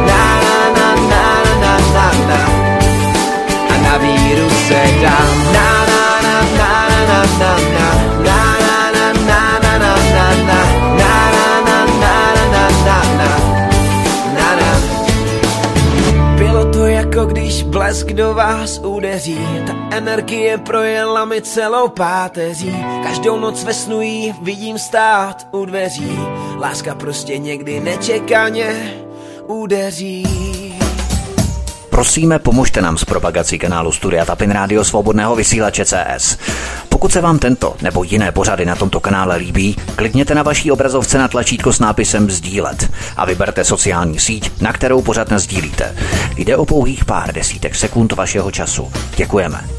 Na víru se dám. Na na na na na na na na na na na na na na na na na. Bylo to jako když blesk do vás udeří, ta energie projela mi celou páteří. Každou noc ve snu jí vidím stát u dveří, láska prostě někdy nečekaně udeří. Prosíme, pomožte nám s propagací kanálu Studia Tapin Rádio Svobodného vysílače CS. Pokud se vám tento nebo jiné pořady na tomto kanále líbí, klikněte na vaší obrazovce na tlačítko s nápisem sdílet a vyberte sociální síť, na kterou pořad nasdílíte. Jde o pouhých pár desítek sekund vašeho času. Děkujeme.